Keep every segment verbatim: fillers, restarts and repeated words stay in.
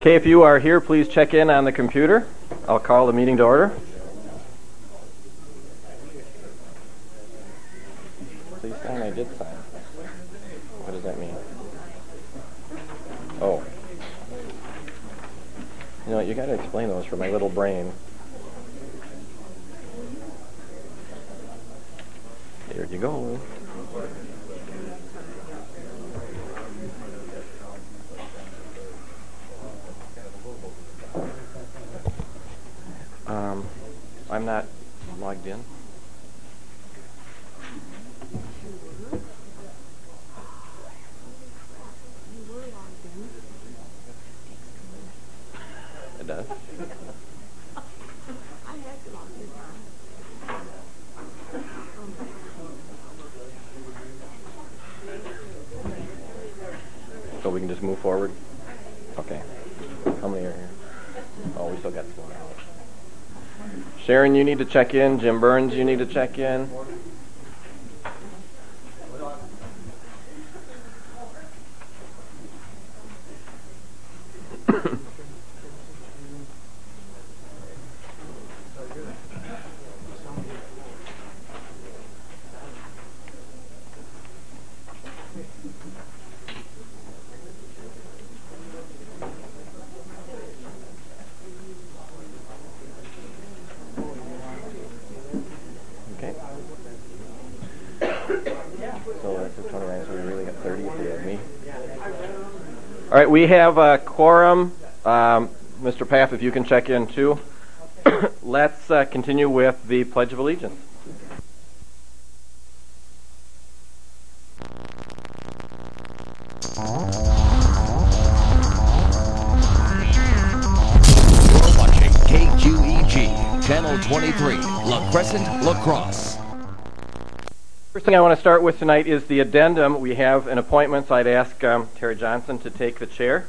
Okay, if you are here, please check in on the computer. I'll call the meeting to order. Please sign. I did sign. What does that mean? Oh. You know, you got to explain those for my little brain. Here you go. Um, I'm not logged in. It does. So we can just move forward? Okay. How many are here? Oh, we still got some. Sharon, you need to check in. Jim Burns, you need to check in. All right, we have a quorum. Um, Mister Paff, if you can check in too. Let's uh, continue with the Pledge of Allegiance. You're watching K Q E G, Channel twenty-three, La Crescent, La Crosse. First thing I want to start with tonight is the addendum. We have an appointment, so I'd ask um, Terry Johnson to take the chair.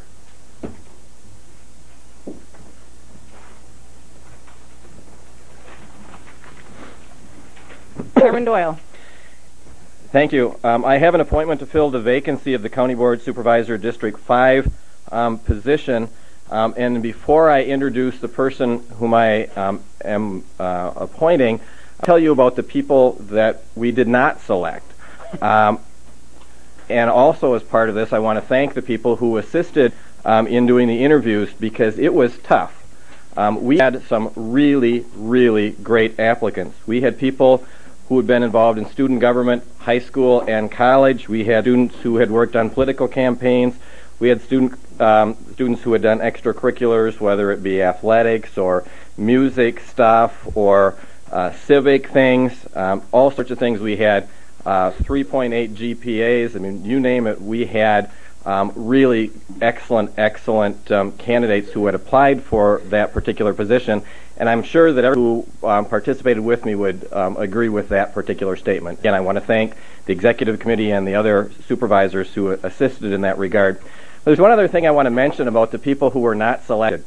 Chairman Doyle. Thank you. Um, I have an appointment to fill the vacancy of the County Board Supervisor District five um, position. Um, and before I introduce the person whom I um, am uh, appointing, tell you about the people that we did not select. Um, and also as part of this, I want to thank the people who assisted um, in doing the interviews because it was tough. Um, we had some really, really great applicants. We had people who had been involved in student government, high school, and college. We had students who had worked on political campaigns. We had student um, students who had done extracurriculars, whether it be athletics or music stuff or Uh, civic things, um, all sorts of things. We had uh, three point eight G P As. I mean, you name it, we had um, really excellent, excellent um, candidates who had applied for that particular position. And I'm sure that everyone who um, participated with me would um, agree with that particular statement. Again, I want to thank the executive committee and the other supervisors who assisted in that regard. There's one other thing I want to mention about the people who were not selected.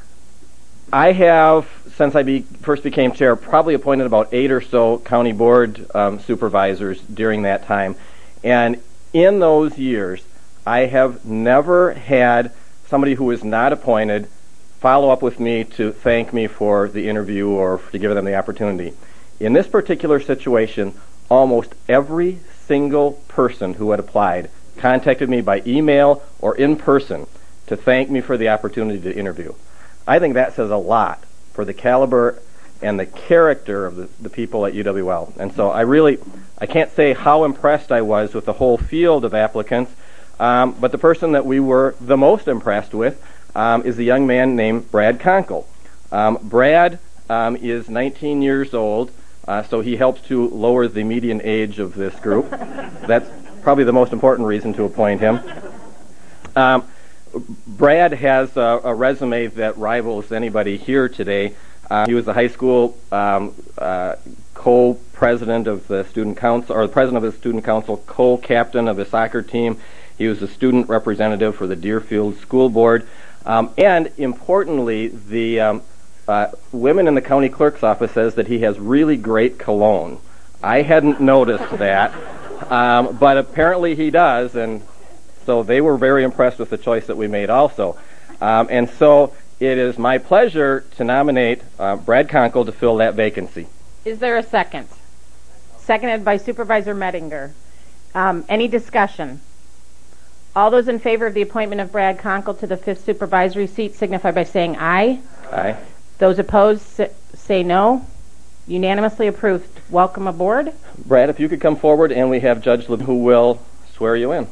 I have, since I be, first became chair, probably appointed about eight or so county board um, supervisors during that time. And in those years, I have never had somebody who was not appointed follow up with me to thank me for the interview or to give them the opportunity. In this particular situation, almost every single person who had applied contacted me by email or in person to thank me for the opportunity to interview. I think that says a lot for the caliber and the character of the, the people at U W L. And so I really, I can't say how impressed I was with the whole field of applicants, um, but the person that we were the most impressed with um, is a young man named Brad Conkle. Um, Brad um, is nineteen years old, uh, so he helps to lower the median age of this group. That's probably the most important reason to appoint him. Um, Brad has a, a resume that rivals anybody here today. Uh, he was the high school um, uh, co-president of the student council, or the president of the student council, co-captain of the soccer team. He was the student representative for the Deerfield School Board. Um, and importantly, the um, uh, women in the county clerk's office says that he has really great cologne. I hadn't noticed that, um, but apparently he does, and so they were very impressed with the choice that we made also. Um, and so it is my pleasure to nominate uh, Brad Conkle to fill that vacancy. Is there a second? Seconded by Supervisor Mettinger. Um, any discussion? All those in favor of the appointment of Brad Conkle to the fifth supervisory seat signify by saying aye. Aye. Those opposed say no. Unanimously approved. Welcome aboard. Brad, if you could come forward, and we have Judge Levine who will swear you in.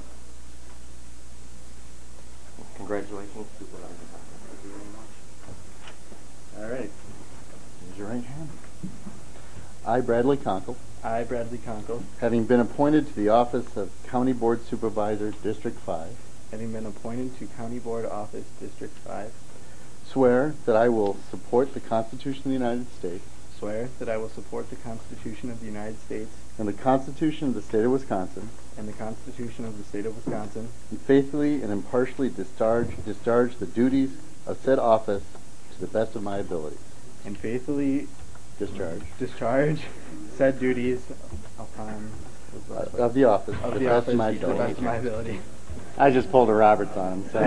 Congratulations, Supervisor. Thank you very much. All right. Raise your right hand. I, Bradley Conkle, I, Bradley Conkle, having been appointed to the office of County Board Supervisor, District five, having been appointed to County Board Office, District five, swear that I will support the Constitution of the United States swear that I will support the Constitution of the United States and the Constitution of the State of Wisconsin, and the Constitution of the State of Wisconsin, and faithfully and impartially discharge, discharge the duties of said office to the best of my abilities. and faithfully Discharge. discharge said duties upon Uh, of the office of to the the best office of my to the best of my ability. ability. I just pulled a Roberts on him, so.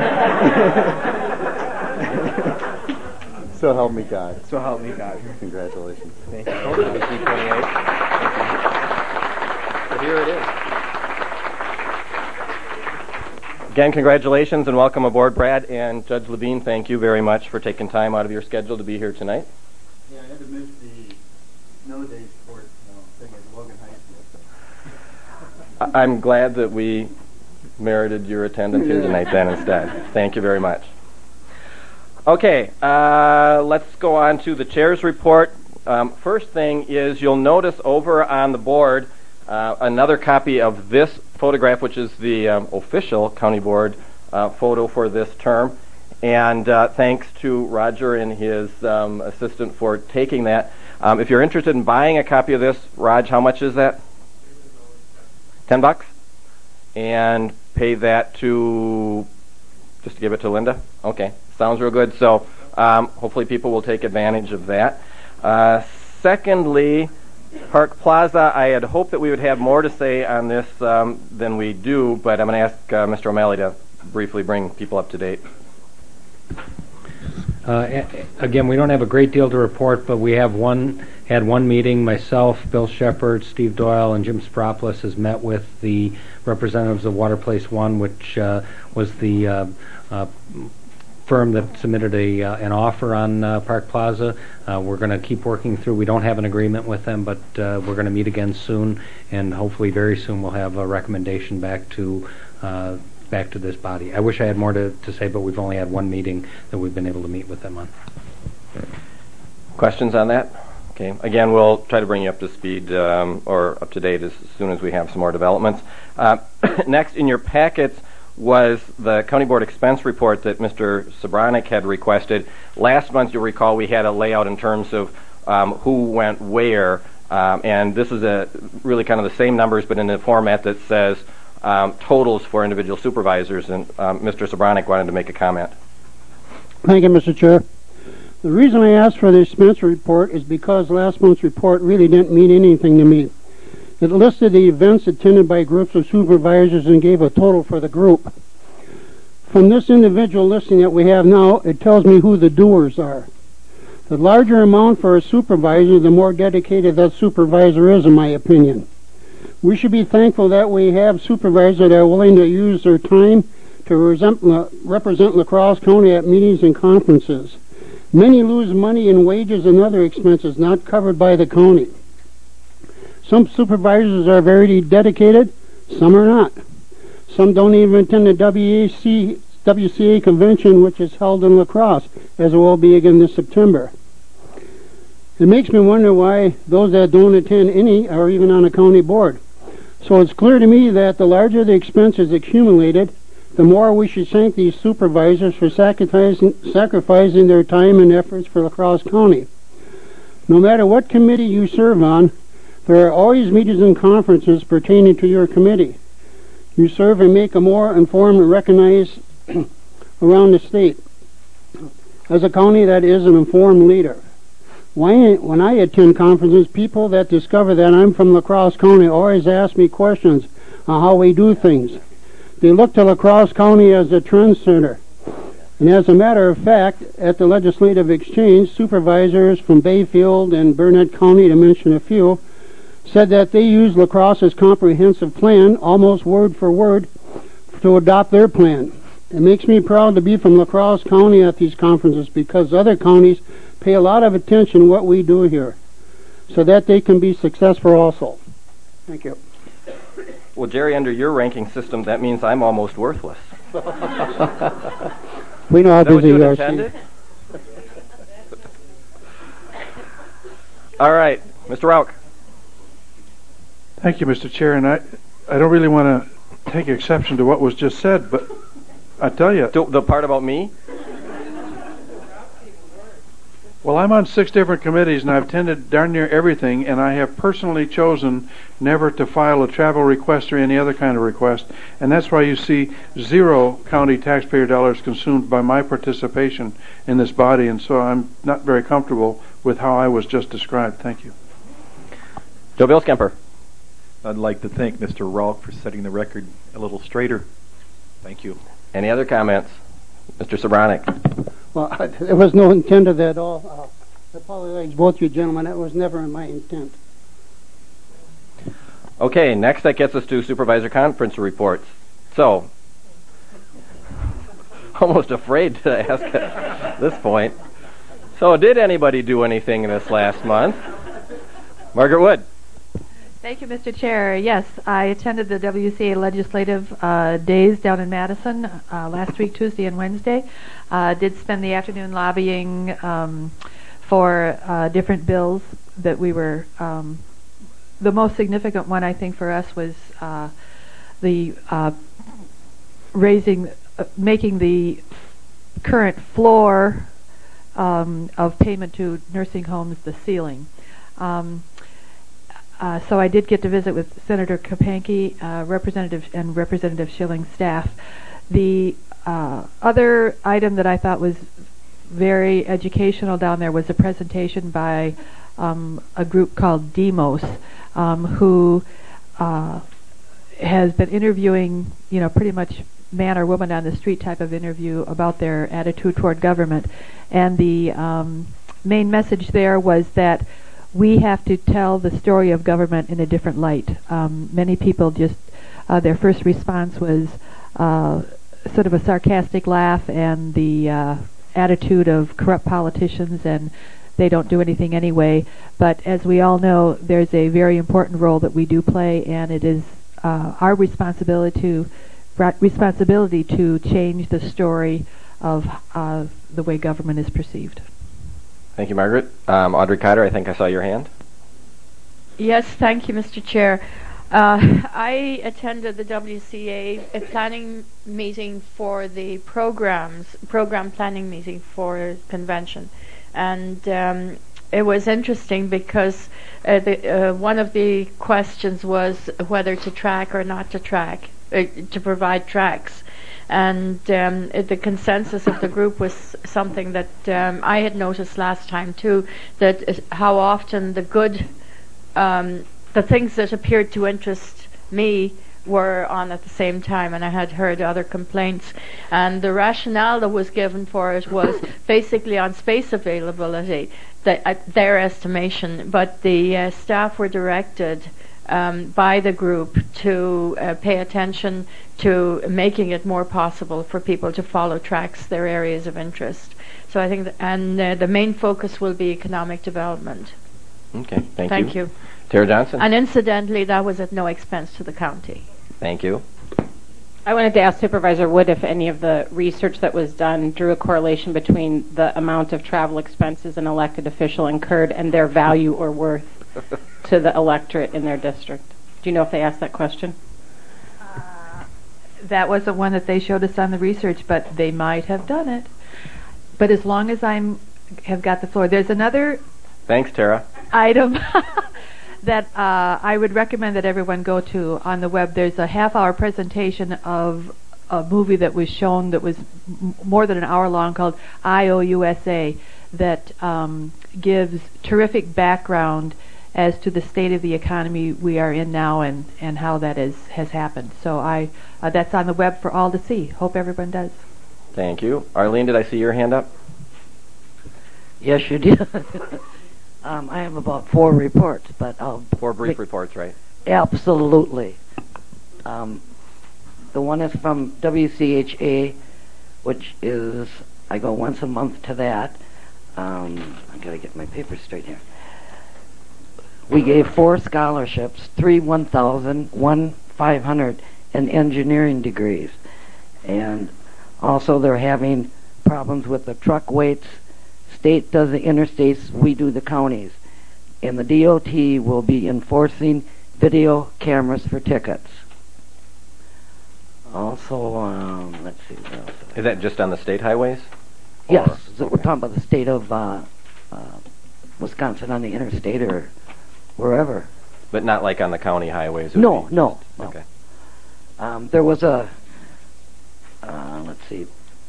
So help me God. So help me God. Congratulations. Thank you. So here it is. Again, congratulations and welcome aboard, Brad. And Judge Levine, thank you very much for taking time out of your schedule to be here tonight. Yeah, I had to miss the snow day sport uh, thing at Logan High School. I- I'm glad that we merited your attendance here tonight then instead. Thank you very much. Okay, uh, let's go on to the chair's report. Um, first thing is you'll notice over on the board uh, another copy of this photograph, which is the um, official county board uh, photo for this term. And uh, thanks to Roger and his um, assistant for taking that. Um, if you're interested in buying a copy of this, Raj, how much is that? Ten bucks? And pay that to, just to give it to Linda? Okay, sounds real good. So um, hopefully people will take advantage of that. Uh, secondly, Park Plaza, I had hoped that we would have more to say on this um, than we do, but I'm going to ask uh, Mister O'Malley to briefly bring people up to date. Uh, again, we don't have a great deal to report, but we have one had one meeting. Myself, Bill Shepard, Steve Doyle, and Jim Spropoulos has met with the representatives of Water Place One, which uh, was the uh, uh, firm that submitted a uh, an offer on uh, Park Plaza. Uh, we're going to keep working through. We don't have an agreement with them, but uh, we're going to meet again soon, and hopefully very soon we'll have a recommendation back to uh, back to this body. I wish I had more to, to say, but we've only had one meeting that we've been able to meet with them on. Questions on that? Okay. Again, we'll try to bring you up to speed um, or up to date as soon as we have some more developments. Uh, next in your packets was the County Board expense report that Mister Sobranic had requested. Last month, you'll recall, we had a layout in terms of um, who went where, um, and this is a really kind of the same numbers, but in a format that says um, totals for individual supervisors, and um, Mister Sobranic wanted to make a comment. Thank you, Mister Chair. The reason I asked for the expense report is because last month's report really didn't mean anything to me. It listed the events attended by groups of supervisors and gave a total for the group. From this individual listing that we have now, it tells me who the doers are. The larger amount for a supervisor, the more dedicated that supervisor is, in my opinion. We should be thankful that we have supervisors that are willing to use their time to represent La Crosse County at meetings and conferences. Many lose money in wages and other expenses not covered by the county. Some supervisors are very dedicated, some are not. Some don't even attend the W A C, W C A convention, which is held in La Crosse, as it will be again this September. It makes me wonder why those that don't attend any are even on a county board. So it's clear to me that the larger the expenses accumulated, the more we should thank these supervisors for sacrificing, sacrificing their time and efforts for La Crosse County. No matter what committee you serve on, there are always meetings and conferences pertaining to your committee. You serve and make a more informed and recognized around the state as a county that is an informed leader. Why, when I attend conferences, people that discover that I'm from La Crosse County always ask me questions on how we do things. They look to La Crosse County as a trend center. And as a matter of fact, at the legislative exchange, supervisors from Bayfield and Burnett County, to mention a few, said that they used La Crosse's comprehensive plan, almost word for word, to adopt their plan. It makes me proud to be from La Crosse County at these conferences because other counties pay a lot of attention to what we do here so that they can be successful also. Thank you. Well, Jerry, under your ranking system, that means I'm almost worthless. We know how Is that what busy you you had are, intended? Steve. All right, Mister Rauch. Thank you, Mister Chair, and I, I don't really want to take exception to what was just said, but I tell you, The, the part about me? well, I'm on six different committees, and I've attended darn near everything, and I have personally chosen never to file a travel request or any other kind of request, and that's why you see zero county taxpayer dollars consumed by my participation in this body, and so I'm not very comfortable with how I was just described. Thank you. Joe Bilskemper. I'd like to thank Mister Rauch for setting the record a little straighter. Thank you. Any other comments? Mister Sobranic. Well, there was no intent of that at all. Uh, I apologize, both you gentlemen. That was never in my intent. Okay, next that gets us to supervisor conference reports. So, almost afraid to ask at this point. So, did anybody do anything in this last month? Margaret Wood. Thank you, Mister Chair. Yes, I attended the W C A legislative uh, days down in Madison uh, last week, Tuesday and Wednesday. Uh, did spend the afternoon lobbying um, for uh, different bills that we were. Um, the most significant one, I think, for us was uh, the uh, raising, uh, making the current floor um, of payment to nursing homes the ceiling. Um, Uh, so I did get to visit with Senator Kapanke, uh, Representative and Representative Schilling's staff. The uh, other item that I thought was very educational down there was a presentation by um, a group called Demos, um, who uh, has been interviewing, you know, pretty much man or woman on the street type of interview about their attitude toward government. And the um, main message there was that we have to tell the story of government in a different light. Um, many people just, uh, their first response was uh, sort of a sarcastic laugh and the uh, attitude of corrupt politicians and they don't do anything anyway. But as we all know, there's a very important role that we do play, and it is uh, our responsibility to responsibility to change the story of uh, the way government is perceived. Thank you, Margaret. Um, Audrey Cotter, I think I saw your hand. Yes, thank you, Mister Chair. Uh, I attended the W C A a planning meeting for the programs, program planning meeting for convention. And um, it was interesting because uh, the, uh, one of the questions was whether to track or not to track, uh, to provide tracks. And um, it, the consensus of the group was something that um, I had noticed last time too, that is how often the good, um, the things that appeared to interest me were on at the same time, and I had heard other complaints. And the rationale that was given for it was basically on space availability, the, uh, their estimation, but the uh, staff were directed Um, by the group to uh, pay attention to making it more possible for people to follow tracks, their areas of interest. So I think, that, and uh, the main focus will be economic development. Okay, thank, Thank you. you. Tara Johnson. And incidentally, that was at no expense to the county. Thank you. I wanted to ask Supervisor Wood if any of the research that was done drew a correlation between the amount of travel expenses an elected official incurred and their value or worth to the electorate in their district. Do you know if they asked that question? Uh, that wasn't one that they showed us on the research, but they might have done it. But as long as I'm have got the floor, there's another Thanks, Tara. item that uh, I would recommend that everyone go to on the web. There's a half-hour presentation of a movie that was shown that was m- more than an hour long called I O U S A that um, gives terrific background as to the state of the economy we are in now and, and how that is, has happened. So I uh, that's on the web for all to see. Hope everyone does. Thank you. Arlene, did I see your hand up? Yes, you did. um, I have about four reports, but I'll... Four brief reports, right? Absolutely. Um, the one is from W C H A, which is, I go once a month to that. Um, I gotta get my papers straight here. We gave four scholarships, three one thousand, one five hundred, and engineering degrees. And also they're having problems with the truck weights. State does the interstates, we do the counties. And the D O T will be enforcing video cameras for tickets. Also, um, let's see. What else Is that just on the state highways? Yes, Or- so we're talking about the state of uh, uh, Wisconsin on the interstate or wherever. But not like on the county highways? it would No, be- no, no. Okay. Um, there was a, uh, let's see,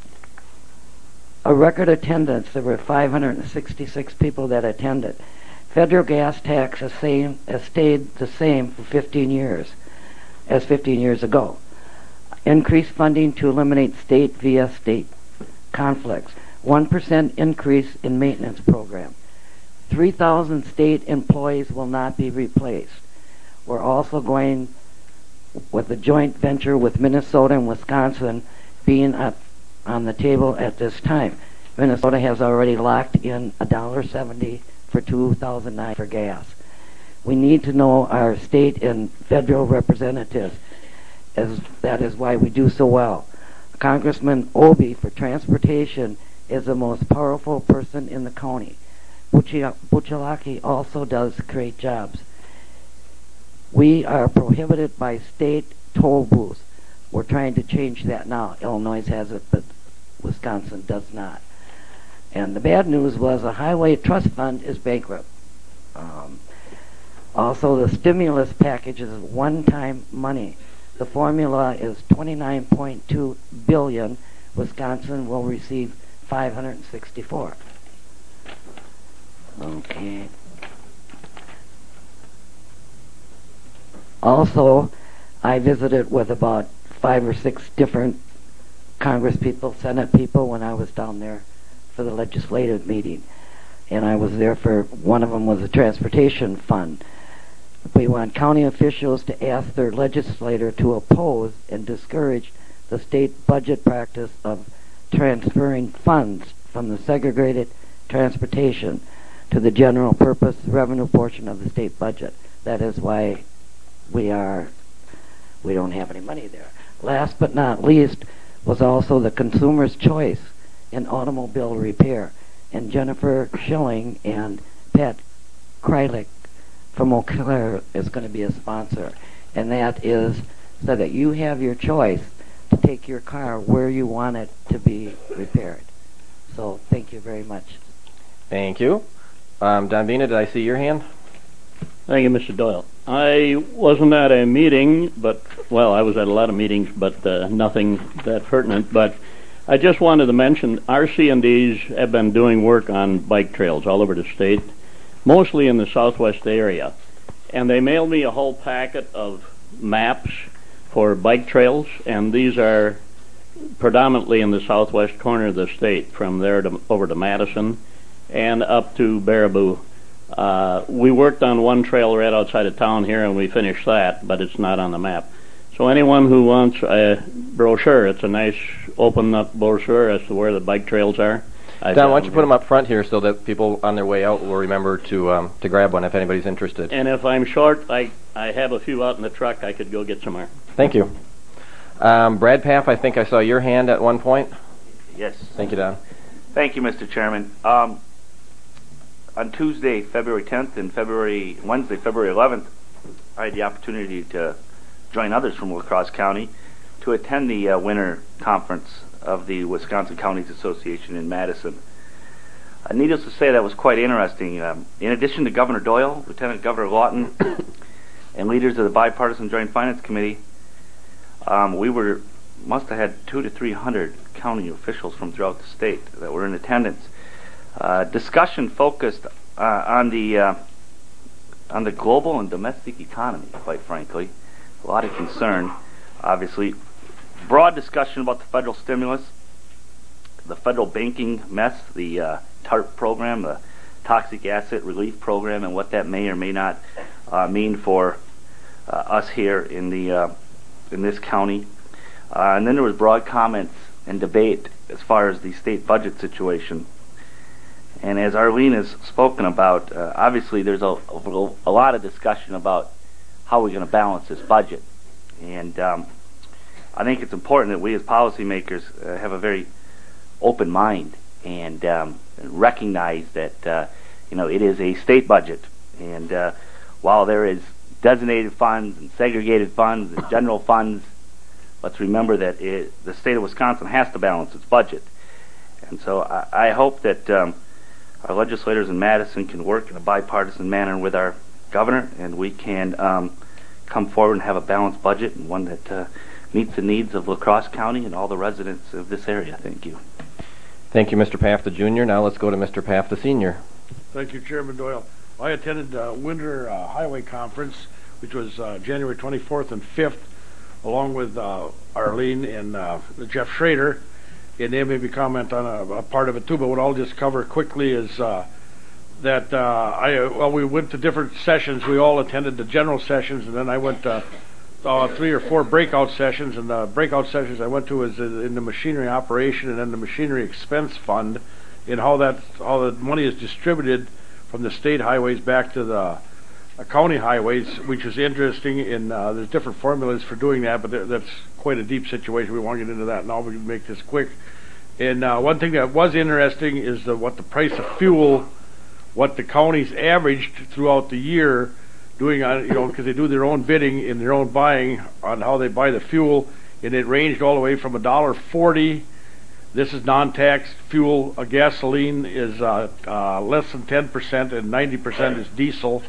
a record attendance. There were five hundred sixty-six people that attended. Federal gas tax has, same, has stayed the same for fifteen years, as fifteen years ago. Increased funding to eliminate state via state conflicts. one percent increase in maintenance program. three thousand state employees will not be replaced. We're also going with a joint venture with Minnesota and Wisconsin being up on the table at this time. Minnesota has already locked in one dollar seventy for two thousand nine for gas. We need to know our state and federal representatives, as that is why we do so well. Congressman Obey for transportation is the most powerful person in the county. Buchalaki also does create jobs. We are prohibited by state toll booths. We're trying to change that now. Illinois has it, but Wisconsin does not. And the bad news was the Highway Trust Fund is bankrupt. Um, also, the stimulus package is one-time money. The formula is twenty-nine point two billion dollars. Wisconsin will receive five hundred sixty-four. Okay. Also, I visited with about five or six different Congress people, Senate people when I was down there for the legislative meeting. And I was there for, one of them was the transportation fund. We want county officials to ask their legislator to oppose and discourage the state budget practice of transferring funds from the segregated transportation to the general purpose revenue portion of the state budget. That is why we are, we don't have any money there. Last but not least was also the consumer's choice in automobile repair. And Jennifer Schilling and Pat Krylik from Eau Claire is going to be a sponsor. And that is so that you have your choice to take your car where you want it to be repaired. So thank you very much. Thank you. Um, Don Vina, did I see your hand? Thank you, Mister Doyle. I wasn't at a meeting, but, well, I was at a lot of meetings, but uh, nothing that pertinent. But I just wanted to mention R C and Ds have been doing work on bike trails all over the state, mostly in the southwest area. And they mailed me a whole packet of maps for bike trails, and these are predominantly in the southwest corner of the state, from there to, over to Madison and up to Baraboo. Uh, we worked on one trail right outside of town here, and we finished that, but it's not on the map. So anyone who wants a brochure, it's a nice open-up brochure as to where the bike trails are. I've Don, why don't you put them up front here so that people on their way out will remember to um, to grab one if anybody's interested. And if I'm short, I, I have a few out in the truck. I could go get some more. Thank you. Um, Brad Paff, I think I saw your hand at one point. Yes. Thank you, Don. Thank you, Mister Chairman. Um, on Tuesday, February tenth, and February Wednesday, February eleventh, I had the opportunity to join others from La Crosse County to attend the uh, winter conference of the Wisconsin Counties Association in Madison. Uh, needless to say, that was quite interesting. Um, in addition to Governor Doyle, Lieutenant Governor Lawton, and leaders of the Bipartisan Joint Finance Committee, um, we were must have had two to three hundred county officials from throughout the state that were in attendance. Uh, discussion focused uh, on the uh, on the global and domestic economy, quite frankly. A lot of concern, obviously. Broad discussion about the federal stimulus, the federal banking mess, the uh, TARP program, the Toxic Asset Relief Program, and what that may or may not uh, mean for uh, us here in the uh, in this county. Uh, and then there was broad comments and debate as far as the state budget situation. And as Arlene has spoken about, uh, obviously there's a, a, a lot of discussion about how we're going to balance this budget. And um, I think it's important that we as policymakers uh, have a very open mind and um, recognize that uh, you know it is a state budget. And uh, while there is designated funds and segregated funds and general funds, let's remember that it, the state of Wisconsin has to balance its budget. And so I, I hope that um, our legislators in Madison can work in a bipartisan manner with our governor, and we can um, come forward and have a balanced budget, and one that uh, meets the needs of La Crosse County and all the residents of this area. Thank you. Thank you, Mister Pafta Junior Now let's go to Mister Pafta Senior Thank you, Chairman Doyle. I attended uh, Winter uh, Highway Conference, which was uh, January twenty-fourth and fifth, along with uh, Arlene and uh, Jeff Schrader, and they maybe comment on a, a part of it too, but what I'll just cover quickly is uh, that uh, I well we went to different sessions. We all attended the general sessions, and then I went to uh, three or four breakout sessions, and the breakout sessions I went to was in the machinery operation and then the machinery expense fund, and how that how the money is distributed from the state highways back to the uh, county highways, which is interesting. And uh, there's different formulas for doing that, but that's quite a deep situation. We won't get into that now. We can make this quick. And uh, one thing that was interesting is the, what the price of fuel, what the counties averaged throughout the year, doing on you know because they do their own bidding and their own buying on how they buy the fuel, and it ranged all the way from a dollar forty. This is non-tax fuel. A gasoline is uh, uh, less than ten percent, and ninety percent is diesel.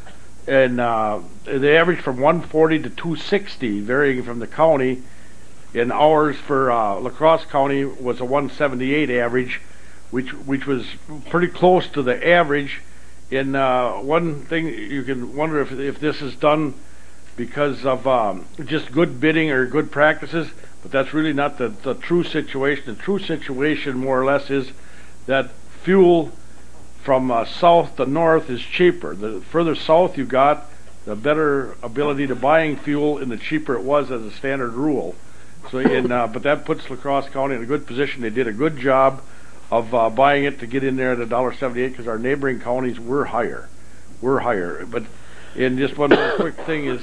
And uh, they average from one forty to two sixty, varying from the county. And ours for uh, La Crosse County was a one seventy-eight average, which which was pretty close to the average. And uh, one thing you can wonder if if this is done because of um, just good bidding or good practices, but that's really not the, the true situation. The true situation, more or less, is that fuel from uh, south to north is cheaper. The further south you got, the better ability to buying fuel, and the cheaper it was as a standard rule. So, in, uh, but that puts La Crosse County in a good position. They did a good job of uh, buying it to get in there at a dollar seventy-eight, because our neighboring counties were higher, were higher. But, and just one more quick thing is,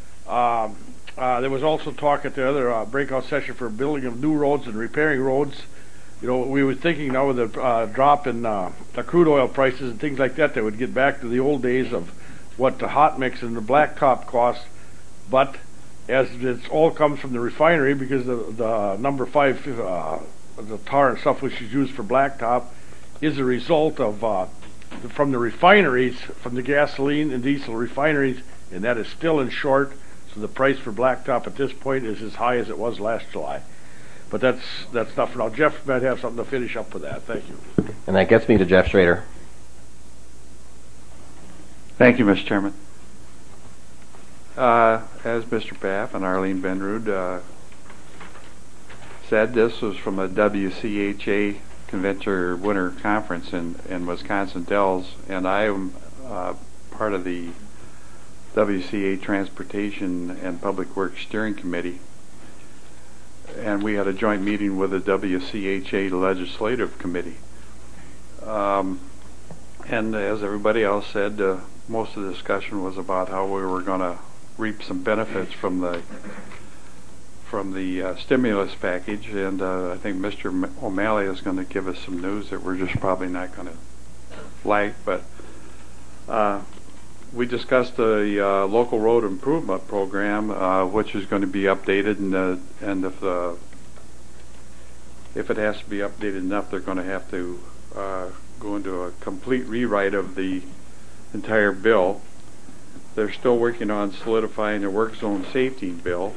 um, uh, there was also talk at the other uh, breakout session for building of new roads and repairing roads. You know, we were thinking now with the uh, drop in uh, the crude oil prices and things like that, they would get back to the old days of what the hot mix and the blacktop cost. But as it all comes from the refinery, because the, the number five, uh, the tar and stuff which is used for blacktop, is a result of uh, from the refineries, from the gasoline and diesel refineries, and that is still in short. So the price for blacktop at this point is as high as it was last July. But that's that's not for now. Jeff might have something to finish up with that. Thank you. And that gets me to Jeff Schrader. Thank you, Mister Chairman. Uh, as Mister Paff and Arlene Benrud uh, said, this was from a W C H A Conventor Winter Conference in, in Wisconsin Dells, and I am uh, part of the W C A Transportation and Public Works Steering Committee, and we had a joint meeting with the W C H A Legislative Committee. Um, and as everybody else said, uh, most of the discussion was about how we were going to reap some benefits from the from the uh, stimulus package, and uh, I think Mister O'Malley is going to give us some news that we're just probably not going to like. But uh, we discussed the uh, local road improvement program, uh, which is going to be updated, and uh, and if the if it has to be updated enough, they're going to have to uh, go into a complete rewrite of the entire bill. They're still working on solidifying the work zone safety bill,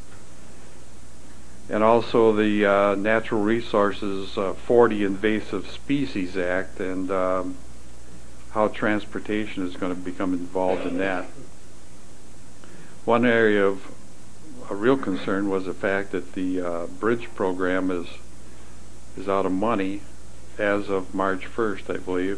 and also the uh, Natural Resources uh, forty Invasive Species Act, and um, how transportation is going to become involved in that. One area of a real concern was the fact that the uh, bridge program is is out of money as of March first, I believe.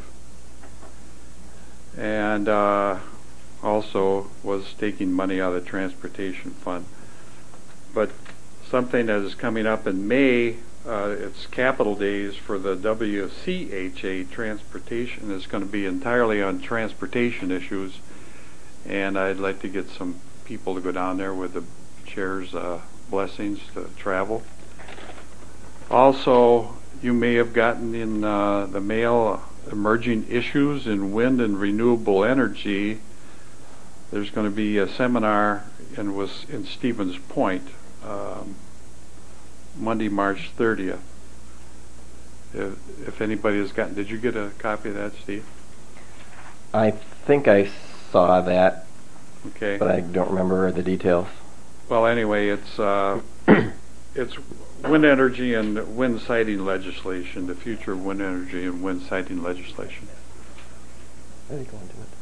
And uh, also was taking money out of the transportation fund. But something that is coming up in May, uh, it's Capital Days for the W C H A transportation, is going to be entirely on transportation issues, and I'd like to get some people to go down there with the chair's uh, blessings to travel. Also, you may have gotten in uh, the mail uh, emerging issues in wind and renewable energy. There's going to be a seminar in was in Stevens Point, um, Monday, March thirtieth. If, if anybody has gotten, did you get a copy of that, Steve? I think I saw that, okay, but I don't remember the details. Well, anyway, it's uh, it's wind energy and wind siting legislation, the future of wind energy and wind siting legislation. Where are you going to it?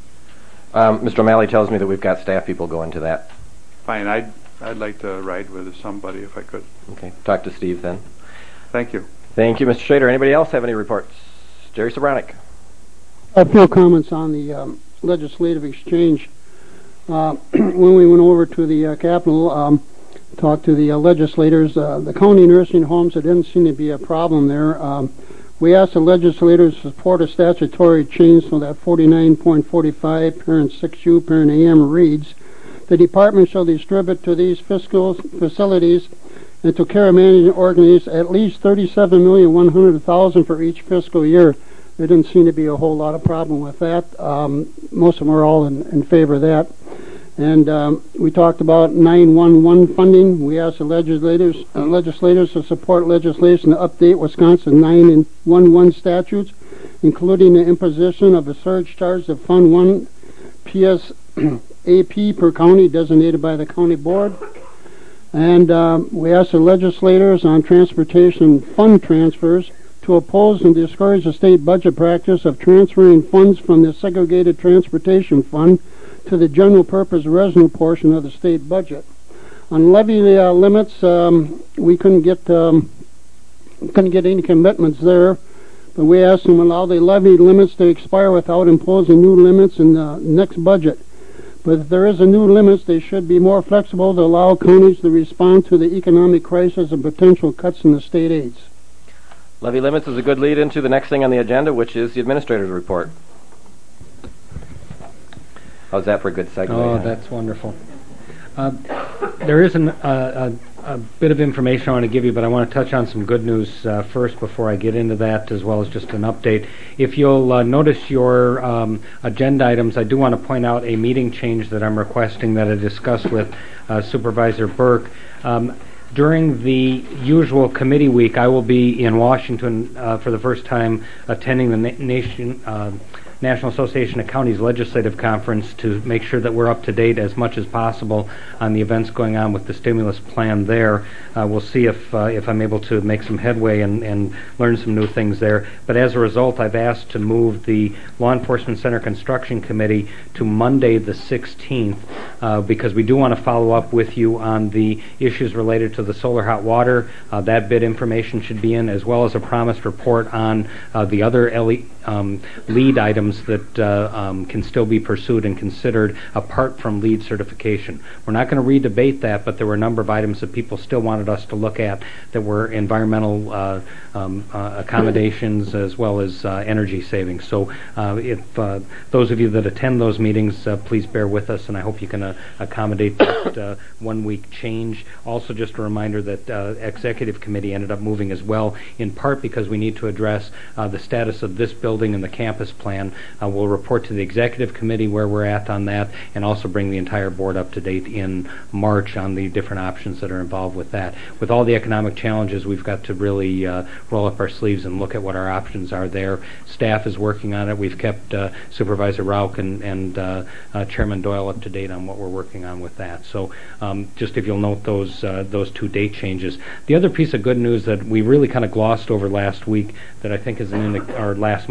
Um, Mister O'Malley tells me that we've got staff people going to that. Fine, I'd, I'd like to ride with somebody if I could. Okay, talk to Steve then. Thank you. Thank you, Mister Schrader. Anybody else have any reports? Jerry Sobronic. A few comments on the um, legislative exchange. Uh, when we went over to the uh, Capitol, um, talked to the uh, legislators, uh, the county nursing homes, there didn't seem to be a problem there. Um, we asked the legislators to support a statutory change so that forty-nine point forty-five, parent six U, parent A M reads, the department shall distribute to these fiscal facilities and to care management organizations at least thirty-seven million one hundred thousand dollars for each fiscal year. There didn't seem to be a whole lot of problem with that. Um, most of them are all in, in favor of that. And um, we talked about nine one one funding. We asked the legislators, uh, legislators to support legislation to update Wisconsin nine one one statutes, including the imposition of a surge charge of Fund one P S A P per county designated by the county board. And um, we asked the legislators on transportation fund transfers to oppose and discourage the state budget practice of transferring funds from the segregated transportation fund to the general purpose revenue portion of the state budget. On levy uh, limits, um, we couldn't get um, couldn't get any commitments there, but we asked them to allow the levy limits to expire without imposing new limits in the next budget. But if there is a new limits, they should be more flexible to allow counties to respond to the economic crisis and potential cuts in the state aids. Levy limits is a good lead into the next thing on the agenda, which is the administrator's report. How's that for a good segue? Oh, huh? That's wonderful. Uh, there is an, uh, a, a bit of information I want to give you, but I want to touch on some good news uh, first before I get into that, as well as just an update. If you'll uh, notice your um, agenda items, I do want to point out a meeting change that I'm requesting that I discussed with uh, Supervisor Burke. Um, During the usual committee week, I will be in Washington uh, for the first time attending the na- nation, uh, National Association of Counties Legislative Conference to make sure that we're up to date as much as possible on the events going on with the stimulus plan there. Uh, we'll see if uh, if I'm able to make some headway and, and learn some new things there. But as a result, I've asked to move the Law Enforcement Center Construction Committee to Monday the sixteenth uh, because we do want to follow up with you on the issues related to the solar hot water. Uh, that bid information should be in, as well as a promised report on uh, the other L E, um, lead items that uh, um, can still be pursued and considered apart from lead certification. We're not going to re-debate that, but there were a number of items that people still wanted us to look at that were environmental uh, um, uh, accommodations as well as uh, energy savings. So uh, if uh, those of you that attend those meetings, uh, please bear with us, and I hope you can uh, accommodate that uh, one-week change. Also, just a reminder that uh, Executive Committee ended up moving as well, in part because we need to address uh, the status of this building and the campus plan. Uh, we'll report to the Executive Committee where we're at on that, and also bring the entire board up to date in March on the different options that are involved with that. With all the economic challenges, we've got to really uh, roll up our sleeves and look at what our options are there. Staff is working on it. We've kept uh, Supervisor Rauch and, and uh, uh, Chairman Doyle up to date on what we're working on with that. So um, just if you'll note those uh, those two date changes. The other piece of good news that we really kind of glossed over last week that I think is an indi- or last month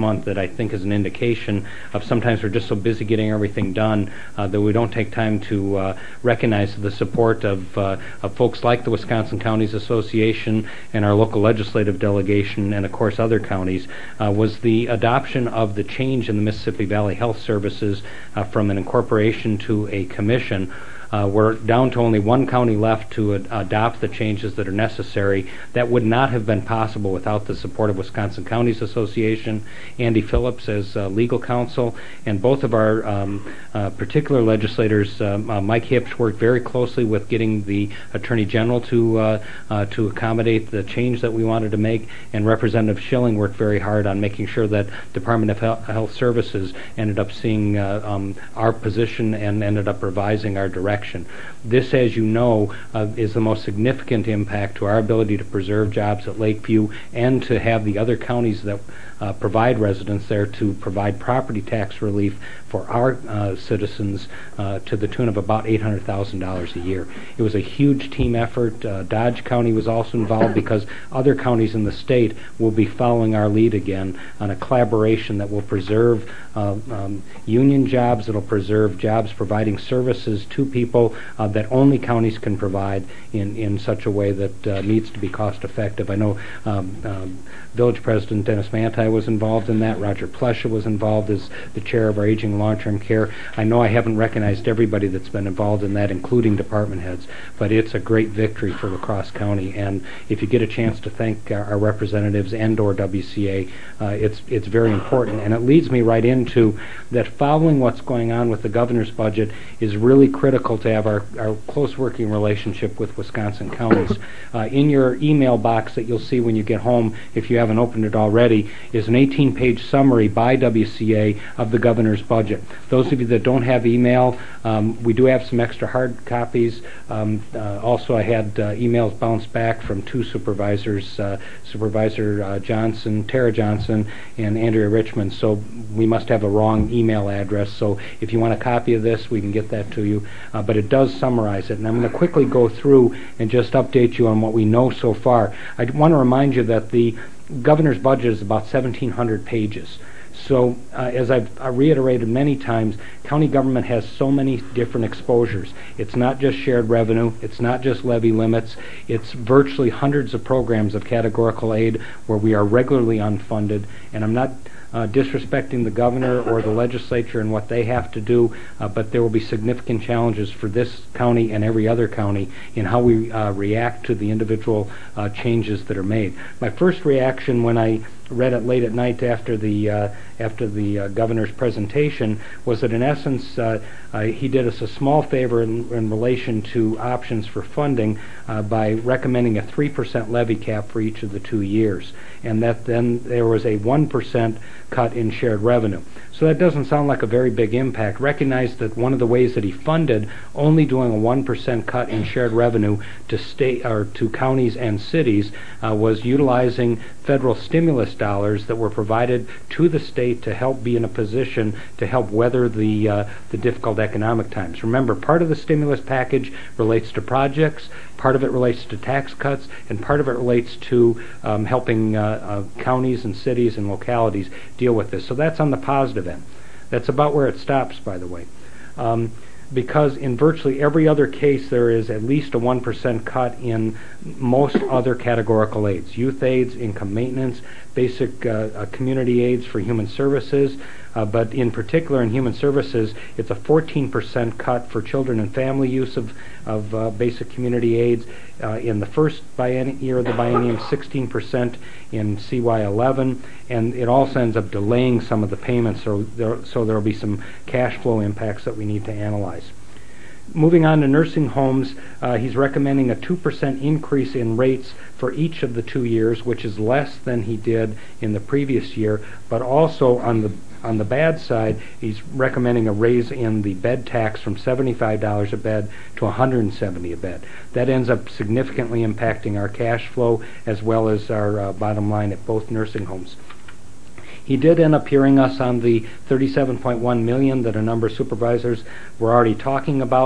month that I think is an indication of sometimes we're just so busy getting everything done uh, that we don't take time to uh, recognize the support of, uh, of folks like the Wisconsin Counties Association and our local legislative delegation and, of course, other counties, uh, was the adoption of the change in the Mississippi Valley Health Services uh, from an incorporation to a commission. Uh, we're down to only one county left to ad- adopt the changes that are necessary. That would not have been possible without the support of Wisconsin Counties Association, Andy Phillips as uh, legal counsel, and both of our um, uh, particular legislators. Um, uh, Mike Hips worked very closely with getting the Attorney General to uh, uh, to accommodate the change that we wanted to make, and Representative Schilling worked very hard on making sure that Department of Health, Health Services ended up seeing uh, um, our position and ended up revising our direction. This, as you know, uh, is the most significant impact to our ability to preserve jobs at Lakeview and to have the other counties that uh, provide residents there to provide property tax relief for our uh, citizens uh, to the tune of about eight hundred thousand dollars a year. It was a huge team effort. Uh, Dodge County was also involved because other counties in the state will be following our lead again on a collaboration that will preserve uh, um, union jobs, that will preserve jobs providing services to people uh, that only counties can provide in, in such a way that uh, needs to be cost effective. I know um, um, Village President Dennis Manti was involved in that. Roger Plesha was involved as the chair of our Aging Long-Term Care. I know I haven't recognized everybody that's been involved in that, including department heads, but it's a great victory for La Crosse County. And if you get a chance to thank our, our representatives and or W C A, uh, it's it's very important. And it leads me right into that following what's going on with the governor's budget is really critical to have our, our close working relationship with Wisconsin counties. Uh, in your email box that you'll see when you get home, if you haven't opened it already, is an eighteen page summary by W C A of the governor's budget. Those of you that don't have email, um, we do have some extra hard copies. Um, uh, also, I had uh, emails bounce back from two supervisors, uh, Supervisor uh, Johnson, Tara Johnson, and Andrea Richmond, so we must have a wrong email address. So if you want a copy of this, we can get that to you. Uh, but it does summarize it, and I'm going to quickly go through and just update you on what we know so far. I want to remind you that the governor's budget is about seventeen hundred pages. So, uh, as I've uh, reiterated many times, county government has so many different exposures. It's not just shared revenue. It's not just levy limits. It's virtually hundreds of programs of categorical aid where we are regularly unfunded. And I'm not uh, disrespecting the governor or the legislature and what they have to do, uh, but there will be significant challenges for this county and every other county in how we uh, react to the individual uh, changes that are made. My first reaction when I read it late at night after the uh, after the uh, governor's presentation was that in essence uh, uh, he did us a small favor in, in relation to options for funding uh, by recommending a three percent levy cap for each of the two years, and that then there was a one percent cut in shared revenue. So that doesn't sound like a very big impact. Recognize that one of the ways that he funded only doing a one percent cut in shared revenue to state or to counties and cities uh, was utilizing federal stimulus dollars that were provided to the state to help be in a position to help weather the uh, the difficult economic times. Remember, part of the stimulus package relates to projects, part of it relates to tax cuts, and part of it relates to um, helping uh, uh, counties and cities and localities deal with this. So that's on the positive end. That's about where it stops, by the way. Um, because in virtually every other case there is at least a one percent cut in most other categorical aids. Youth aids, income maintenance, basic uh, uh, community aids for human services, uh, but in particular in human services it's a fourteen percent cut for children and family use of, of uh, basic community aids. Uh, in the first bienni- year of the biennium, sixteen percent in C Y eleven, and it also ends up delaying some of the payments, so there, so there will be some cash flow impacts that we need to analyze. Moving on to nursing homes, uh, he's recommending a two percent increase in rates for each of the two years, which is less than he did in the previous year, but also on the On the bad side, he's recommending a raise in the bed tax from seventy-five dollars a bed to one hundred seventy dollars a bed. That ends up significantly impacting our cash flow as well as our uh, bottom line at both nursing homes. He did end up hearing us on the thirty-seven point one million dollars that a number of supervisors were already talking about.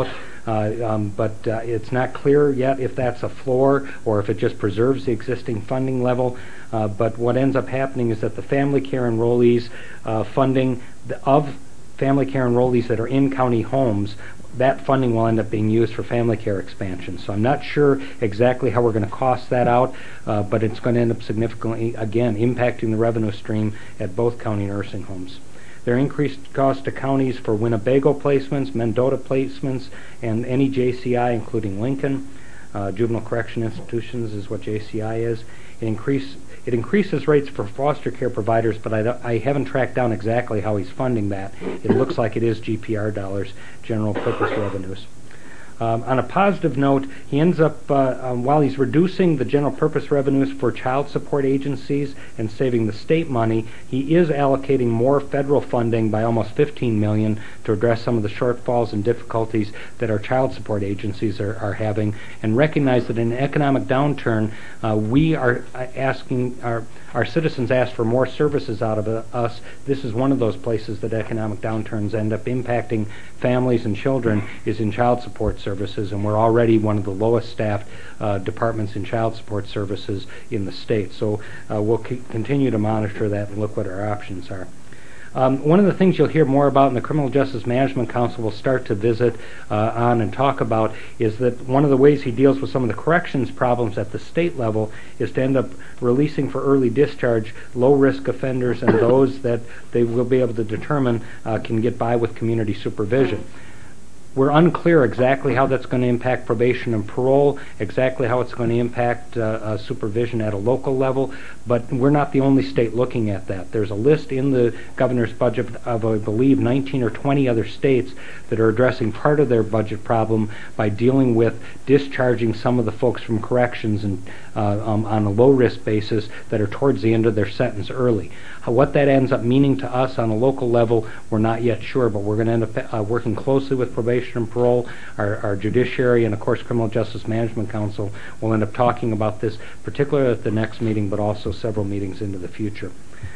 Uh, um, but uh, it's not clear yet if that's a floor or if it just preserves the existing funding level. Uh, but what ends up happening is that the family care enrollees uh, funding the, of family care enrollees that are in county homes, that funding will end up being used for family care expansion. So I'm not sure exactly how we're going to cost that out, uh, but it's going to end up significantly, again, impacting the revenue stream at both county nursing homes. There are increased costs to counties for Winnebago placements, Mendota placements, and any J C I, including Lincoln. Uh, juvenile correction institutions is what J C I is. It increase It increases rates for foster care providers, but I, I haven't tracked down exactly how he's funding that. It looks like it is G P R dollars, general purpose revenues. Um, on a positive note, he ends up, uh, um, while he's reducing the general purpose revenues for child support agencies and saving the state money, he is allocating more federal funding by almost fifteen million dollars to address some of the shortfalls and difficulties that our child support agencies are, are having, and recognize that in an economic downturn, uh, we are asking, our, our citizens ask for more services out of uh, us. This is one of those places that economic downturns end up impacting families and children, is in child support services, and we're already one of the lowest staffed uh, departments in child support services in the state. So uh, we'll c- continue to monitor that and look what our options are. Um, one of the things you'll hear more about in the Criminal Justice Management Council will start to visit uh, on and talk about is that one of the ways he deals with some of the corrections problems at the state level is to end up releasing for early discharge low-risk offenders and those that they will be able to determine uh, can get by with community supervision. We're unclear exactly how that's going to impact probation and parole, exactly how it's going to impact uh, uh, supervision at a local level, but we're not the only state looking at that. There's a list in the governor's budget of, I believe, nineteen or twenty other states that are addressing part of their budget problem by dealing with discharging some of the folks from corrections and uh, um, on a low-risk basis that are towards the end of their sentence early. How, what that ends up meaning to us on a local level, we're not yet sure, but we're going to end up uh, working closely with probation and parole, our, our judiciary, and of course Criminal Justice Management Council will end up talking about this, particularly at the next meeting, but also several meetings into the future.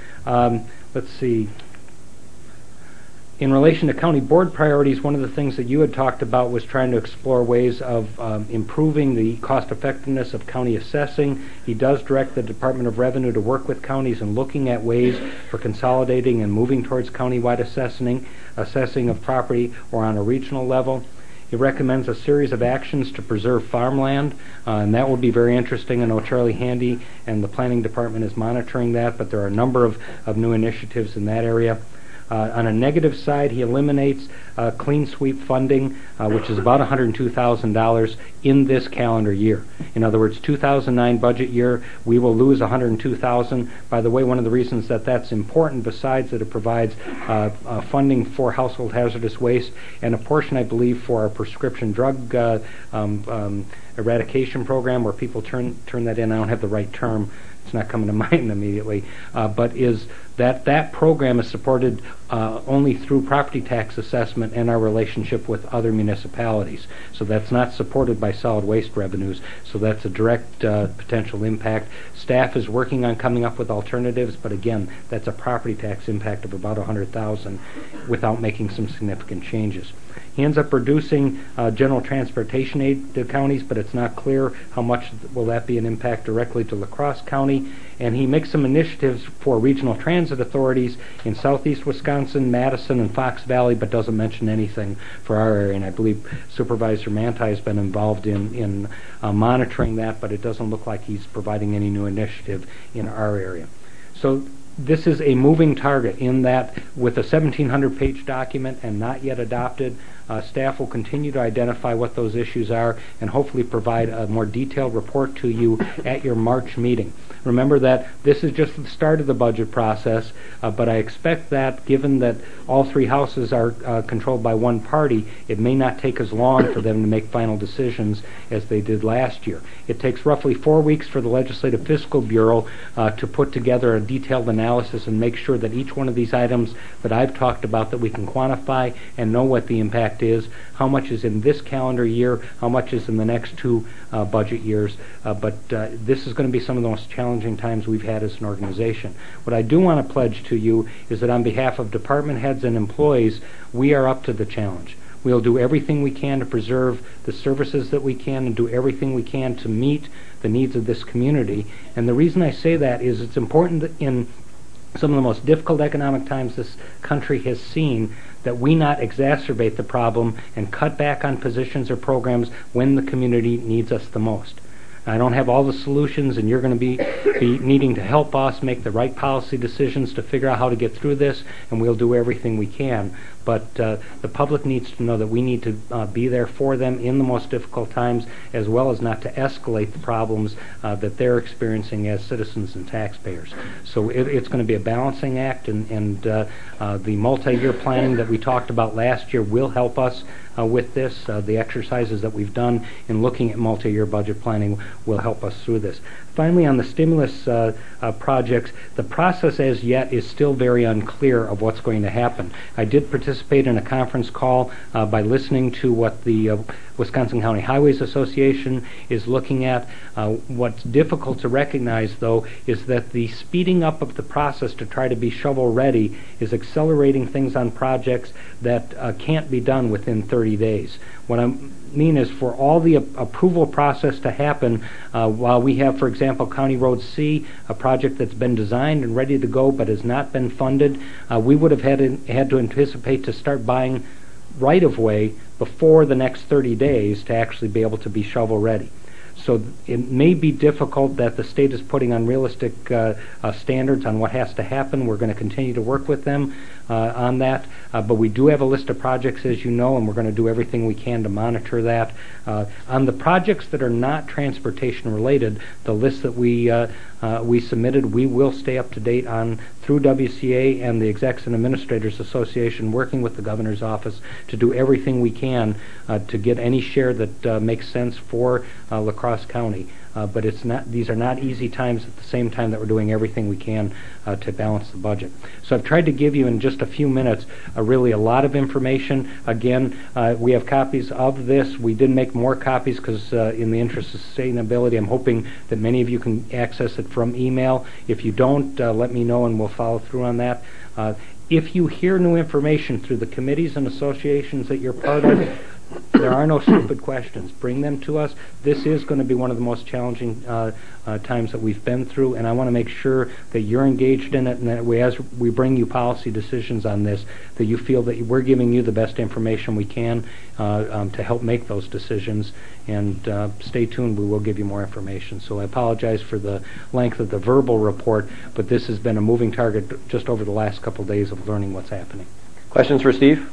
Um, let's see. In relation to county board priorities, one of the things that you had talked about was trying to explore ways of um, improving the cost effectiveness of county assessing. He does direct the Department of Revenue to work with counties in looking at ways for consolidating and moving towards countywide assessing, assessing of property or on a regional level. He recommends a series of actions to preserve farmland, uh, and that will be very interesting. I know Charlie Handy and the Planning Department is monitoring that, but there are a number of, of new initiatives in that area. Uh, on a negative side, he eliminates uh, clean sweep funding, uh, which is about one hundred two thousand dollars in this calendar year. In other words, two thousand nine budget year, we will lose one hundred two thousand dollars. By the way, one of the reasons that that's important, besides that it provides uh, uh, funding for household hazardous waste and a portion, I believe, for our prescription drug uh, um, um, eradication program, where people turn turn that in. I don't have the right term. It's not coming to mind immediately, uh, but is that that program is supported uh, only through property tax assessment and our relationship with other municipalities. So that's not supported by solid waste revenues. So that's a direct uh, potential impact. Staff is working on coming up with alternatives, but again, that's a property tax impact of about one hundred thousand dollars without making some significant changes. He ends up reducing uh, general transportation aid to counties, but it's not clear how much will that be an impact directly to La Crosse County. And he makes some initiatives for regional transit authorities in southeast Wisconsin, Madison, and Fox Valley, but doesn't mention anything for our area. And I believe Supervisor Manti has been involved in, in uh, monitoring that, but it doesn't look like he's providing any new initiative in our area. So this is a moving target in that with a seventeen hundred page document and not yet adopted, uh, staff will continue to identify what those issues are and hopefully provide a more detailed report to you at your March meeting. Remember that this is just the start of the budget process, uh, but I expect that given that all three houses are uh, controlled by one party, it may not take as long for them to make final decisions as they did last year. It takes roughly four weeks for the Legislative Fiscal Bureau uh, to put together a detailed analysis and make sure that each one of these items that I've talked about, that we can quantify and know what the impact is, how much is in this calendar year, how much is in the next two uh, budget years. Uh, but uh, this is going to be some of the most challenging times we've had as an organization. What I do want to pledge to you is that on behalf of department heads and employees, we are up to the challenge. We'll do everything we can to preserve the services that we can and do everything we can to meet the needs of this community. And the reason I say that is it's important that in some of the most difficult economic times this country has seen that we not exacerbate the problem and cut back on positions or programs when the community needs us the most. I don't have all the solutions, and you're going to be, be needing to help us make the right policy decisions to figure out how to get through this, and we'll do everything we can. But uh, the public needs to know that we need to uh, be there for them in the most difficult times, as well as not to escalate the problems uh, that they're experiencing as citizens and taxpayers. So it, it's going to be a balancing act, and, and uh, uh, the multi-year planning that we talked about last year will help us Uh, with this. Uh, the exercises that we've done in looking at multi-year budget planning will help us through this. Finally, on the stimulus uh, uh, projects, the process as yet is still very unclear of what's going to happen. I did participate in a conference call uh, by listening to what the uh, Wisconsin County Highways Association is looking at. Uh, what's difficult to recognize, though, is that the speeding up of the process to try to be shovel-ready is accelerating things on projects that uh, can't be done within thirty days. What I mean is for all the a- approval process to happen, uh, while we have, for example, County Road C, a project that's been designed and ready to go but has not been funded, uh, we would have had, in, had to anticipate to start buying right-of-way before the next thirty days to actually be able to be shovel-ready. So it may be difficult that the state is putting unrealistic uh, uh, standards on what has to happen. We're going to continue to work with them uh, on that. Uh, but we do have a list of projects, as you know, and we're going to do everything we can to monitor that. Uh, on the projects that are not transportation related, the list that we uh, uh, we submitted, we will stay up to date on through W C A and the Execs and Administrators Association, working with the Governor's Office to do everything we can uh, to get any share that uh, makes sense for uh, La Crosse County. Uh, but it's not; these are not easy times at the same time that we're doing everything we can uh, to balance the budget. So I've tried to give you in just a few minutes uh, really a lot of information. Again, uh, we have copies of this. We did make more copies because uh, in the interest of sustainability, I'm hoping that many of you can access it from email. If you don't, uh, let me know and we'll follow through on that. Uh, if you hear new information through the committees and associations that you're part of, there are no stupid questions. Bring them to us. This is going to be one of the most challenging uh, uh, times that we've been through, and I want to make sure that you're engaged in it and that we, as we bring you policy decisions on this, that you feel that we're giving you the best information we can uh, um, to help make those decisions. And uh, stay tuned. We will give you more information. So I apologize for the length of the verbal report, but this has been a moving target just over the last couple of days of learning what's happening. Questions for Steve?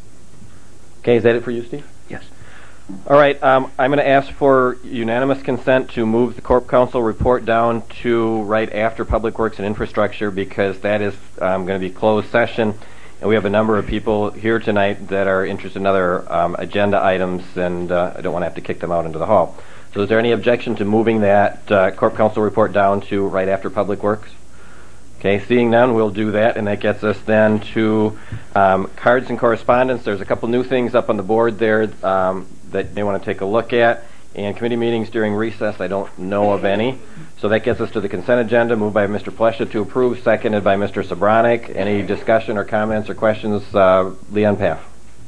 Okay, is that it for you, Steve? Yes. All right, um, I'm going to ask for unanimous consent to move the Corp Council report down to right after Public Works and Infrastructure, because that is um, going to be closed session, and we have a number of people here tonight that are interested in other um, agenda items, and uh, I don't want to have to kick them out into the hall. So is there any objection to moving that uh, Corp Council report down to right after Public Works? Okay, seeing none, we'll do that, and that gets us then to um, cards and correspondence. There's a couple new things up on the board there um, that you may want to take a look at. And committee meetings during recess, I don't know of any. So that gets us to the consent agenda, moved by Mister Plesha to approve, seconded by Mister Sobranic. Any discussion or comments or questions? Uh, Leon Paff.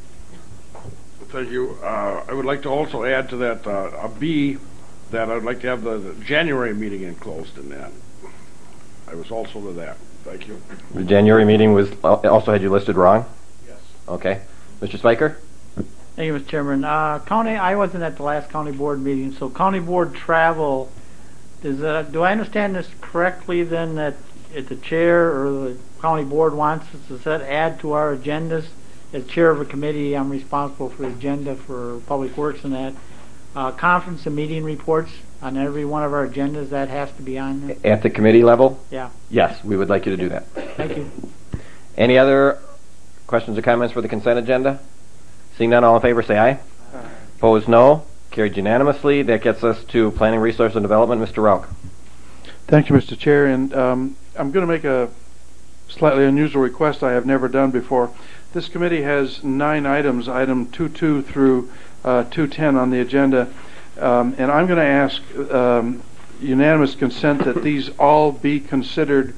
Thank you. Uh, I would like to also add to that uh, a B, that I would like to have the, the January meeting enclosed in that. I was also to that. Thank you. The January meeting was also had you listed wrong? Yes. Okay. Mister Spiker? Thank you, Mister Chairman. Uh, county, I wasn't at the last county board meeting, so county board travel, does that, do I understand this correctly then that if the chair or the county board wants us to set, add to our agendas? As chair of a committee, I'm responsible for the agenda for Public Works and that. Uh, conference and meeting reports on every one of our agendas, that has to be on there? At the committee level? Yeah. Yes, we would like you to do that. Thank you. Any other questions or comments for the consent agenda? Seeing none, all in favor say aye. Aye. Opposed, no. Carried unanimously. That gets us to Planning, Resource, and Development. Mister Rauch. Thank you, Mister Chair. And um, I'm going to make a slightly unusual request I have never done before. This committee has nine items, item two two through uh, two ten on the agenda. Um, and I'm going to ask um, unanimous consent that these all be considered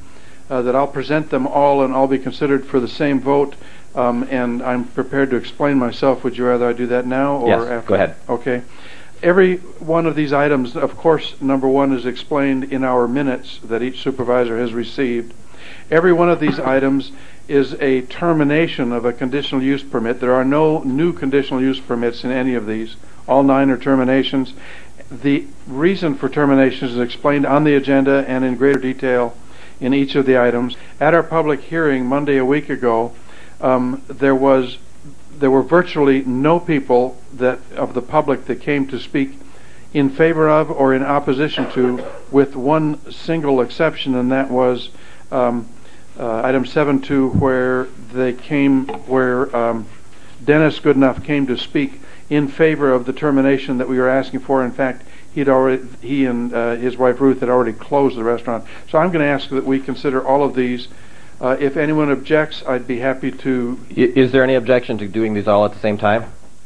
uh, that I'll present them all and all be considered for the same vote. Um, and I'm prepared to explain myself. Would you rather I do that now or Yes, after? go ahead. Okay. Every one of these items, of course, number one is explained in our minutes that each supervisor has received. Every one of these items is a termination of a conditional use permit. There are no new conditional use permits in any of these. All nine are terminations. The reason for termination is explained on the agenda and in greater detail in each of the items. At our public hearing Monday a week ago, um, there was there were virtually no people that of the public that came to speak in favor of or in opposition to, with one single exception, and that was um, uh, item seven two, where they came, where um, Dennis Goodenough came to speak in favor of the termination that we were asking for. In fact, he'd already, he and uh, his wife Ruth had already closed the restaurant. So I'm going to ask that we consider all of these. Uh, if anyone objects, I'd be happy to. Is there any objection to doing these all at the same time?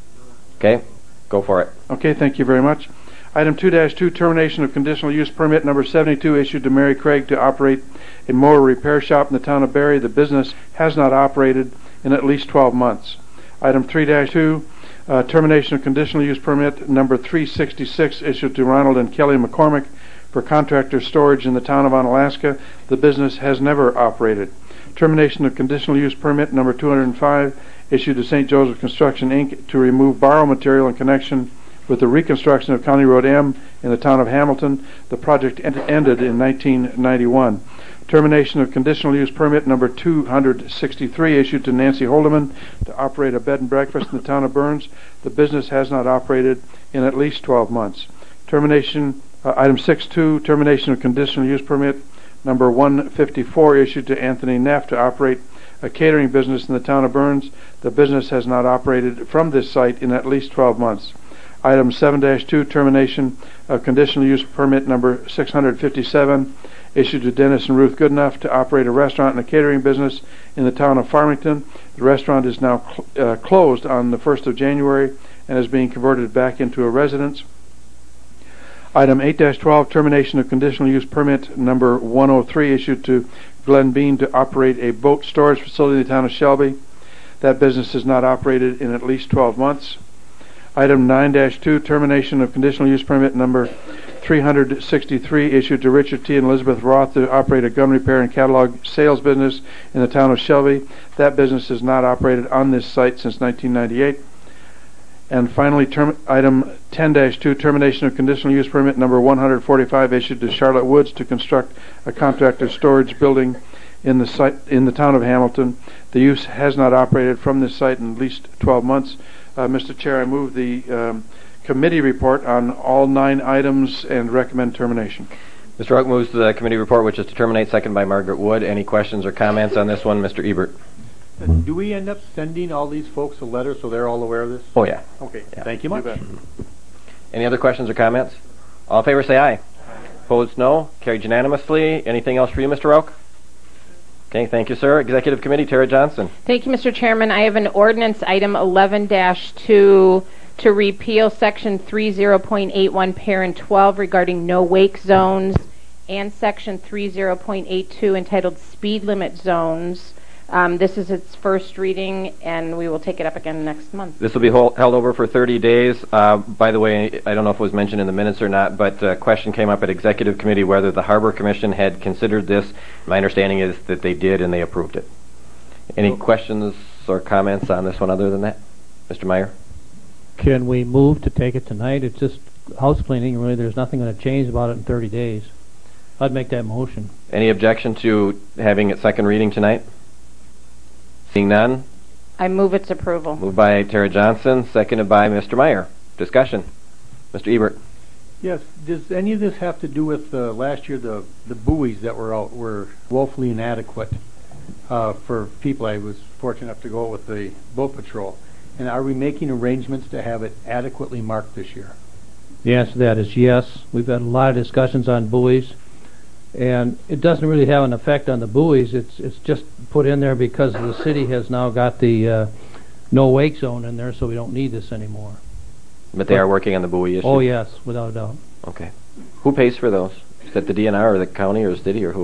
Okay, go for it. Okay, thank you very much. Item two dash two, termination of conditional use permit number seventy-two issued to Mary Craig to operate a motor repair shop in the town of Barry. The business has not operated in at least twelve months. Item three dash two, uh, termination of conditional use permit number three sixty-six issued to Ronald and Kelly McCormick for contractor storage in the town of Onalaska. The business has never operated. Termination of conditional use permit number two hundred five issued to Saint Joseph Construction, Incorporated to remove borrow material in connection with the reconstruction of County Road M in the town of Hamilton. The project end- ended in nineteen ninety-one. Termination of conditional use permit number two hundred sixty-three issued to Nancy Holdeman to operate a bed and breakfast in the town of Burns. The business has not operated in at least twelve months. Termination, uh, item six two, termination of conditional use permit number one fifty-four issued to Anthony Neff to operate a catering business in the town of Burns. The business has not operated from this site in at least twelve months. Item seven dash two, termination of conditional use permit number six hundred fifty-seven issued to Dennis and Ruth Goodenough to operate a restaurant and a catering business in the town of Farmington. The restaurant is now cl- uh, closed on the first of January and is being converted back into a residence. Item eight dash twelve, termination of conditional use permit number one oh three issued to Glenn Bean to operate a boat storage facility in the town of Shelby. That business has not operated in at least twelve months. Item nine dash two, termination of conditional use permit number three hundred sixty-three issued to Richard T. and Elizabeth Roth to operate a gun repair and catalog sales business in the town of Shelby. That business has not operated on this site since nineteen ninety-eight. And finally, term, item ten dash two, termination of conditional use permit number one hundred forty-five issued to Charlotte Woods to construct a contractor storage building in the site in the town of Hamilton. The use has not operated from this site in at least twelve months. Uh, Mister Chair, I move the um, committee report on all nine items and recommend termination. Mister Oak moves to the committee report, which is to terminate, second by Margaret Wood. Any questions or comments on this one? Mister Ebert. Uh, do we end up sending all these folks a letter so they're all aware of this? Oh, yeah. Okay. Yeah. Thank you much. You Any other questions or comments? All in favor say aye. Opposed, no. Carried unanimously. Anything else for you, Mister Oak? Okay, thank you, sir. Executive Committee, Tara Johnson. Thank you, Mister Chairman. I have an ordinance item eleven dash two to repeal section thirty point eight one parent twelve regarding no wake zones and section thirty point eight two entitled speed limit zones. Um, this is its first reading, and we will take it up again next month. This will be hold, held over for thirty days. Uh, by the way, I don't know if it was mentioned in the minutes or not, but a question came up at Executive Committee whether the Harbor Commission had considered this. My understanding is that they did, and they approved it. Any okay. questions or comments on this one other than that? Mister Meyer? Can we move to take it tonight? It's just house cleaning. Really, there's nothing going to change about it in thirty days. I'd make that motion. Any objection to having it second reading tonight? Seeing none? I move its approval. Moved by Tara Johnson, seconded by Mister Meyer. Discussion. Mister Ebert. Yes. Does any of this have to do with uh, last year the the buoys that were out were woefully inadequate uh, for people? I was fortunate enough to go with the boat patrol. And are we making arrangements to have it adequately marked this year? The answer to that is yes. We've had a lot of discussions on buoys, and it doesn't really have an effect on the buoys. It's it's just put in there because the city has now got the uh, no wake zone in there, so we don't need this anymore. But they but, are working on the buoy issue? Oh, yes, without a doubt. Okay. Who pays for those? Is that the D N R or the county or the city or who?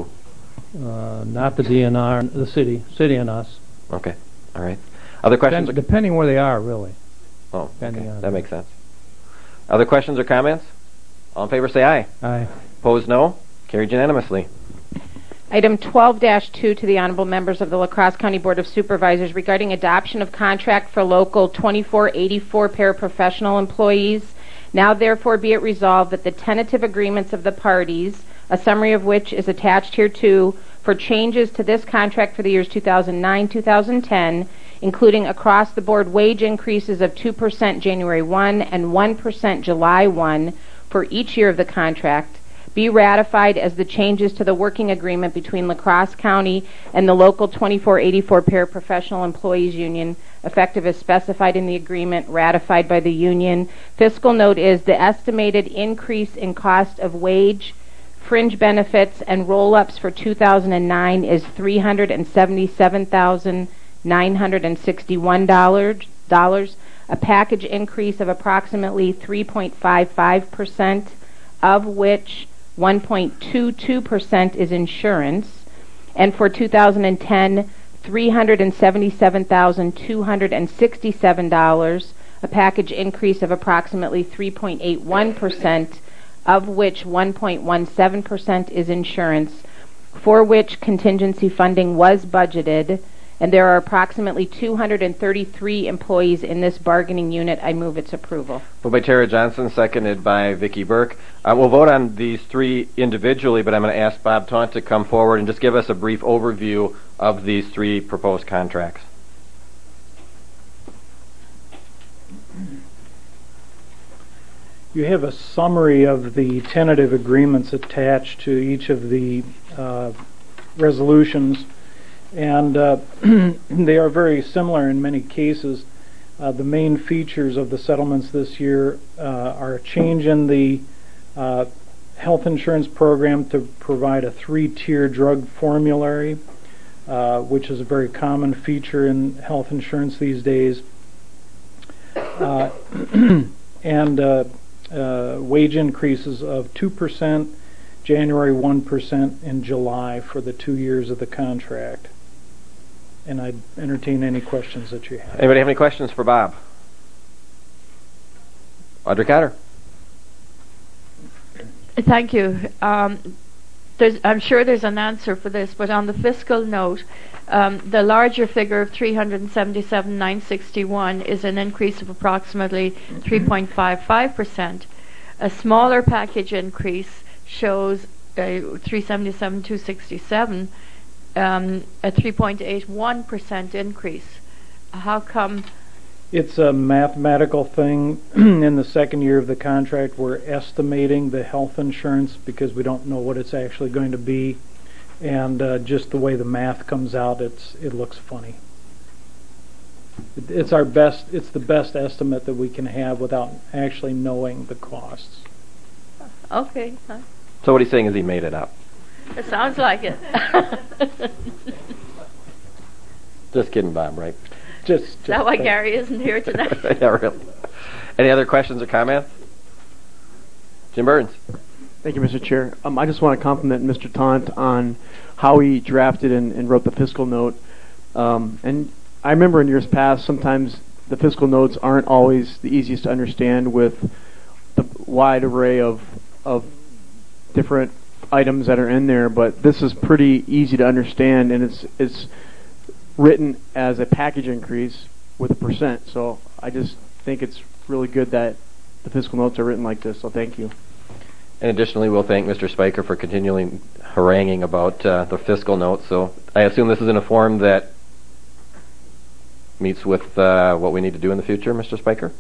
uh, not the D N R, the city, city and us. Okay, all right. Other questions? Depend, depending where they are, really. Oh, Depending okay. on That makes sense. Other questions or comments? All in favor say aye. Aye. Opposed, no. Carried unanimously. Item twelve dash two to the honorable members of the La Crosse County Board of Supervisors regarding adoption of contract for local twenty-four eighty-four paraprofessional employees. Now therefore be it resolved that the tentative agreements of the parties, a summary of which is attached hereto, for changes to this contract for the years two thousand nine to two thousand ten, including across-the-board wage increases of two percent January first and one percent July first for each year of the contract, be ratified as the changes to the working agreement between La Crosse County and the local twenty-four eighty-four Paraprofessional Employees Union, effective as specified in the agreement ratified by the union. Fiscal note is the estimated increase in cost of wage, fringe benefits, and roll-ups for two thousand nine is three hundred seventy-seven thousand nine hundred sixty-one dollars, a package increase of approximately three point five five percent, of which one point two two percent is insurance, and for two thousand ten, three hundred seventy-seven thousand two hundred sixty-seven dollars, a package increase of approximately three point eight one percent, of which one point one seven percent is insurance, for which contingency funding was budgeted, and there are approximately two hundred thirty-three employees in this bargaining unit. I move its approval. Moved by Tara Johnson, seconded by Vicki Burke. Uh, we'll vote on these three individually, but I'm going to ask Bob Taunt to come forward and just give us a brief overview of these three proposed contracts. You have a summary of the tentative agreements attached to each of the uh, resolutions, and uh, they are very similar in many cases. Uh, the main features of the settlements this year uh, are a change in the uh, health insurance program to provide a three-tier drug formulary, uh, which is a very common feature in health insurance these days, uh, and uh, uh, wage increases of two percent, January one percent, in July for the two years of the contract. And I'd entertain any questions that you have. Anybody have any questions for Bob? Audrey Cotter. Thank you. Um, there's, I'm sure there's an answer for this, but on the fiscal note, um, the larger figure of three hundred seventy-seven thousand nine hundred sixty-one is an increase of approximately three point five five percent. A smaller package increase shows uh, three hundred seventy-seven thousand two hundred sixty-seven, um, a three point eight one percent increase. How come? It's a mathematical thing. In the second year of the contract, we're estimating the health insurance because we don't know what it's actually going to be, and uh, just the way the math comes out, it's it looks funny. It, it's our best. It's the best estimate that we can have without actually knowing the costs. Okay. So what he's saying is he made it up. It sounds like it. Just kidding, Bob, right? Just, Is that why Gary isn't here tonight? Yeah, really. Any other questions or comments? Jim Burns. Thank you, Mister Chair. Um, I just want to compliment Mister Taunt on how he drafted and, and wrote the fiscal note. Um, and I remember in years past, sometimes the fiscal notes aren't always the easiest to understand with the wide array of of different items that are in there. But this is pretty easy to understand, and it's it's. written as a package increase with a percent. So I just think it's really good that the fiscal notes are written like this. So thank you. And additionally, we'll thank Mister Spiker for continually haranguing about uh, the fiscal notes. So I assume this is in a form that meets with uh, what we need to do in the future, Mister Spiker?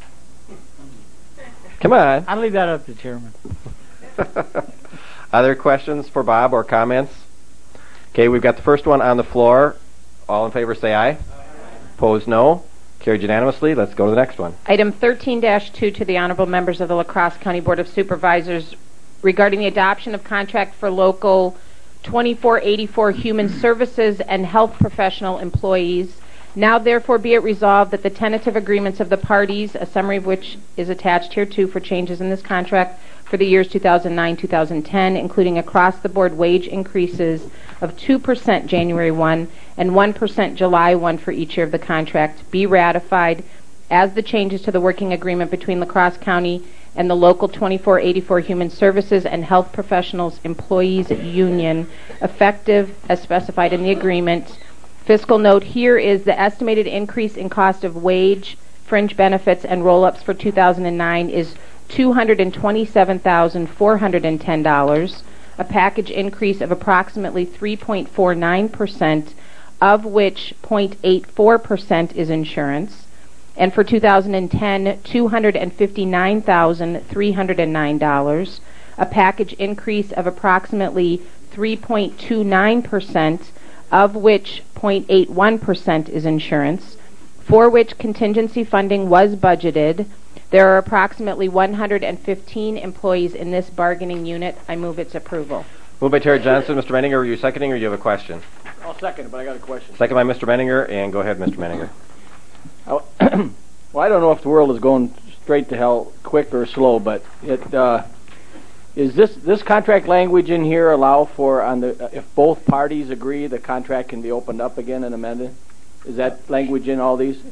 Come on. I'll leave that up to the chairman. Other questions for Bob or comments? Okay, we've got the first one on the floor. All in favor say aye. Aye. Opposed no. Carried unanimously. Let's go to the next one. Item thirteen dash two to the honorable members of the La Crosse County Board of Supervisors regarding the adoption of contract for local twenty-four eighty-four human services and health professional employees. Now therefore be it resolved that the tentative agreements of the parties, a summary of which is attached hereto for changes in this contract for the years two thousand nine to two thousand ten, including across-the-board wage increases of two percent January first and one percent July first for each year of the contract, be ratified as the changes to the working agreement between La Crosse County and the Local twenty-four eighty-four Human Services and Health Professionals Employees Union, effective as specified in the agreement. Fiscal note here is the estimated increase in cost of wage, fringe benefits, and roll-ups for two thousand nine is two hundred twenty-seven thousand four hundred ten dollars, a package increase of approximately three point four nine percent, of which zero point eight four percent is insurance. And for two thousand ten, two hundred fifty-nine thousand three hundred nine dollars, a package increase of approximately three point two nine percent, of which zero point eight one percent is insurance, for which contingency funding was budgeted. There are approximately one hundred fifteen employees in this bargaining unit. I move its approval. Moved by Terry Johnson. Mister Menninger, are you seconding or do you have a question? I'll second it, but I got a question. Second by Mister Menninger, and go ahead, Mister Menninger. Oh, well, I don't know if the world is going straight to hell quick or slow, but it uh, is this this contract language in here allow for on the uh, if both parties agree the contract can be opened up again and amended? Is that language in all these?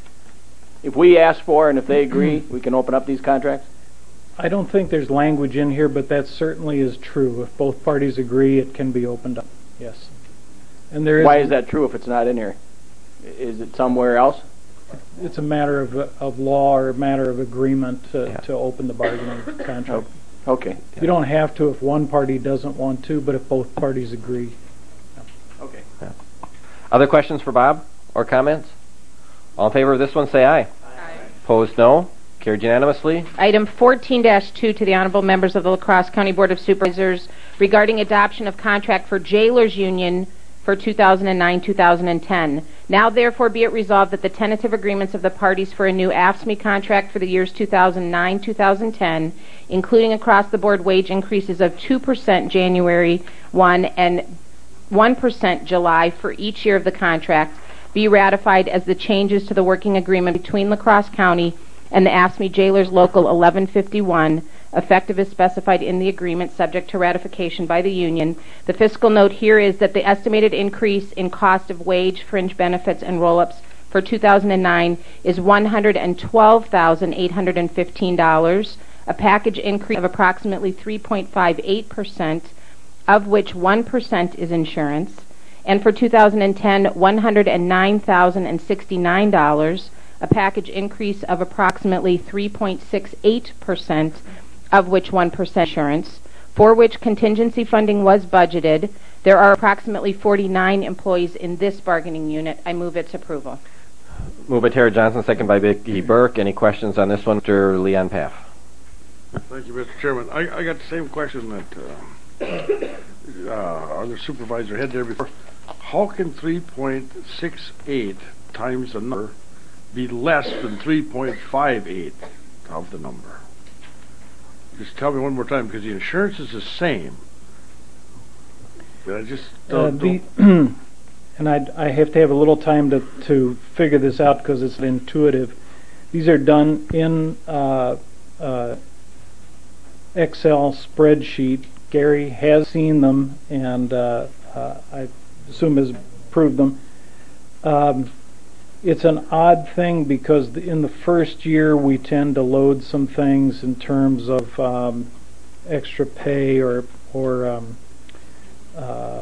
If we ask for and if they agree, we can open up these contracts? I don't think there's language in here, but that certainly is true. If both parties agree, it can be opened up. Yes. And there is. Why is that true if it's not in here? Is it somewhere else? It's a matter of of law or a matter of agreement to, yeah. to open the bargaining contract. Oh, okay. You don't have to if one party doesn't want to, but if both parties agree. Yeah. Okay. Yeah. Other questions for Bob or comments? All in favor of this one, say aye. Aye. Opposed, no. Carried unanimously. Item fourteen dash two to the Honorable Members of the La Crosse County Board of Supervisors regarding adoption of contract for Jailers Union for two thousand nine to two thousand ten. Now therefore be it resolved that the tentative agreements of the parties for a new A F S C M E contract for the years two thousand nine to two thousand ten, including across-the-board wage increases of two percent January first and one percent July for each year of the contract, be ratified as the changes to the working agreement between La Crosse County and the A F S C M E Jailers Local eleven fifty-one, effective as specified in the agreement, subject to ratification by the union. The fiscal note here is that the estimated increase in cost of wage, fringe benefits, and roll-ups for two thousand nine is one hundred twelve thousand eight hundred fifteen dollars, a package increase of approximately three point five eight percent, of which one percent is insurance. And for two thousand ten, one hundred nine thousand sixty-nine dollars, a package increase of approximately three point six eight percent, of which one percent insurance, for which contingency funding was budgeted. There are approximately forty-nine employees in this bargaining unit. I move its approval. Moved by Terry Johnson, second by Vicki Burke. Any questions on this one? Mister Leon Paff. Thank you, Mister Chairman. I, I got the same question that uh, uh, our other supervisor had there before. How can three point six eight times the number be less than three point five eight of the number? Just tell me one more time, because the insurance is the same. But I just don't. Uh, the and I, I have to have a little time to, to figure this out because it's intuitive. These are done in uh, uh, Excel spreadsheet. Gary has seen them, and uh, uh, I assume has approved them. Um, it's an odd thing because the, in the first year we tend to load some things in terms of um, extra pay or or um, uh,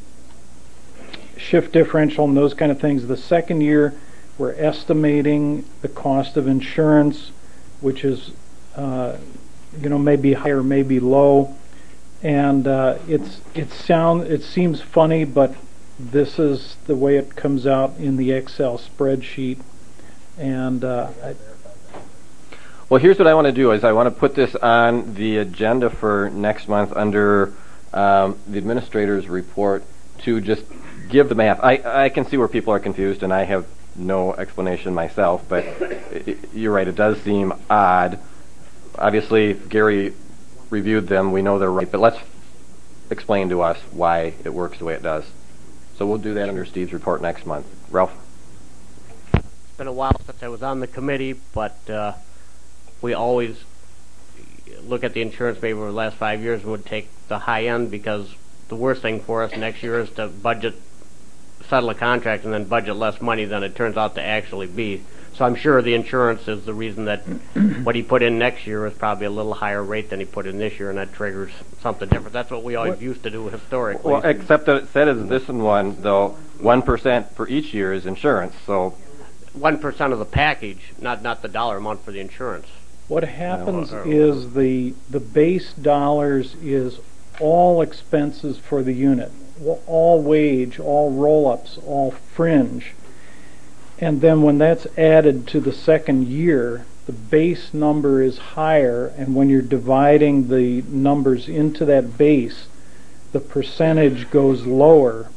shift differential and those kind of things. The second year we're estimating the cost of insurance, which is uh, you know maybe higher, maybe low, and uh, it's it sound it seems funny, but this is the way it comes out in the Excel spreadsheet. And uh, I, well, here's what I want to do: is I want to put this on the agenda for next month under um, the administrator's report to just give the math. I I can see where people are confused, and I have no explanation myself. But it, you're right; it does seem odd. Obviously, Gary reviewed them. We know they're right, but let's explain to us why it works the way it does. So we'll do that under Steve's report next month. Ralph? It's been a while since I was on the committee, but uh, we always look at the insurance maybe over the last five years and would take the high end, because the worst thing for us next year is to budget, settle a contract, and then budget less money than it turns out to actually be. So I'm sure the insurance is the reason that what he put in next year is probably a little higher rate than he put in this year, and that triggers something different. That's what we always What? used to do historically. Well, except that it said as this one, though, one percent for each year is insurance, so... one percent of the package, not not the dollar amount for the insurance. What happens Uh, is the the base dollars is all expenses for the unit, all wage, all roll-ups, all fringe. And then when that's added to the second year, the base number is higher, and when you're dividing the numbers into that base, the percentage goes lower.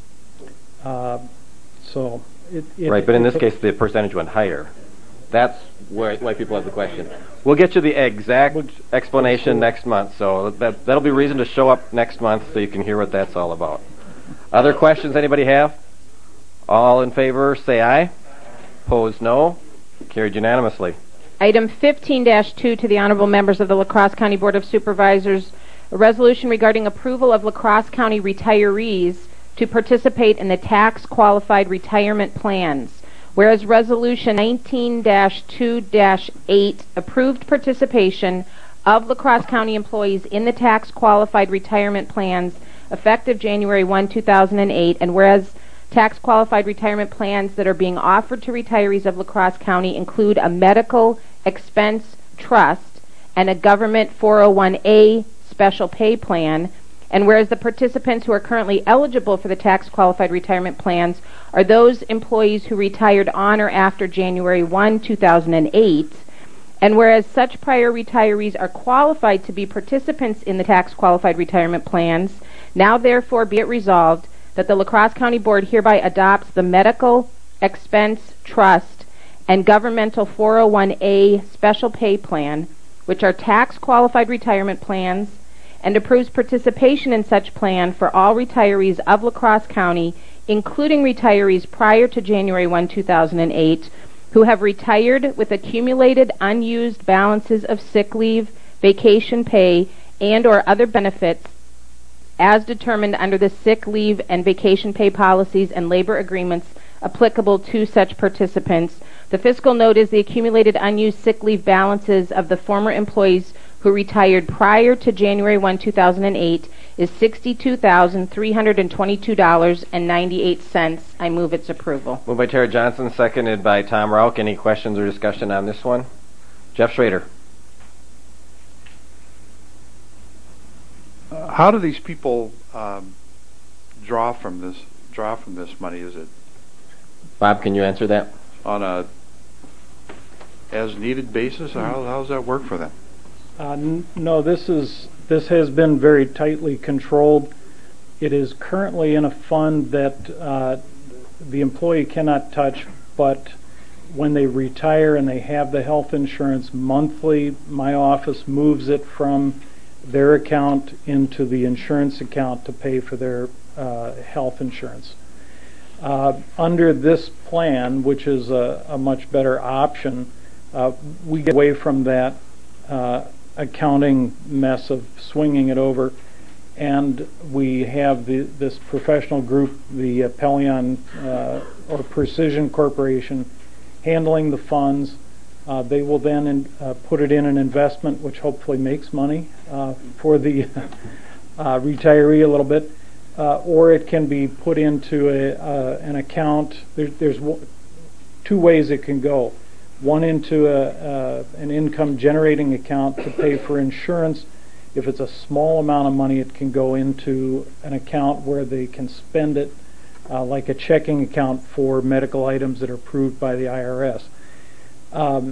Uh, so it, it, right, but in it, this case, the percentage went higher. That's where, why people have the question. We'll get you the exact explanation next month, so that, that'll be reason to show up next month so you can hear what that's all about. Other questions anybody have? All in favor, say aye. Opposed, no. Carried unanimously. Item fifteen dash two to the honorable members of the La Crosse County Board of Supervisors, a resolution regarding approval of La Crosse County retirees to participate in the tax-qualified retirement plans. Whereas Resolution nineteen dash two dash eight approved participation of La Crosse County employees in the tax-qualified retirement plans effective January first, two thousand eight, and whereas tax-qualified retirement plans that are being offered to retirees of La Crosse County include a medical expense trust and a government four oh one A special pay plan, and whereas the participants who are currently eligible for the tax-qualified retirement plans are those employees who retired on or after January first, two thousand eight, and whereas such prior retirees are qualified to be participants in the tax-qualified retirement plans, now therefore be it resolved that the La Crosse County Board hereby adopts the medical expense trust and governmental four oh one A special pay plan, which are tax-qualified retirement plans, and approves participation in such plan for all retirees of La Crosse County, including retirees prior to January first, two thousand eight, who have retired with accumulated unused balances of sick leave, vacation pay, and or other benefits as determined under the sick leave and vacation pay policies and labor agreements applicable to such participants. The fiscal note is the accumulated unused sick leave balances of the former employees who retired prior to January first, two thousand eight is sixty-two thousand three hundred twenty-two dollars and ninety-eight cents. I move its approval. Moved by Tara Johnson, seconded by Tom Rauch. Any questions or discussion on this one? Jeff Schrader. Uh, how do these people um, draw from this draw from this money? Is it Bob, can you answer that? On a as needed basis, or how, how does that work for them? Uh, n- no, this is this has been very tightly controlled. It is currently in a fund that uh, the employee cannot touch, but when they retire and they have the health insurance monthly, my office moves it from their account into the insurance account to pay for their uh, health insurance. Uh, under this plan, which is a, a much better option, uh, we get away from that uh, accounting mess of swinging it over, and we have the, this professional group, the uh, Pelion uh, or Precision Corporation, handling the funds. Uh, they will then in, uh, put it in an investment, which hopefully makes money uh, for the uh, retiree a little bit, uh, or it can be put into a, uh, an account. There, there's w- two ways it can go. One into a, uh, an income-generating account to pay for insurance. If it's a small amount of money, it can go into an account where they can spend it, uh, like a checking account for medical items that are approved by the I R S. Um,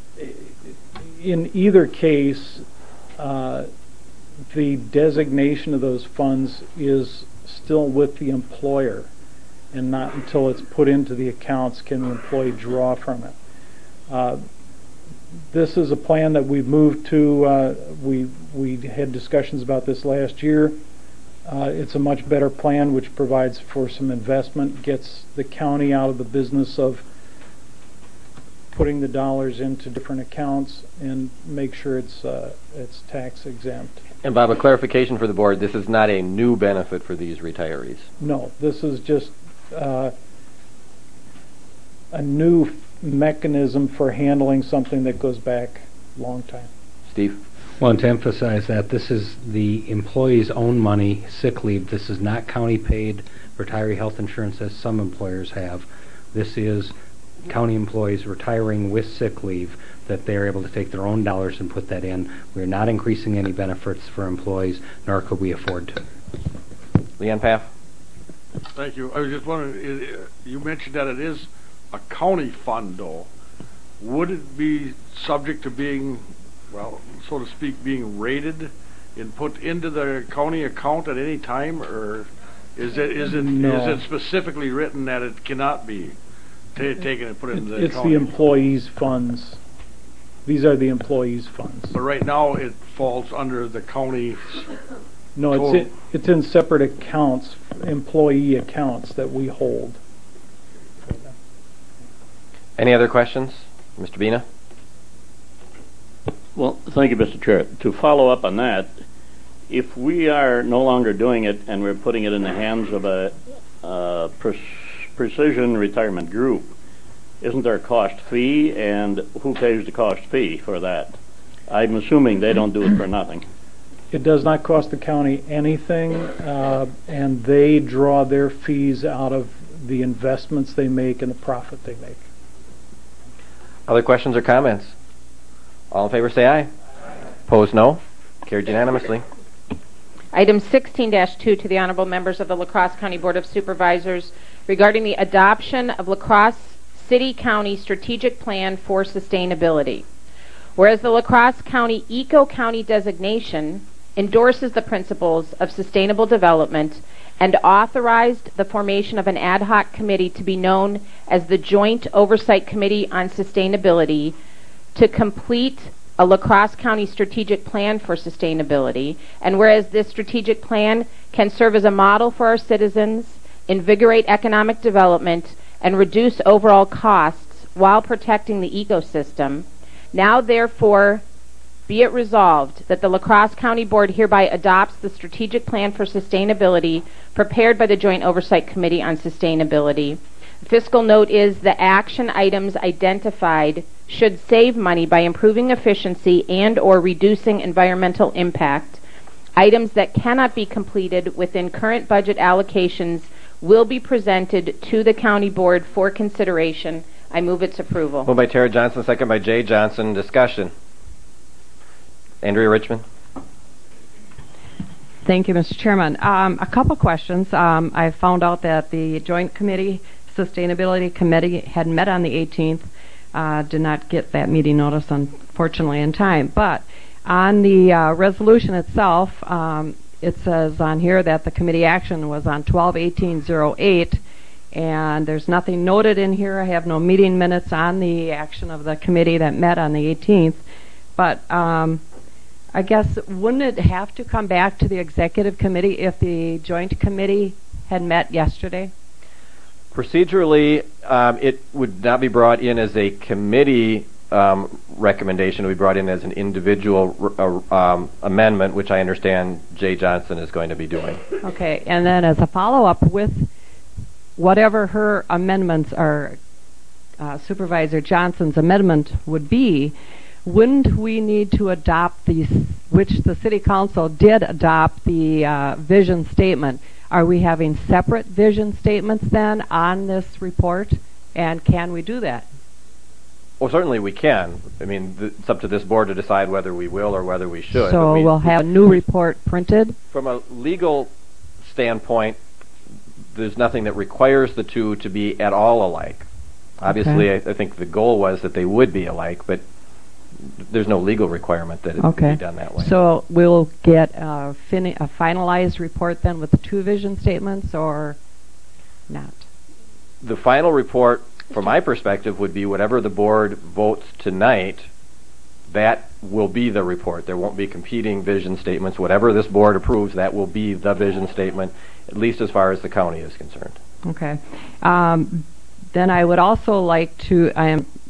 in either case, uh, the designation of those funds is still with the employer, and not until it's put into the accounts can the employee draw from it. Uh, this is a plan that we've moved to. Uh, we we had discussions about this last year. Uh, it's a much better plan, which provides for some investment, gets the county out of the business of putting the dollars into different accounts and make sure it's uh, it's tax exempt. And Bob, a clarification for the board, this is not a new benefit for these retirees. No, this is just uh, a new mechanism for handling something that goes back a long time. Steve? Well, and to emphasize that, this is the employee's own money, sick leave. This is not county-paid retiree health insurance as some employers have. This is county employees retiring with sick leave that they're able to take their own dollars and put that in. We're not increasing any benefits for employees, nor could we afford to. Leanne Paff? Thank you. I was just wondering, it, you mentioned that it is a county fund, though. Would it be subject to being, well, so to speak, being rated and put into the county account at any time, or is it is it No. is it specifically written that it cannot be ta taken and put into the It's county? the employees' funds. These are the employees' funds. But right now it falls under the county. No, it's total. in, it's in separate accounts, employee accounts that we hold. Any other questions? Mister Bina? Well, thank you, Mister Chair. To follow up on that, if we are no longer doing it and we're putting it in the hands of a uh, pre- precision retirement group, isn't there a cost fee, and who pays the cost fee for that? I'm assuming they don't do it for nothing. It does not cost the county anything, uh, and they draw their fees out of the investments they make and the profit they make. Other questions or comments? All in favor say aye. Opposed no. Carried unanimously. Item sixteen dash two to the honorable members of the La Crosse County Board of Supervisors regarding the adoption of La Crosse City County Strategic Plan for Sustainability. Whereas the La Crosse County Eco County designation endorses the principles of sustainable development and authorized the formation of an ad hoc committee to be known as the Joint Oversight Committee on Sustainability to complete a La Crosse County strategic plan for sustainability, and whereas this strategic plan can serve as a model for our citizens, invigorate economic development, and reduce overall costs while protecting the ecosystem, now therefore be it resolved that the La Crosse County Board hereby adopts the strategic plan for sustainability prepared by the Joint Oversight Committee on Sustainability. The fiscal note is the action items identified should save money by improving efficiency and or reducing environmental impact. Items that cannot be completed within current budget allocations will be presented to the county board for consideration. I move its approval. Moved by Tara Johnson, second by Jay Johnson. Discussion. Andrea Richmond. Thank you, Mister Chairman. Um, a couple questions. Um, I found out that the Joint Committee, Sustainability Committee, had met on the eighteenth. Uh, did not get that meeting notice, unfortunately, in time. But on the uh, resolution itself, um, it says on here that the committee action was on twelve eighteen oh eight, and there's nothing noted in here. I have no meeting minutes on the action of the committee that met on the eighteenth. But um, I guess wouldn't it have to come back to the executive committee if the joint committee had met yesterday? Procedurally, um, it would not be brought in as a committee um, recommendation. It would be brought in as an individual uh, um, amendment, which I understand Jay Johnson is going to be doing. Okay, and then as a follow-up with whatever her amendments or uh, Supervisor Johnson's amendment would be, wouldn't we need to adopt the, which the City Council did adopt the uh, vision statement? Are we having separate vision statements then on this report, and can we do that? Well, certainly we can. I mean, th- it's up to this board to decide whether we will or whether we should. So we, we'll have a new report printed? From a legal standpoint, there's nothing that requires the two to be at all alike. Obviously, Okay. I, I think the goal was that they would be alike, but there's no legal requirement that it Okay. be done that way. So we'll get a, fini- a finalized report then with the two vision statements, or not? The final report, from my perspective, would be whatever the board votes tonight, that will be the report. There won't be competing vision statements. Whatever this board approves, that will be the vision statement, at least as far as the county is concerned. Okay. Um, then I would also like to, I am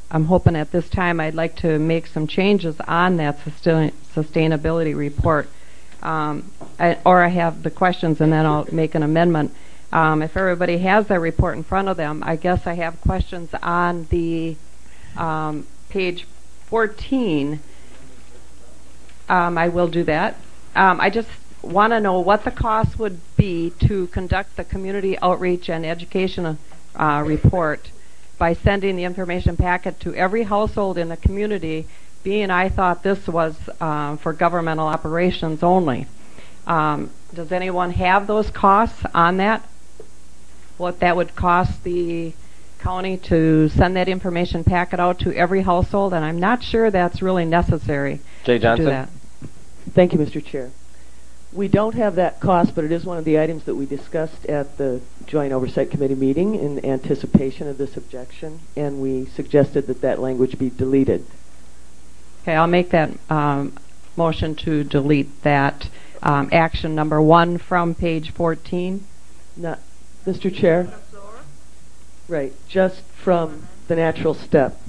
I'm hoping at this time I'd like to make some changes on that sustain, sustainability report. Um, I, or I have the questions and then I'll make an amendment. Um, if everybody has their report in front of them, I guess I have questions on the um, page fourteen. Um, I will do that. Um, I just want to know what the cost would be to conduct the community outreach and education uh, report by sending the information packet to every household in the community, being I thought this was uh, for governmental operations only. Um, does anyone have those costs on that? What that would cost the county to send that information packet out to every household? And I'm not sure that's really necessary. Jay Johnson. To do that. Thank you, Mister Chair. We don't have that cost, but it is one of the items that we discussed at the Joint Oversight Committee meeting in anticipation of this objection, and we suggested that that language be deleted. Okay, I'll make that um, motion to delete that um, action number one from page fourteen. Not, Mister Chair? Right, just from the natural step.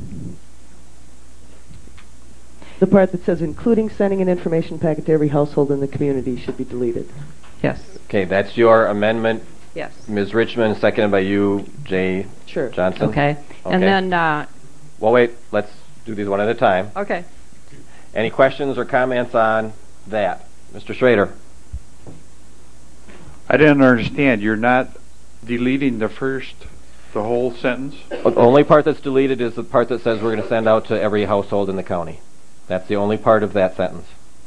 The part that says including sending an information packet to every household in the community should be deleted. Yes. Okay, that's your amendment. Yes. Miz Richmond, seconded by you, Jay sure. Johnson. Okay. okay. And then... Uh, well, wait, let's do these one at a time. Okay. Any questions or comments on that? Mister Schrader. I didn't understand. You're not deleting the first, the whole sentence? The only part that's deleted is the part that says we're going to send out to every household in the county. That's the only part of that sentence.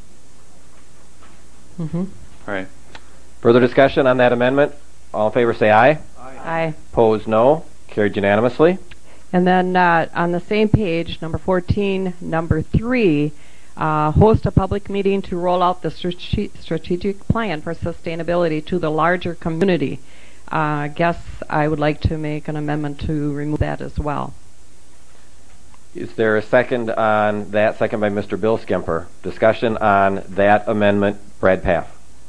Mm-hmm. All right. Further discussion on that amendment? All in favor say aye. Aye. Aye. Opposed, no. Carried unanimously. And then uh, on the same page, number fourteen, number three, uh, host a public meeting to roll out the strate- strategic plan for sustainability to the larger community. Uh, I guess I would like to make an amendment to remove that as well. Is there a second on that? Second by Mister Bill Skemper. Discussion on that amendment. Brad Paff.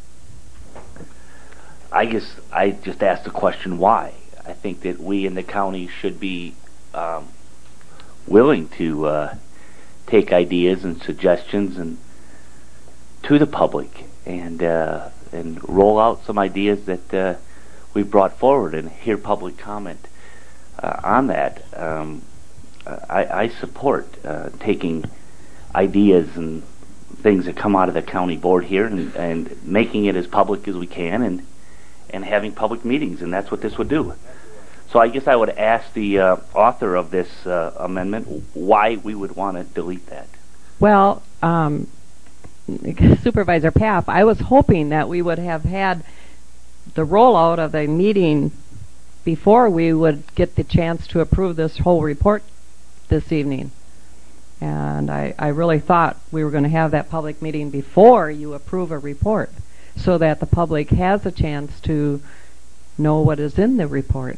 I guess I just asked the question why. I think that we in the county should be um, willing to uh, take ideas and suggestions and to the public and uh, and roll out some ideas that uh, we brought forward and hear public comment uh, on that. Um, I, I support uh, taking ideas and things that come out of the county board here and, and making it as public as we can and and having public meetings, and that's what this would do. So I guess I would ask the uh, author of this uh, amendment why we would want to delete that. Well, um, Supervisor Paff, I was hoping that we would have had the rollout of a meeting before we would get the chance to approve this whole report this evening. And I, I really thought we were going to have that public meeting before you approve a report so that the public has a chance to know what is in the report.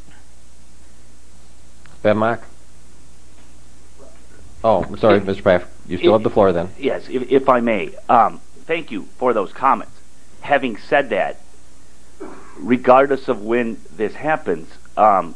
Ben Mock? Oh, I'm sorry, Mister Paff. You still if, have the floor then. Yes, if, if I may. Um, thank you for those comments. Having said that, regardless of when this happens, um,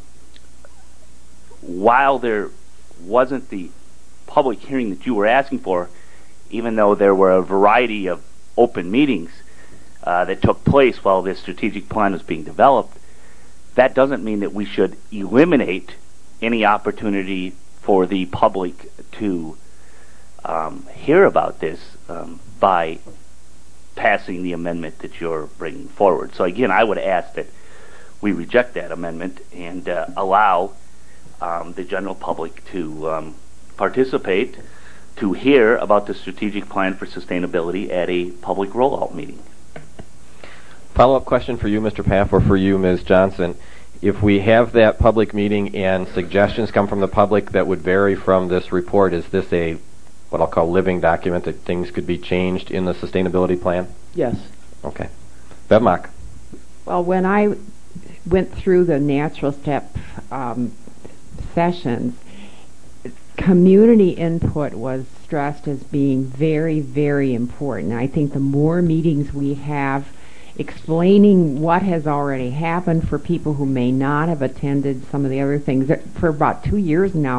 while there wasn't the public hearing that you were asking for, even though there were a variety of open meetings uh, that took place while this strategic plan was being developed, that doesn't mean that we should eliminate any opportunity for the public to um, hear about this um, by passing the amendment that you're bringing forward. So again, I would ask that we reject that amendment and uh, allow um, the general public to um, participate, to hear about the strategic plan for sustainability at a public rollout meeting. Follow-up question for you, Mister Paff, or for you, Miz Johnson. If we have that public meeting and suggestions come from the public that would vary from this report, is this a, what I'll call living document, that things could be changed in the sustainability plan? Yes. Okay. Bev Mock. Well, when I went through the natural step um, sessions, community input was stressed as being very, very important. I think the more meetings we have explaining what has already happened for people who may not have attended some of the other things. For about two years now,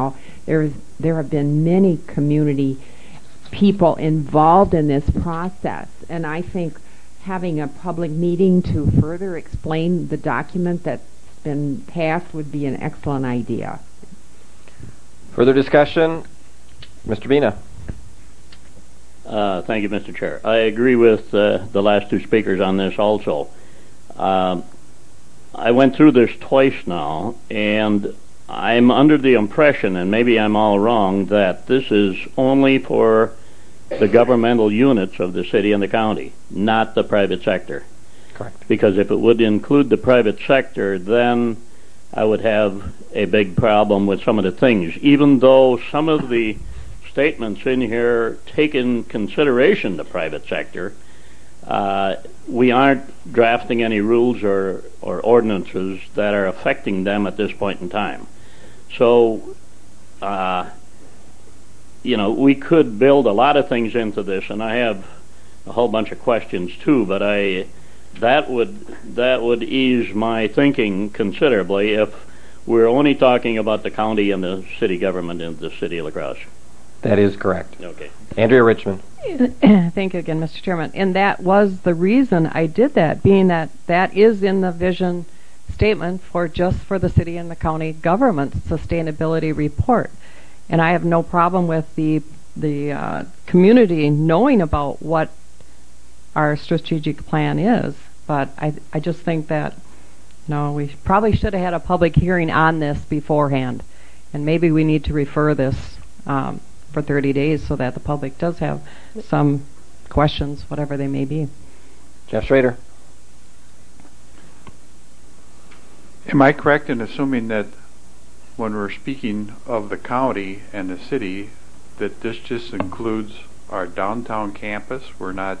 There, there have been many community people involved in this process, and I think having a public meeting to further explain the document that's been passed would be an excellent idea. Further discussion? Mister Bina. Uh, thank you, Mister Chair. I agree with uh, the last two speakers on this also. Um, I went through this twice now, and I'm under the impression, and maybe I'm all wrong, that this is only for the governmental units of the city and the county, not the private sector. Correct. Because if it would include the private sector, then I would have a big problem with some of the things, even though some of the statements in here take in consideration the private sector. Uh, we aren't drafting any rules or, or ordinances that are affecting them at this point in time. So, uh, you know, we could build a lot of things into this, and I have a whole bunch of questions too, but I that would that would ease my thinking considerably if we're only talking about the county and the city government in the city of La Crosse. That is correct. Okay. Andrea Richmond. Thank you again, Mister Chairman. And that was the reason I did that, being that that is in the vision statement for just for the city and the county government sustainability report. And I have no problem with the the uh, community knowing about what our strategic plan is. But I I just think that, no, we probably should have had a public hearing on this beforehand. And maybe we need to refer this um, for thirty days so that the public does have some questions, whatever they may be. Jeff Schrader. Am I correct in assuming that when we're speaking of the county and the city, that this just includes our downtown campus? We're not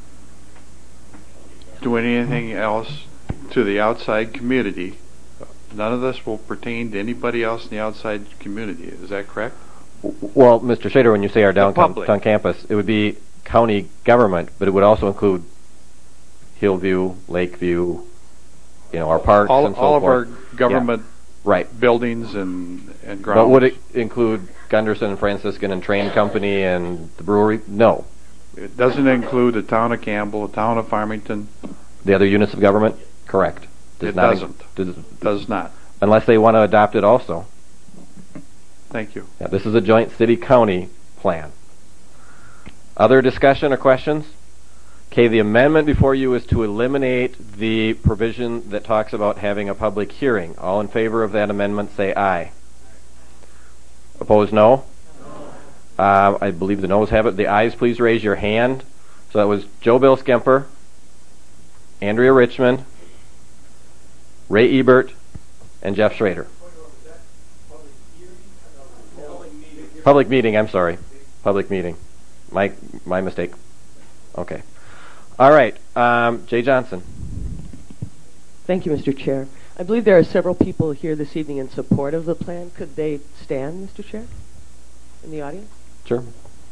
doing anything else to the outside community. None of this will pertain to anybody else in the outside community. Is that correct? Well, Mister Schrader, when you say our downtown, downtown campus, it would be county government, but it would also include Hillview, Lakeview, you know, our parks all, and so all forth. All of our government yeah. right. buildings and, and grounds. But would it include Gunderson and Franciscan and Train Company and the brewery? No. It doesn't include the town of Campbell, the town of Farmington. The other units of government? Correct. Does it not doesn't. Does, does not. Unless they want to adopt it also. Thank you. Yeah, this is a joint city-county plan. Other discussion or questions? Okay, the amendment before you is to eliminate the provision that talks about having a public hearing. All in favor of that amendment say aye. Opposed, no? No. Uh, I believe the noes have it. The ayes, please raise your hand. So that was Joe Bill Skemper, Andrea Richmond, Ray Ebert, and Jeff Schrader. Public meeting, I'm sorry. Public meeting. My my mistake. Okay. All right. Um, Jay Johnson. Thank you, Mister Chair. I believe there are several people here this evening in support of the plan. Could they stand, Mister Chair, in the audience? Sure.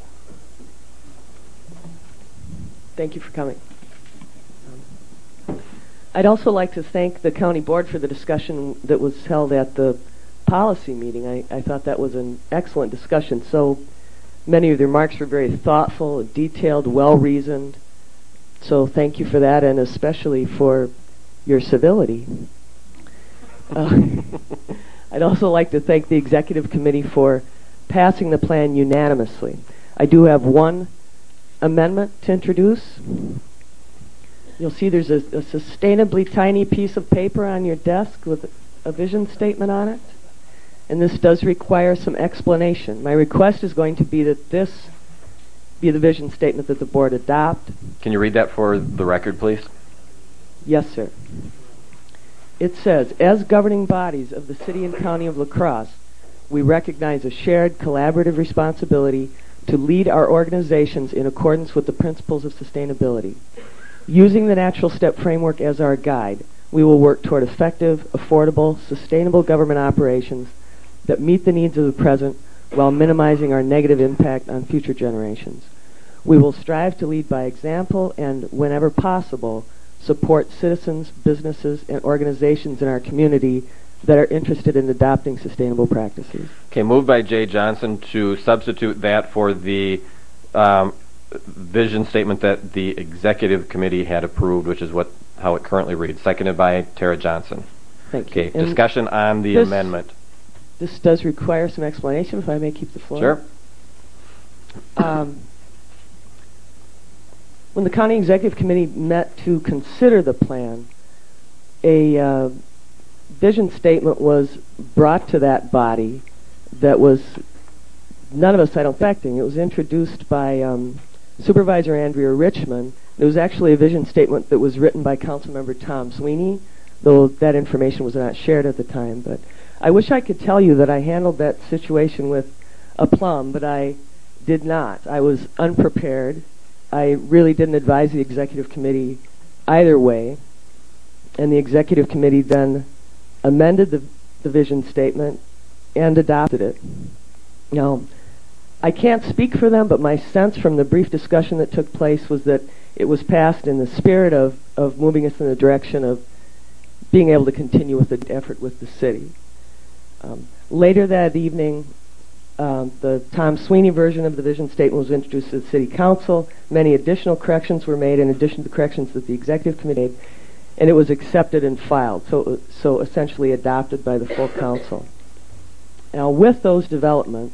Thank you for coming. Um, I'd also like to thank the county board for the discussion that was held at the policy meeting. I, I thought that was an excellent discussion. So many of the remarks were very thoughtful, detailed, well-reasoned. So thank you for that, and especially for your civility. Uh, I'd also like to thank the executive committee for passing the plan unanimously. I do have one amendment to introduce. You'll see there's a, a sustainably tiny piece of paper on your desk with a vision statement on it. And this does require some explanation. My request is going to be that this be the vision statement that the board adopt. Can you read that for the record, please? Yes, sir. It says, as governing bodies of the city and county of La Crosse, we recognize a shared collaborative responsibility to lead our organizations in accordance with the principles of sustainability. Using the Natural Step framework as our guide, we will work toward effective, affordable, sustainable government operations that meet the needs of the present while minimizing our negative impact on future generations. We will strive to lead by example and, whenever possible, support citizens, businesses, and organizations in our community that are interested in adopting sustainable practices. Okay, moved by Jay Johnson to substitute that for the um, vision statement that the executive committee had approved, which is what how it currently reads. Seconded by Tara Johnson. Thank you. Okay, And discussion on the this- amendment. This does require some explanation, if I may keep the floor. Sure. Um, when the County Executive Committee met to consider the plan, a uh, vision statement was brought to that body that was none of us, I don't think, it was introduced by um, Supervisor Andrea Richmond. It was actually a vision statement that was written by Councilmember Tom Sweeney, though that information was not shared at the time. But I wish I could tell you that I handled that situation with aplomb, but I did not. I was unprepared. I really didn't advise the Executive Committee either way, and the Executive Committee then amended the, the vision statement and adopted it. Now, I can't speak for them, but my sense from the brief discussion that took place was that it was passed in the spirit of, of moving us in the direction of being able to continue with the effort with the city. Um, later that evening, um, the Tom Sweeney version of the vision statement was introduced to the City Council. Many additional corrections were made in addition to the corrections that the Executive Committee made, and it was accepted and filed, so, so essentially adopted by the full Council. Now, with those developments,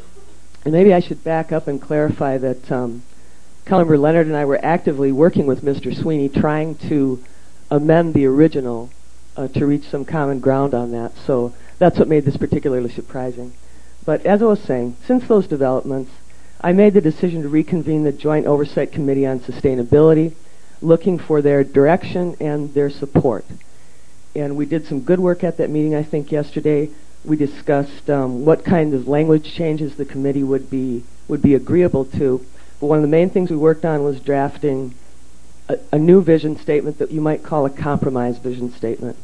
and maybe I should back up and clarify that um, Councilmember Leonard and I were actively working with Mister Sweeney trying to amend the original uh, to reach some common ground on that. So that's what made this particularly surprising. But as I was saying, since those developments, I made the decision to reconvene the Joint Oversight Committee on Sustainability, looking for their direction and their support. And we did some good work at that meeting, I think, yesterday. We discussed um, what kind of language changes the committee would be would be agreeable to. But one of the main things we worked on was drafting a, a new vision statement that you might call a compromise vision statement.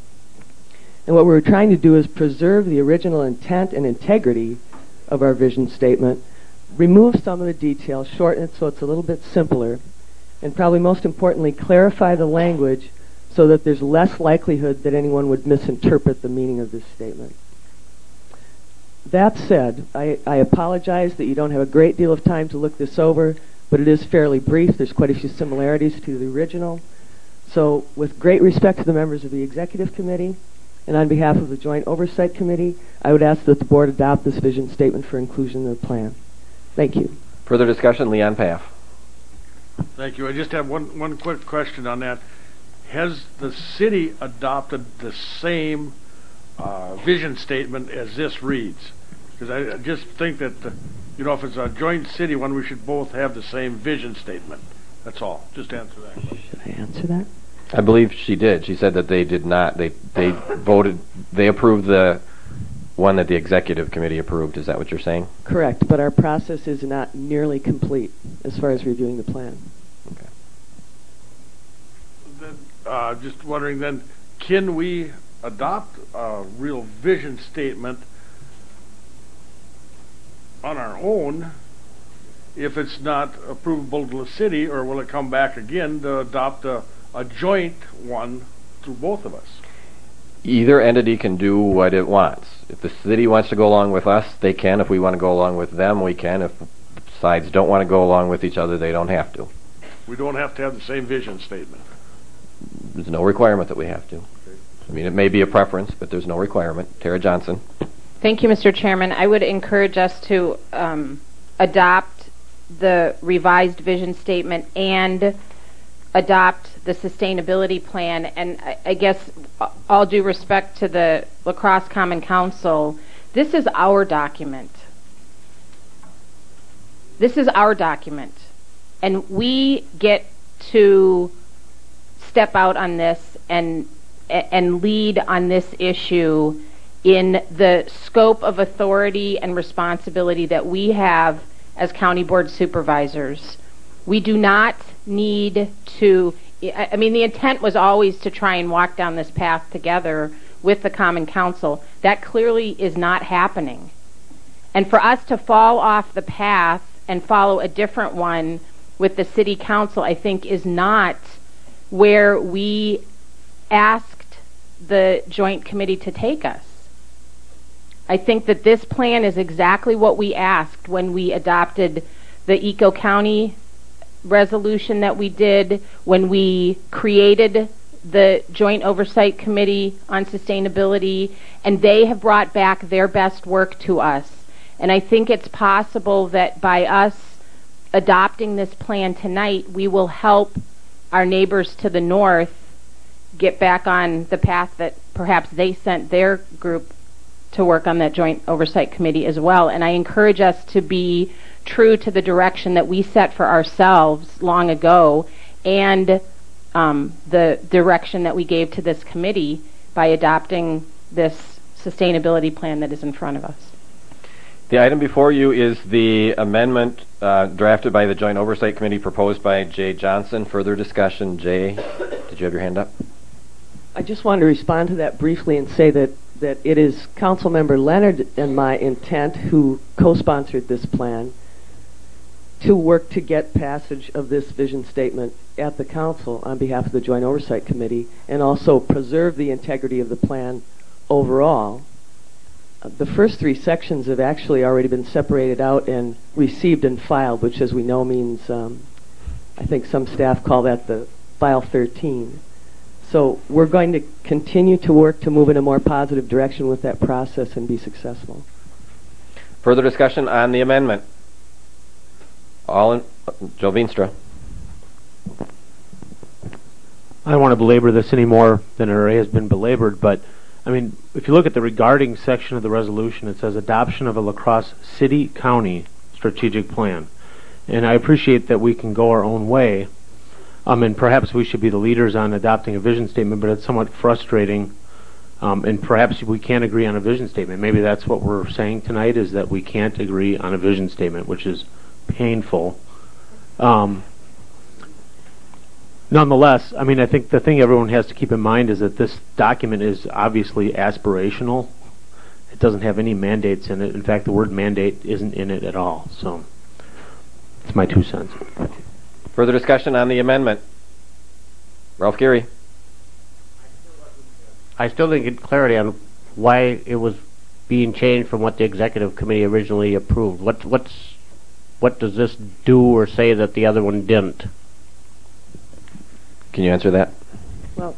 And what we were trying to do is preserve the original intent and integrity of our vision statement, remove some of the details, shorten it so it's a little bit simpler, and probably most importantly, clarify the language so that there's less likelihood that anyone would misinterpret the meaning of this statement. That said, I, I apologize that you don't have a great deal of time to look this over, but it is fairly brief. There's quite a few similarities to the original. So with great respect to the members of the Executive Committee, and on behalf of the Joint Oversight Committee, I would ask that the Board adopt this vision statement for inclusion in the plan. Thank you. Further discussion, Leon Paff. Thank you. I just have one, one quick question on that. Has the city adopted the same uh, vision statement as this reads? Because I, I just think that, uh, you know, if it's a joint city one, we should both have the same vision statement. That's all. Just answer that question. Should I answer that? I believe she did. She said that they did not. They they voted. They approved the one that the Executive Committee approved. Is that what you're saying? Correct, but our process is not nearly complete as far as reviewing the plan. Okay. Then, uh, just wondering then, can we adopt a real vision statement on our own if it's not approvable to the city, or will it come back again to adopt a, a joint one through both of us? Either entity can do what it wants. If the city wants to go along with us, they can. If we want to go along with them, we can. If sides don't want to go along with each other, they don't have to. We don't have to have the same vision statement. There's no requirement that we have to. Okay. I mean, it may be a preference, but there's no requirement. Tara Johnson. Thank you, Mister Chairman. I would encourage us to um, adopt the revised vision statement and adopt the sustainability plan. And I, I guess, all due respect to the La Crosse Common Council, this is our document. This is our document. And we get to step out on this and and lead on this issue in the scope of authority and responsibility that we have as county board supervisors. We do not need to, I mean, the intent was always to try and walk down this path together with the Common Council. That clearly is not happening. And for us to fall off the path and follow a different one with the City Council, I think, is not where we asked the Joint Committee to take us. I think that this plan is exactly what we asked when we adopted the Eco County resolution that we did, when we created the Joint Oversight Committee on Sustainability, and they have brought back their best work to us. And I think it's possible that by us adopting this plan tonight, we will help our neighbors to the north get back on the path that perhaps they sent their group to work on that Joint Oversight Committee as well. And I encourage us to be true to the direction that we set for ourselves long ago, and um, the direction that we gave to this committee by adopting this sustainability plan that is in front of us. The item before you is the amendment uh, drafted by the Joint Oversight Committee proposed by Jay Johnson. Further discussion. Jay, did you have your hand up? I just wanted to respond to that briefly and say that, that it is Councilmember Leonard and my intent, who co-sponsored this plan, to work to get passage of this vision statement at the Council on behalf of the Joint Oversight Committee, and also preserve the integrity of the plan overall. Uh, the first three sections have actually already been separated out and received and filed, which, as we know, means, um, I think some staff call that the file thirteen. So we're going to continue to work to move in a more positive direction with that process and be successful. Further discussion on the amendment. All in, uh, Joe Veenstra. I don't want to belabor this any more than it already has been belabored, but I mean, if you look at the regarding section of the resolution, it says adoption of a La Crosse City County strategic plan. And I appreciate that we can go our own way, um, and perhaps we should be the leaders on adopting a vision statement, but it's somewhat frustrating, um, and perhaps we can't agree on a vision statement. Maybe that's what we're saying tonight, is that we can't agree on a vision statement, which is painful. Um, nonetheless, I mean, I think the thing everyone has to keep in mind is that this document is obviously aspirational. It doesn't have any mandates in it. In fact, the word mandate isn't in it at all. So, it's my two cents. Further discussion on the amendment. Ralph Geary. I still didn't get clarity on why it was being changed from what the executive committee originally approved. What, what's, what does this do or say that the other one didn't? Can you answer that? Well,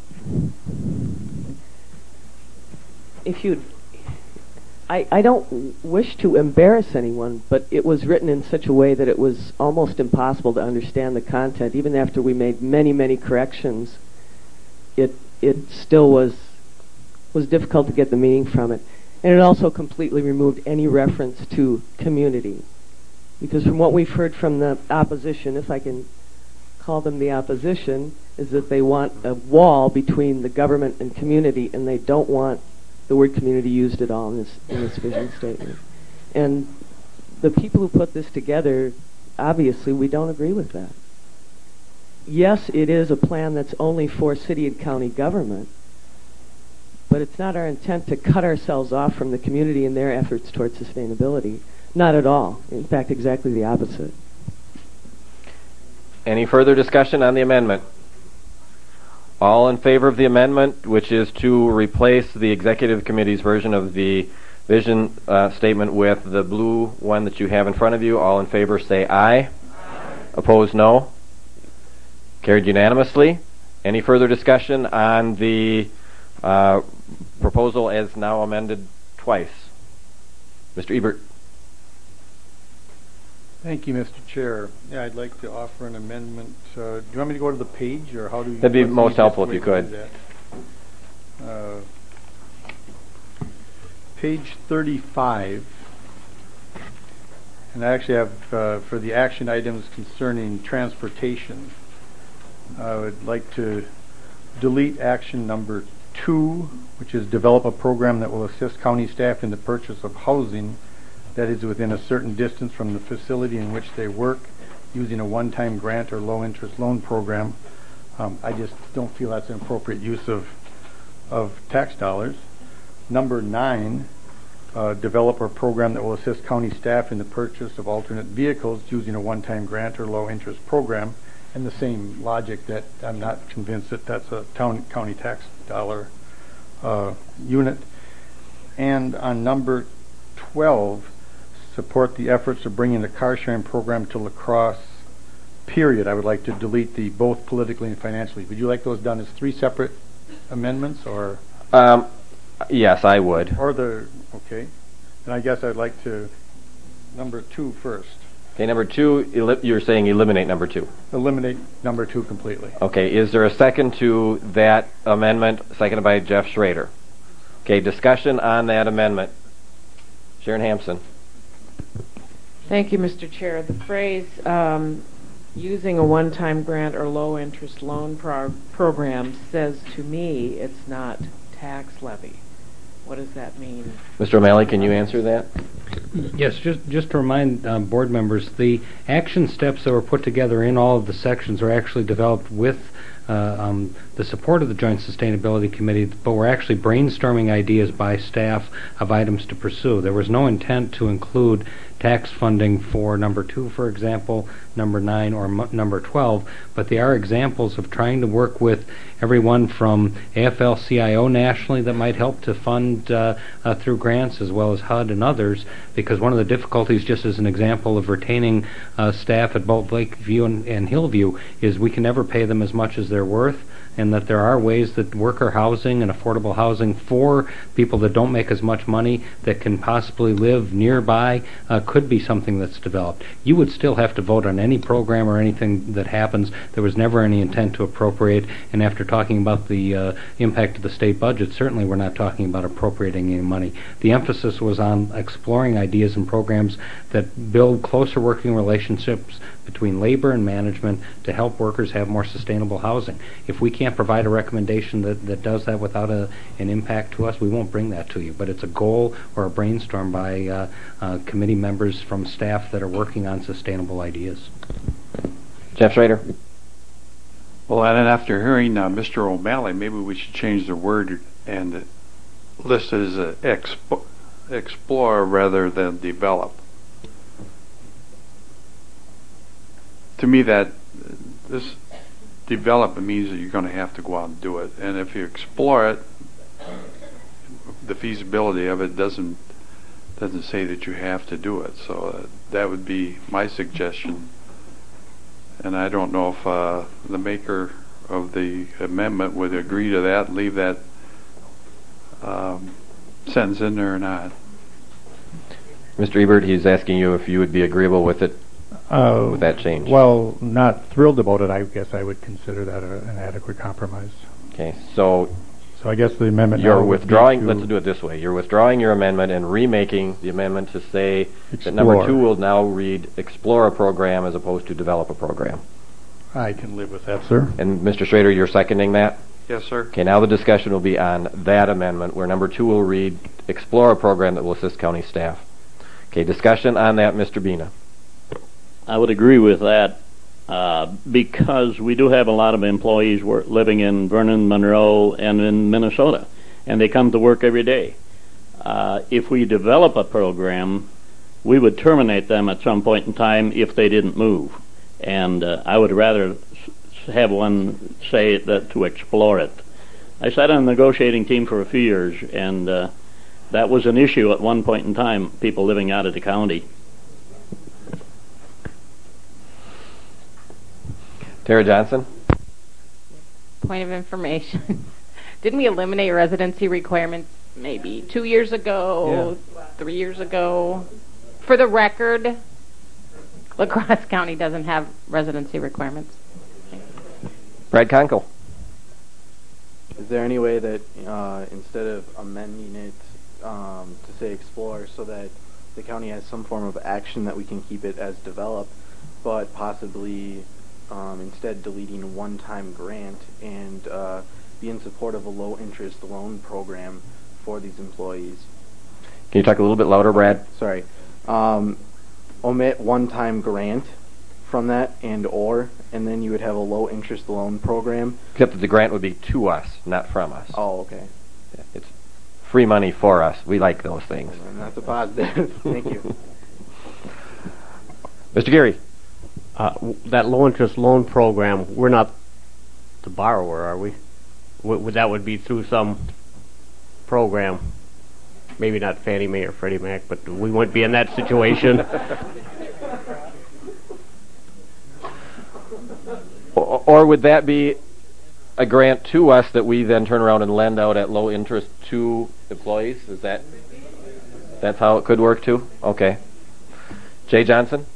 if you, I, I don't wish to embarrass anyone, but it was written in such a way that it was almost impossible to understand the content. Even after we made many, many corrections, it it still was was difficult to get the meaning from it. And it also completely removed any reference to community. Because from what we've heard from the opposition, if I can call them the opposition, is that they want a wall between the government and community, and they don't want the word community used at all in this in this vision statement. And the people who put this together, obviously, we don't agree with that. Yes, it is a plan that's only for city and county government, but it's not our intent to cut ourselves off from the community in their efforts towards sustainability. Not at all. In fact, exactly the opposite. Any further discussion on the amendment? All in favor of the amendment, which is to replace the executive committee's version of the vision uh, statement with the blue one that you have in front of you, all in favor say aye. Aye. Opposed, no. Carried unanimously. Any further discussion on the uh, proposal as now amended twice? Mister Ebert. Thank you, Mister Chair. Yeah, I'd like to offer an amendment. Uh, do you want me to go to the page, or how do you? That'd be most helpful if you could. Uh, page thirty-five, and I actually have uh, for the action items concerning transportation. I would like to delete action number two, which is develop a program that will assist county staff in the purchase of housing that is within a certain distance from the facility in which they work, using a one-time grant or low-interest loan program. Um, I just don't feel that's an appropriate use of of tax dollars. Number nine, uh, develop a program that will assist county staff in the purchase of alternate vehicles using a one-time grant or low-interest program. And the same logic that I'm not convinced that that's a town county tax dollar uh, unit. And on number twelve, support the efforts of bringing the car sharing program to La Crosse, period. I would like to delete the both politically and financially. Would you like those done as three separate amendments, or? Um, yes, I would. Or the, okay. And I guess I'd like to, number two first. Okay, number two, eli- you're saying eliminate number two. Eliminate number two completely. Okay, is there a second to that amendment, seconded by Jeff Schrader? Okay, discussion on that amendment. Sharon Hampson. Thank you, Mister Chair. The phrase um, using a one-time grant or low-interest loan pro- program says to me it's not tax levy. What does that mean? Mister O'Malley, can you answer that? Yes, just just to remind um, board members, the action steps that were put together in all of the sections are actually developed with uh, um, the support of the Joint Sustainability Committee, but we're actually brainstorming ideas by staff of items to pursue. There was no intent to include tax funding for number two, for example, number nine, or m- number twelve, but they are examples of trying to work with everyone from A F L C I O nationally that might help to fund uh, uh, through grants, as well as H U D and others, because one of the difficulties, just as an example of retaining uh, staff at both Lakeview and, and Hillview, is we can never pay them as much as they're worth, and that there are ways that worker housing and affordable housing for people that don't make as much money that can possibly live nearby uh, could be something that's developed. You would still have to vote on any program or anything that happens. There was never any intent to appropriate, and after talking about the uh, impact of the state budget, certainly we're not talking about appropriating any money. The emphasis was on exploring ideas and programs that build closer working relationships between labor and management to help workers have more sustainable housing. If we can't provide a recommendation that, that does that without a, an impact to us, we won't bring that to you. But it's a goal or a brainstorm by uh, uh, committee members from staff that are working on sustainable ideas. Jeff Schrader. Well, and then after hearing uh, Mister O'Malley, maybe we should change the word and list it as a expo- explore rather than develop. To me, that this development means that you're going to have to go out and do it, and if you explore it, the feasibility of it doesn't doesn't say that you have to do it. So uh, that would be my suggestion. And I don't know if uh, the maker of the amendment would agree to that, and leave that um, sentence in there or not. Mister Ebert, he's asking you if you would be agreeable with it, Uh, with that change. Well, not thrilled about it. I guess I would consider that a, an adequate compromise. Okay, so So I guess the amendment you're now would withdrawing. be to Let's do it this way. You're withdrawing your amendment and remaking the amendment to say that number Explore. two will now read explore a program as opposed to develop a program. I can live with that, sir. And Mister Schrader, you're seconding that? Yes, sir. Okay, now the discussion will be on that amendment, where number two will read explore a program that will assist county staff. Okay, discussion on that, Mister Bina. I would agree with that uh, because we do have a lot of employees wor- living in Vernon, Monroe, and in Minnesota, and they come to work every day. Uh, if we develop a program, we would terminate them at some point in time if they didn't move. And uh, I would rather s- have one say that to explore it. I sat on the negotiating team for a few years, and uh, that was an issue at one point in time, people living out of the county. Tara Johnson. Point of information. Didn't we eliminate residency requirements maybe two years ago, yeah. three years ago? For the record, La Crosse County doesn't have residency requirements. Brad Conkle. Is there any way that uh, instead of amending it um, to say explore so that the county has some form of action that we can keep it as develop, but possibly um, instead deleting a one-time grant and uh, be in support of a low-interest loan program for these employees? Can you talk a little bit louder, Brad? Sorry. Um, omit one-time grant from that and or, and then you would have a low-interest loan program. Except that the grant would be to us, not from us. Oh, okay. Yeah, it's free money for us. We like those things. That's a positive. Thank you. Mister Geary. Uh, w- that low-interest loan program, we're not the borrower, are we? W- that would be through some program. maybe not Fannie Mae or Freddie Mac, but we wouldn't be in that situation. or, or would that be a grant to us that we then turn around and lend out at low interest to employees? Is that that's how it could work too? Okay. Jay Johnson?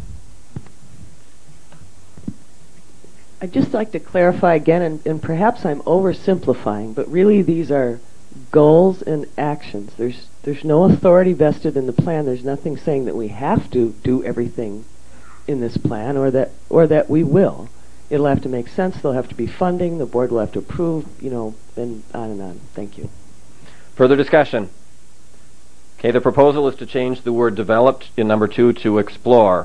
I'd just like to clarify again, and, and perhaps I'm oversimplifying, but really these are goals and actions. There's there's no authority vested in the plan. There's nothing saying that we have to do everything in this plan, or that or that we will. It'll have to make sense. There'll have to be funding. The board will have to approve, you know, and on and on. Thank you. Further discussion? Okay, the proposal is to change the word developed in number two to explore.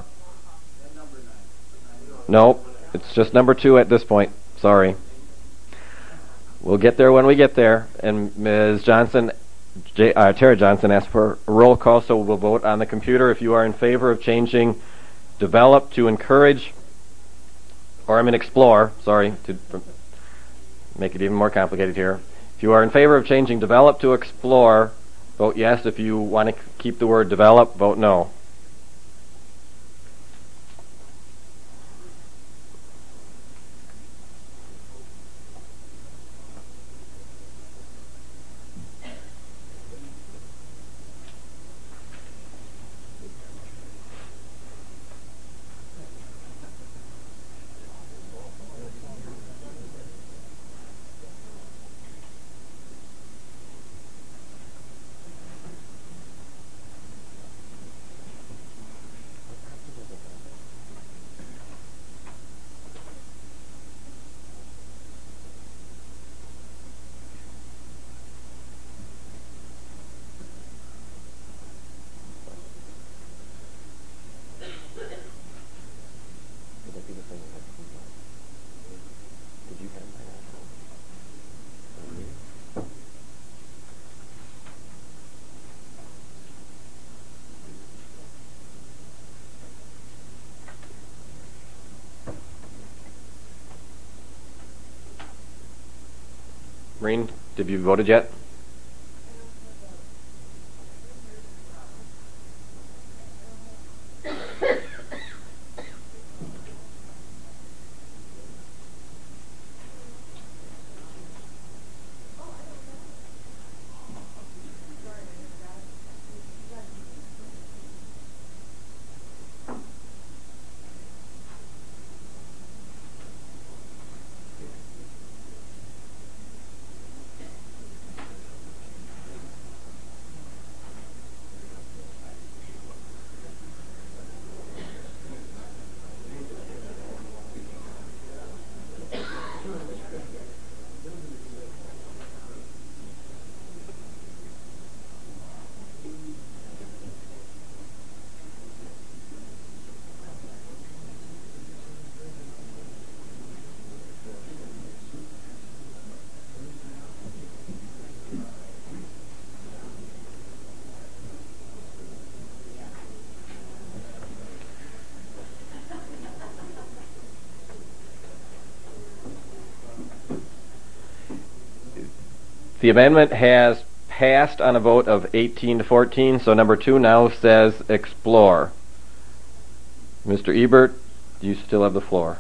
No, it's just number two at this point. Sorry. We'll get there when we get there. And Miz Johnson, J, uh, Tara Johnson asked for a roll call, so we'll vote on the computer. If you are in favor of changing develop to encourage, or I mean explore, sorry, to make it even more complicated here. If you are in favor of changing develop to explore, vote yes. If you want to keep the word develop, vote no. Maureen, have you voted yet? The amendment has passed on a vote of eighteen to fourteen, so number two now says explore. Mister Ebert, you still have the floor.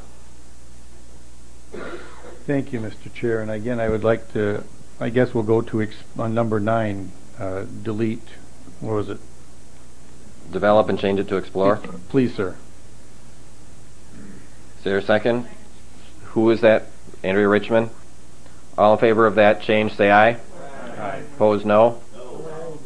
Thank you, Mister Chair. And again, I would like to, I guess we'll go to ex- on number nine, uh, delete, what was it? Develop and change it to explore? Please, sir. Is there a second? Who is that? Andrea Richmond? All in favor of that change, say aye. Aye. Opposed, no? No.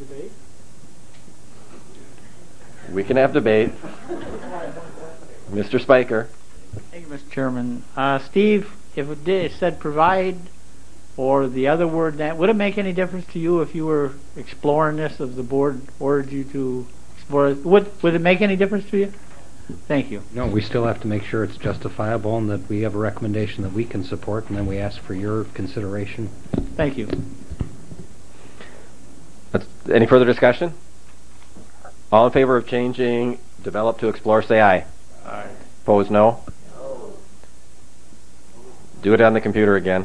We can have debate. Mister Spiker. Thank you, Mister Chairman. Uh, Steve, if it did, said provide, or the other word, that would it make any difference to you if you were exploring this, if the board ordered you to explore it? Would, would it make any difference to you? Thank you. No, we still have to make sure it's justifiable and that we have a recommendation that we can support, and then we ask for your consideration. Thank you. Let's, any further discussion? All in favor of changing develop to explore, say aye. Aye. Opposed, no? No. Do it on the computer again.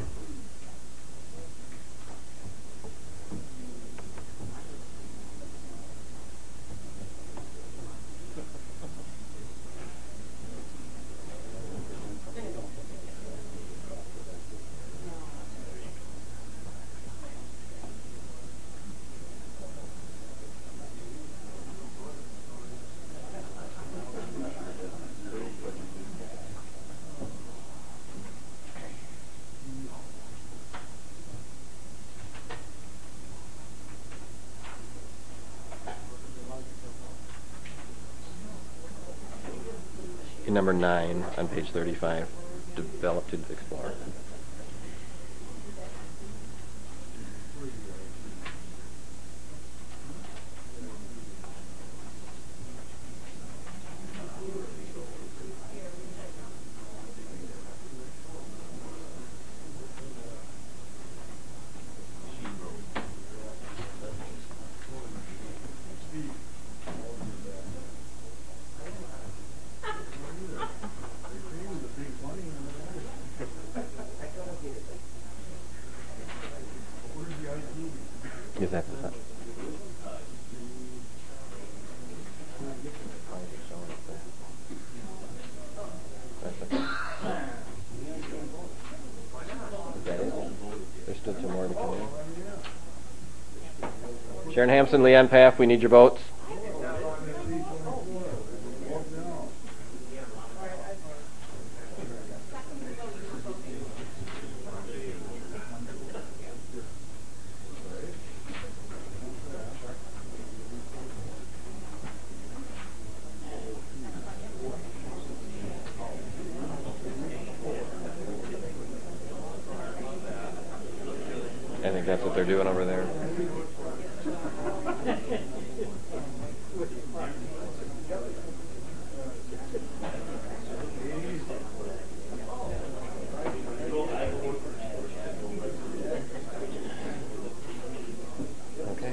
number nine on page thirty-five, develop to explore. Is that the There's still two more to come in. Sharon Hampson, Leanne Paff, we need your votes. I think that's what they're doing over there. Okay.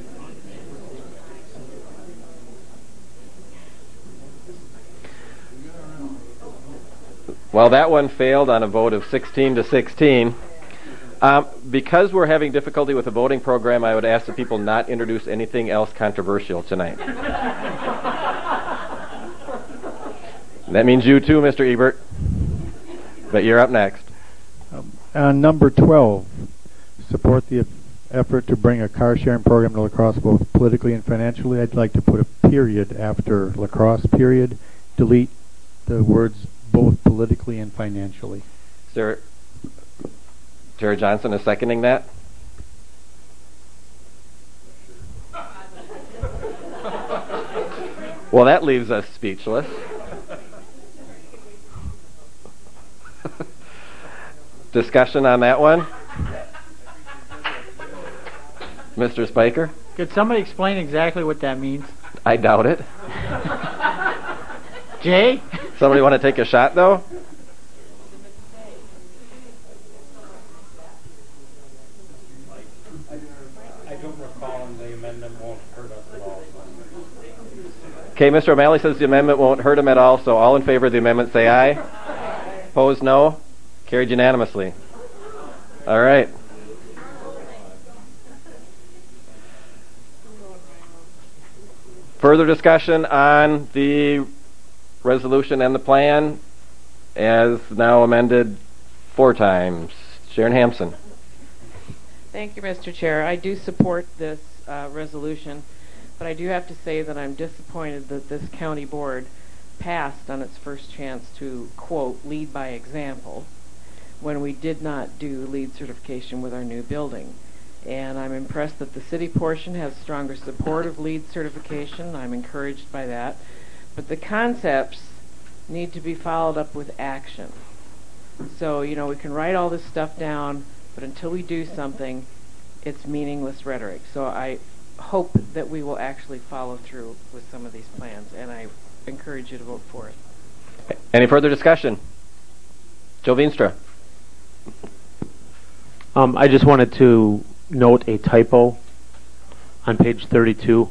Well, that one failed on a vote of sixteen to sixteen. Um, because we're having difficulty with the voting program, I would ask that people not introduce anything else controversial tonight. That means you too, Mister Ebert. But you're up next. Um, on number twelve, support the effort to bring a car sharing program to La Crosse both politically and financially. I'd like to put a period after La Crosse period. Delete the words both politically and financially. Is there Terry Johnson is seconding that. Well, that leaves us speechless. Discussion on that one? Mister Spiker? Could somebody explain exactly what that means? I doubt it. Jay? Somebody want to take a shot, though? Okay, Mister O'Malley says the amendment won't hurt him at all, so all in favor of the amendment say aye. Aye. Opposed, no. Carried unanimously. All right. Further discussion on the resolution and the plan as now amended four times. Sharon Hampson. Thank you, Mister Chair. I do support this uh, resolution. But I do have to say that I'm disappointed that this county board passed on its first chance to, quote, lead by example when we did not do LEED certification with our new building. And I'm impressed that the city portion has stronger support of LEED certification. I'm encouraged by that. But the concepts need to be followed up with action. So, you know, we can write all this stuff down, but until we do something, it's meaningless rhetoric. So I hope that we will actually follow through with some of these plans, and I encourage you to vote for it. Any further discussion? Joe Veenstra. Um, I just wanted to note a typo on page thirty-two.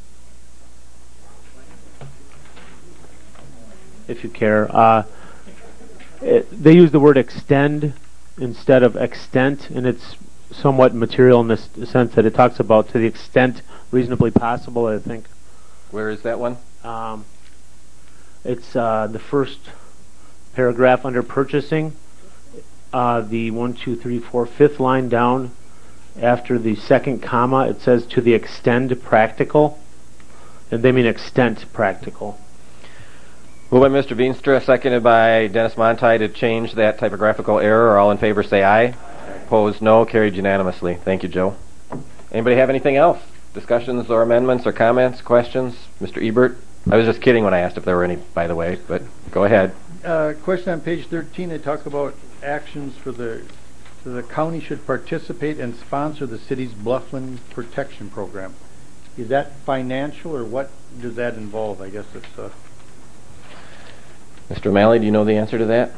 If you care. Uh, it, they use the word extend instead of extent, and it's somewhat material in this sense that it talks about to the extent reasonably possible, I think. Where is that one? Um, it's uh, the first paragraph under purchasing. Uh, the one, two, three, four, fifth line down after the second comma, it says to the extent practical. And they mean extent practical. Moved by Mister Veenstra, seconded by Dennis Monti to change that typographical error. All in favor say aye. Opposed, no. Carried unanimously. Thank you, Joe. Anybody have anything else? Discussions or amendments or comments, questions? Mister Ebert? I was just kidding when I asked if there were any, by the way, but go ahead. Uh, question on page thirteen, they talk about actions for the, so the county should participate and sponsor the city's Bluffland Protection Program. Is that financial, or what does that involve? I guess it's... Uh, Mister O'Malley, do you know the answer to that?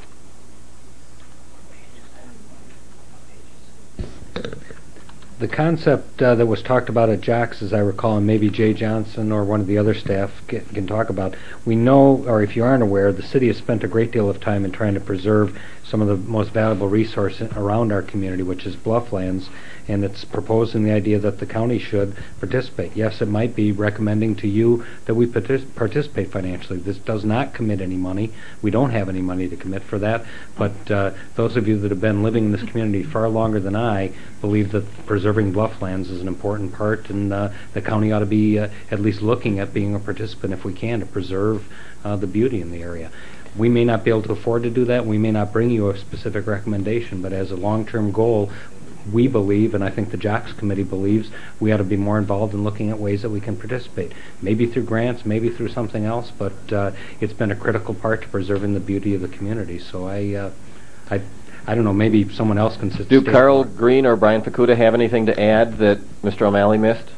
The concept uh, that was talked about at Jack's, as I recall, and maybe Jay Johnson or one of the other staff can, can talk about, we know, or if you aren't aware, the city has spent a great deal of time in trying to preserve some of the most valuable resource around our community, which is blufflands, and it's proposing the idea that the county should participate. Yes, it might be recommending to you that we partic- participate financially. This does not commit any money. We don't have any money to commit for that, but uh, those of you that have been living in this community far longer than I believe that preserving blufflands is an important part, and uh, the county ought to be uh, at least looking at being a participant if we can to preserve uh, the beauty in the area. We may not be able to afford to do that. We may not bring you a specific recommendation, but as a long-term goal, we believe, and I think the Jacks Committee believes, we ought to be more involved in looking at ways that we can participate. Maybe through grants, maybe through something else, but uh, it's been a critical part to preserving the beauty of the community. So I, uh, I, I don't know, maybe someone else can sit. Do Carl Green or Brian Facuda have anything to add that Mister O'Malley missed?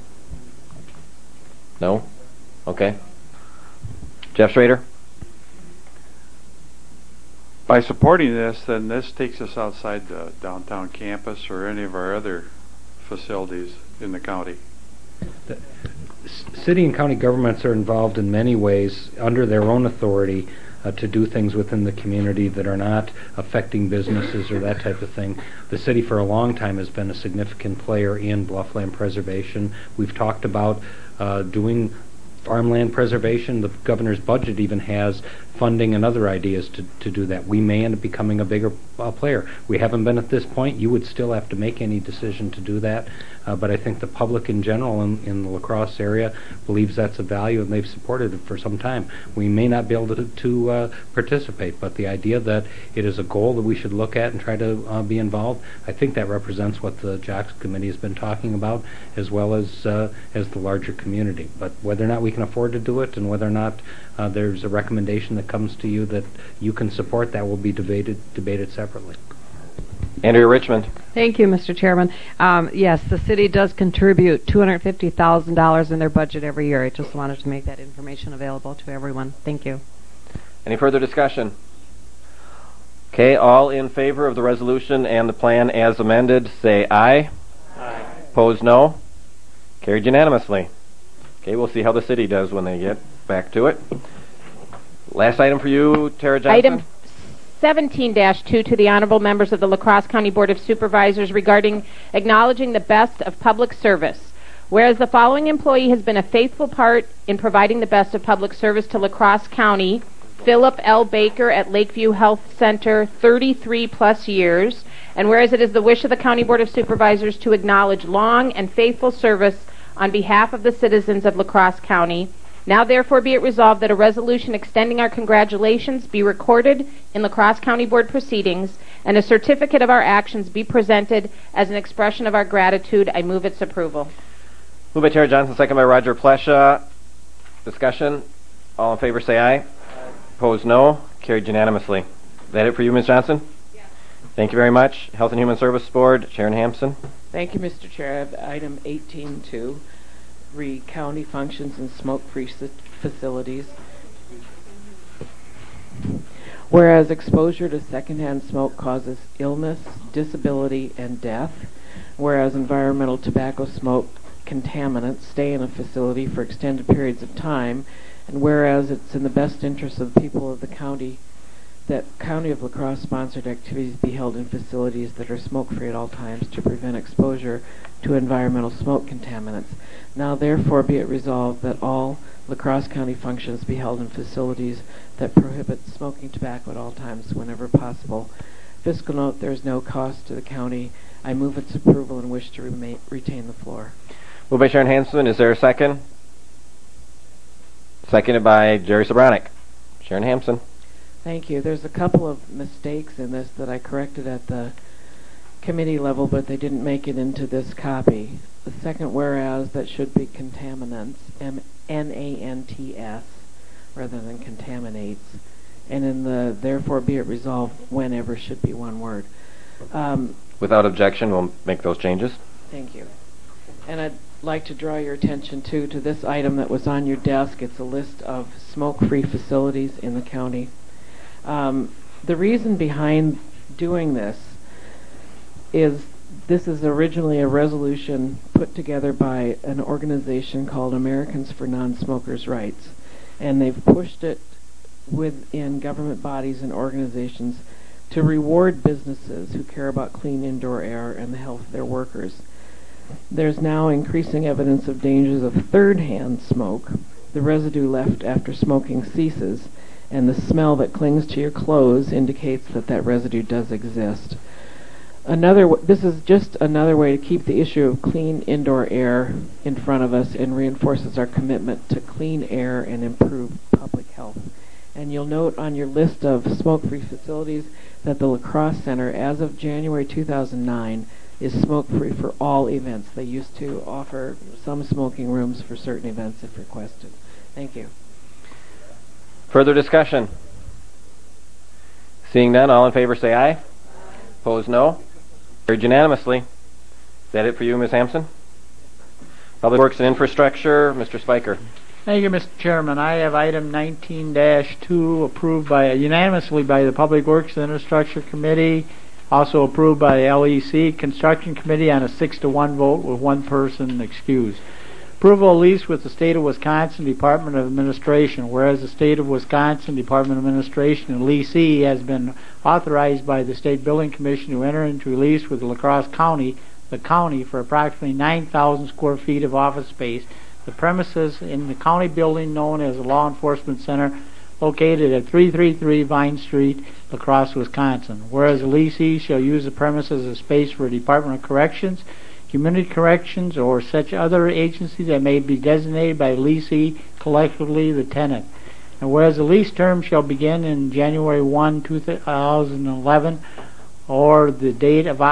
No? Okay. Jeff Schrader? By supporting this, then this takes us outside the downtown campus or any of our other facilities in the county. The city and county governments are involved in many ways under their own authority uh, to do things within the community that are not affecting businesses or that type of thing. The city for a long time has been a significant player in bluffland preservation. We've talked about uh, doing farmland preservation. The governor's budget even has funding and other ideas to, to do that. We may end up becoming a bigger uh, player. We haven't been at this point. You would still have to make any decision to do that, uh, but I think the public in general in, in the La Crosse area believes that's a value, and they've supported it for some time. We may not be able to, to uh, participate, but the idea that it is a goal that we should look at and try to uh, be involved, I think that represents what the Jacks Committee has been talking about, as well as uh, as the larger community. But whether or not we can afford to do it, and whether or not uh, there's a recommendation that comes to you that you can support, that will be debated debated separately. Andrea Richmond. Thank you, Mister Chairman. Um, yes, the city does contribute two hundred fifty thousand dollars in their budget every year. I just wanted to make that information available to everyone. Thank you. Any further discussion? Okay, all in favor of the resolution and the plan as amended, say aye. Aye. Opposed, no. Carried unanimously. Okay, we'll see how the city does when they get back to it. Last item for you, Tara Johnson. Item seventeen dash two to the honorable members of the La Crosse County Board of Supervisors regarding acknowledging the best of public service. Whereas the following employee has been a faithful part in providing the best of public service to La Crosse County: Philip L. Baker at Lakeview Health Center, thirty-three plus years. And whereas it is the wish of the County Board of Supervisors to acknowledge long and faithful service on behalf of the citizens of La Crosse County, now therefore be it resolved that a resolution extending our congratulations be recorded in La Crosse County Board proceedings, and a certificate of our actions be presented as an expression of our gratitude. I move its approval. Moved by Tara Johnson, second by Roger Plesha. Discussion. All in favor say aye. Aye. Opposed, no. Carried unanimously. Is that it for you, Miz Johnson? Yes. Thank you very much. Health and Human Services Board, Sharon Hampson. Thank you, Mister Chair. I have item eighteen two. Re county functions and smoke-free facilities. Whereas exposure to secondhand smoke causes illness, disability, and death. Whereas environmental tobacco smoke contaminants stay in a facility for extended periods of time. And whereas it's in the best interest of the people of the county that County of La Crosse sponsored activities be held in facilities that are smoke-free at all times to prevent exposure to environmental smoke contaminants. Now therefore be it resolved that all La Crosse County functions be held in facilities that prohibit smoking tobacco at all times whenever possible. Fiscal note, there is no cost to the county. I move its approval and wish to remain, retain the floor. Moved by Sharon Hanson. Is there a second? Seconded by Jerry Sobranic. Sharon Hampson. Thank you. There's a couple of mistakes in this that I corrected at the committee level, but they didn't make it into this copy. The second whereas, that should be contaminants, M N A N T S, rather than contaminates. And in the therefore be it resolved, whenever should be one word. Um, Without objection, we'll make those changes. Thank you. And I'd like to draw your attention, too, to this item that was on your desk. It's a list of smoke-free facilities in the county. Um, the reason behind doing this is this is originally a resolution put together by an organization called Americans for Non-Smokers' Rights, and they've pushed it within government bodies and organizations to reward businesses who care about clean indoor air and the health of their workers. There's now increasing evidence of dangers of third-hand smoke, the residue left after smoking ceases, and the smell that clings to your clothes indicates that that residue does exist. Another, w- this is just another way to keep the issue of clean indoor air in front of us and reinforces our commitment to clean air and improved public health. And you'll note on your list of smoke-free facilities that the La Crosse Center, as of January two thousand nine, is smoke-free for all events. They used to offer some smoking rooms for certain events if requested. Thank you. Further discussion? Seeing none, all in favor say aye. Opposed, no. Carried unanimously. Is that it for you, Miz Hampson? Public Works and Infrastructure, Mister Spiker. Thank you, Mister Chairman. I have item nineteen dash two approved by unanimously by the Public Works and Infrastructure Committee, also approved by the L E C Construction Committee on a six to one vote with one person excused. Approval of lease with the State of Wisconsin Department of Administration. Whereas the State of Wisconsin Department of Administration and leasee has been authorized by the State Building Commission to enter into a lease with La Crosse County, the county, for approximately nine thousand square feet of office space. The premises in the county building known as the Law Enforcement Center, located at three thirty-three Vine Street, La Crosse, Wisconsin. Whereas the leasee shall use the premises as space for a Department of Corrections, Community Corrections, or such other agencies that may be designated by the leasee, collectively the tenant. And whereas the lease term shall begin in January first, two thousand eleven, or the date of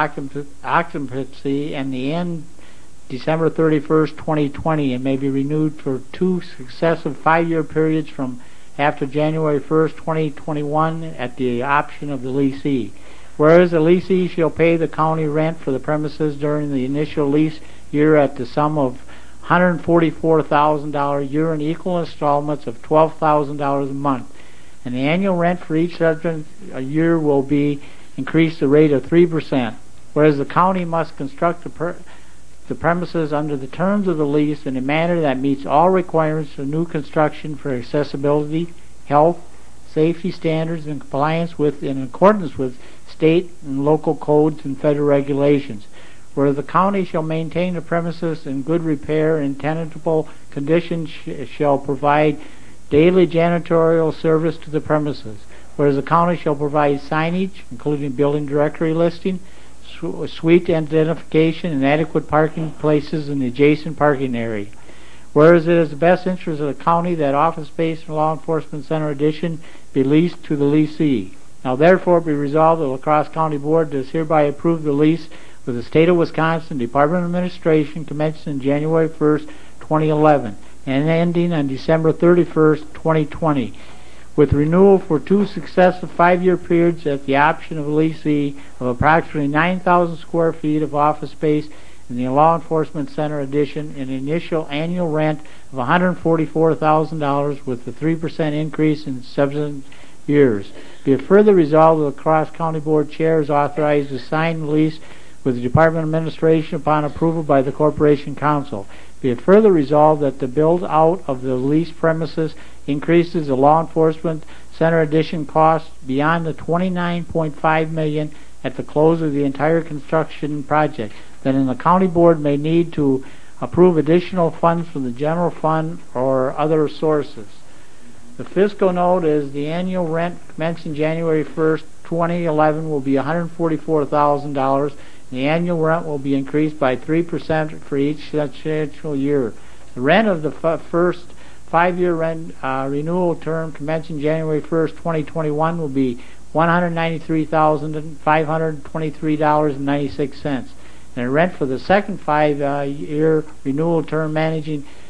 occupancy, and the end December thirty-first, twenty twenty, and may be renewed for two successive five-year periods from after January first, twenty twenty-one, at the option of the leasee. Whereas the leasee shall pay the county rent for the premises during the initial lease year at the sum of one hundred forty-four thousand dollars a year in equal installments of twelve thousand dollars a month. And the annual rent for each subsequent year will be increased at the rate of three percent. Whereas the county must construct the, per- the premises under the terms of the lease in a manner that meets all requirements of new construction for accessibility, health, safety standards, and compliance with, in accordance with state and local codes and federal regulations. Where the county shall maintain the premises in good repair and tenantable condition, sh- shall provide daily janitorial service to the premises. Whereas the county shall provide signage, including building directory listing, su- suite identification, and adequate parking places in the adjacent parking area. Whereas it is the best interest of the county that office space and law enforcement center addition be leased to the leasee. Now therefore be resolved that the La Crosse County Board does hereby approve the lease with the State of Wisconsin Department of Administration commencing January first, twenty eleven, and ending on December thirty-first, twenty twenty, with renewal for two successive five-year periods at the option of the leasee of approximately nine thousand square feet of office space in the Law Enforcement Center addition, an initial annual rent of one hundred forty-four thousand dollars with a three percent increase in subsequent years. Be it further resolved that the La Crosse County Board Chair is authorized to sign the lease with the Department of Administration upon approval by the Corporation Council. Be it further resolved that the build-out of the leased premises increases the Law Enforcement Center addition cost beyond the twenty-nine point five million dollars at the close of the entire construction project. Then the County Board may need to approve additional funds from the general fund or other sources. The fiscal note is the annual rent commencing January first, twenty eleven will be one hundred forty-four thousand dollars. The annual rent will be increased by three percent for each substantial year. The rent of the f- first five-year rent uh, renewal term commencing January first, twenty twenty-one will be one hundred ninety-three thousand five hundred twenty-three dollars and ninety-six cents. And the rent for the second five-year renewal term managing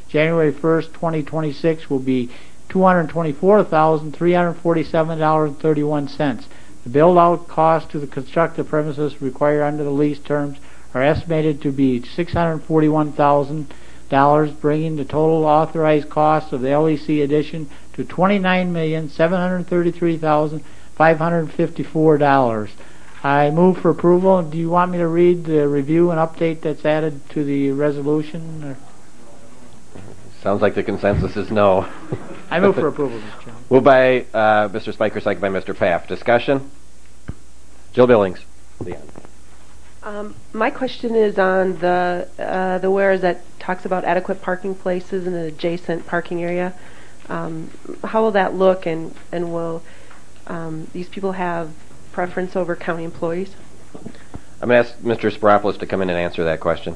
January first, twenty twenty-six will be two hundred twenty-four thousand three hundred forty-seven dollars and thirty-one cents. The build-out costs to the constructed premises required under the lease terms are estimated to be six hundred forty-one thousand dollars, bringing the total authorized cost of the L E C addition to twenty-nine million seven hundred thirty-three thousand five hundred fifty-four dollars. I move for approval. Do you want me to read the review and update that's added to the resolution? Or? Sounds like the consensus is no. I move for approval, Mister Chairman. Moved by uh, Mister Spiker, second by Mister Pfaff. Discussion? Jill Billings. Leon. Um, my question is on the uh, the whereas that talks about adequate parking places in an adjacent parking area. Um, how will that look, and and will um, these people have preference over county employees? I'm going to ask Mister Spropoulos to come in and answer that question.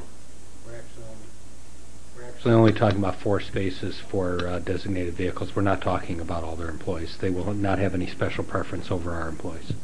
So they're only talking about four spaces for uh, designated vehicles. We're not talking about all their employees. They will not have any special preference over our employees.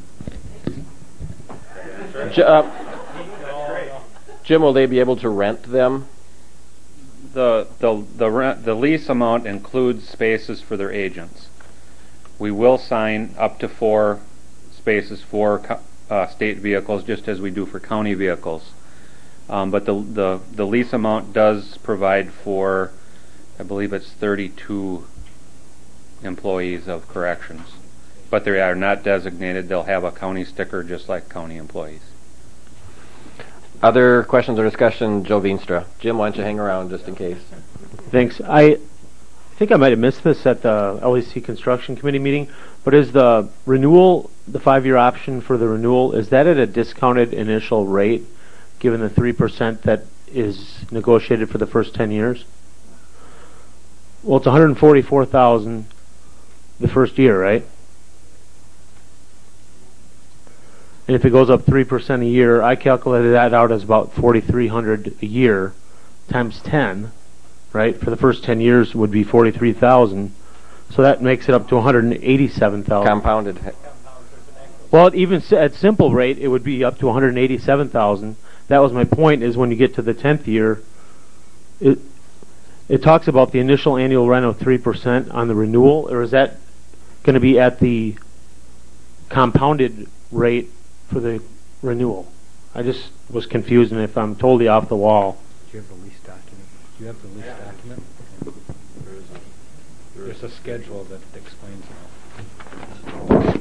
J- uh, Jim, will they be able to rent them? The the the rent, the lease amount includes spaces for their agents. We will sign up to four spaces for co- uh, state vehicles, just as we do for county vehicles. Um, but the, the the lease amount does provide for, I believe it's thirty-two employees of corrections. But they are not designated. They'll have a county sticker just like county employees. Other questions or discussion? Joe Veenstra. Jim, why don't you hang around just in case? Thanks. I think I might have missed this at the L E C Construction Committee meeting, but is the renewal, the five-year option for the renewal, is that at a discounted initial rate, given the three percent that is negotiated for the first ten years? Well, it's one hundred forty-four thousand dollars the first year, right? And if it goes up three percent a year, I calculated that out as about forty-three hundred dollars a year times ten, right? For the first ten years would be forty-three thousand dollars. So that makes it up to one hundred eighty-seven thousand dollars. Compounded. Well, even at simple rate, it would be up to one hundred eighty-seven thousand dollars. That was my point, is when you get to the tenth year, it it talks about the initial annual rent of three percent on the renewal, or is that going to be at the compounded rate for the renewal? I just was confused, and if I'm totally off the wall. Do you have the lease document? Do you have the lease yeah. document? There is a, There's a schedule that explains that.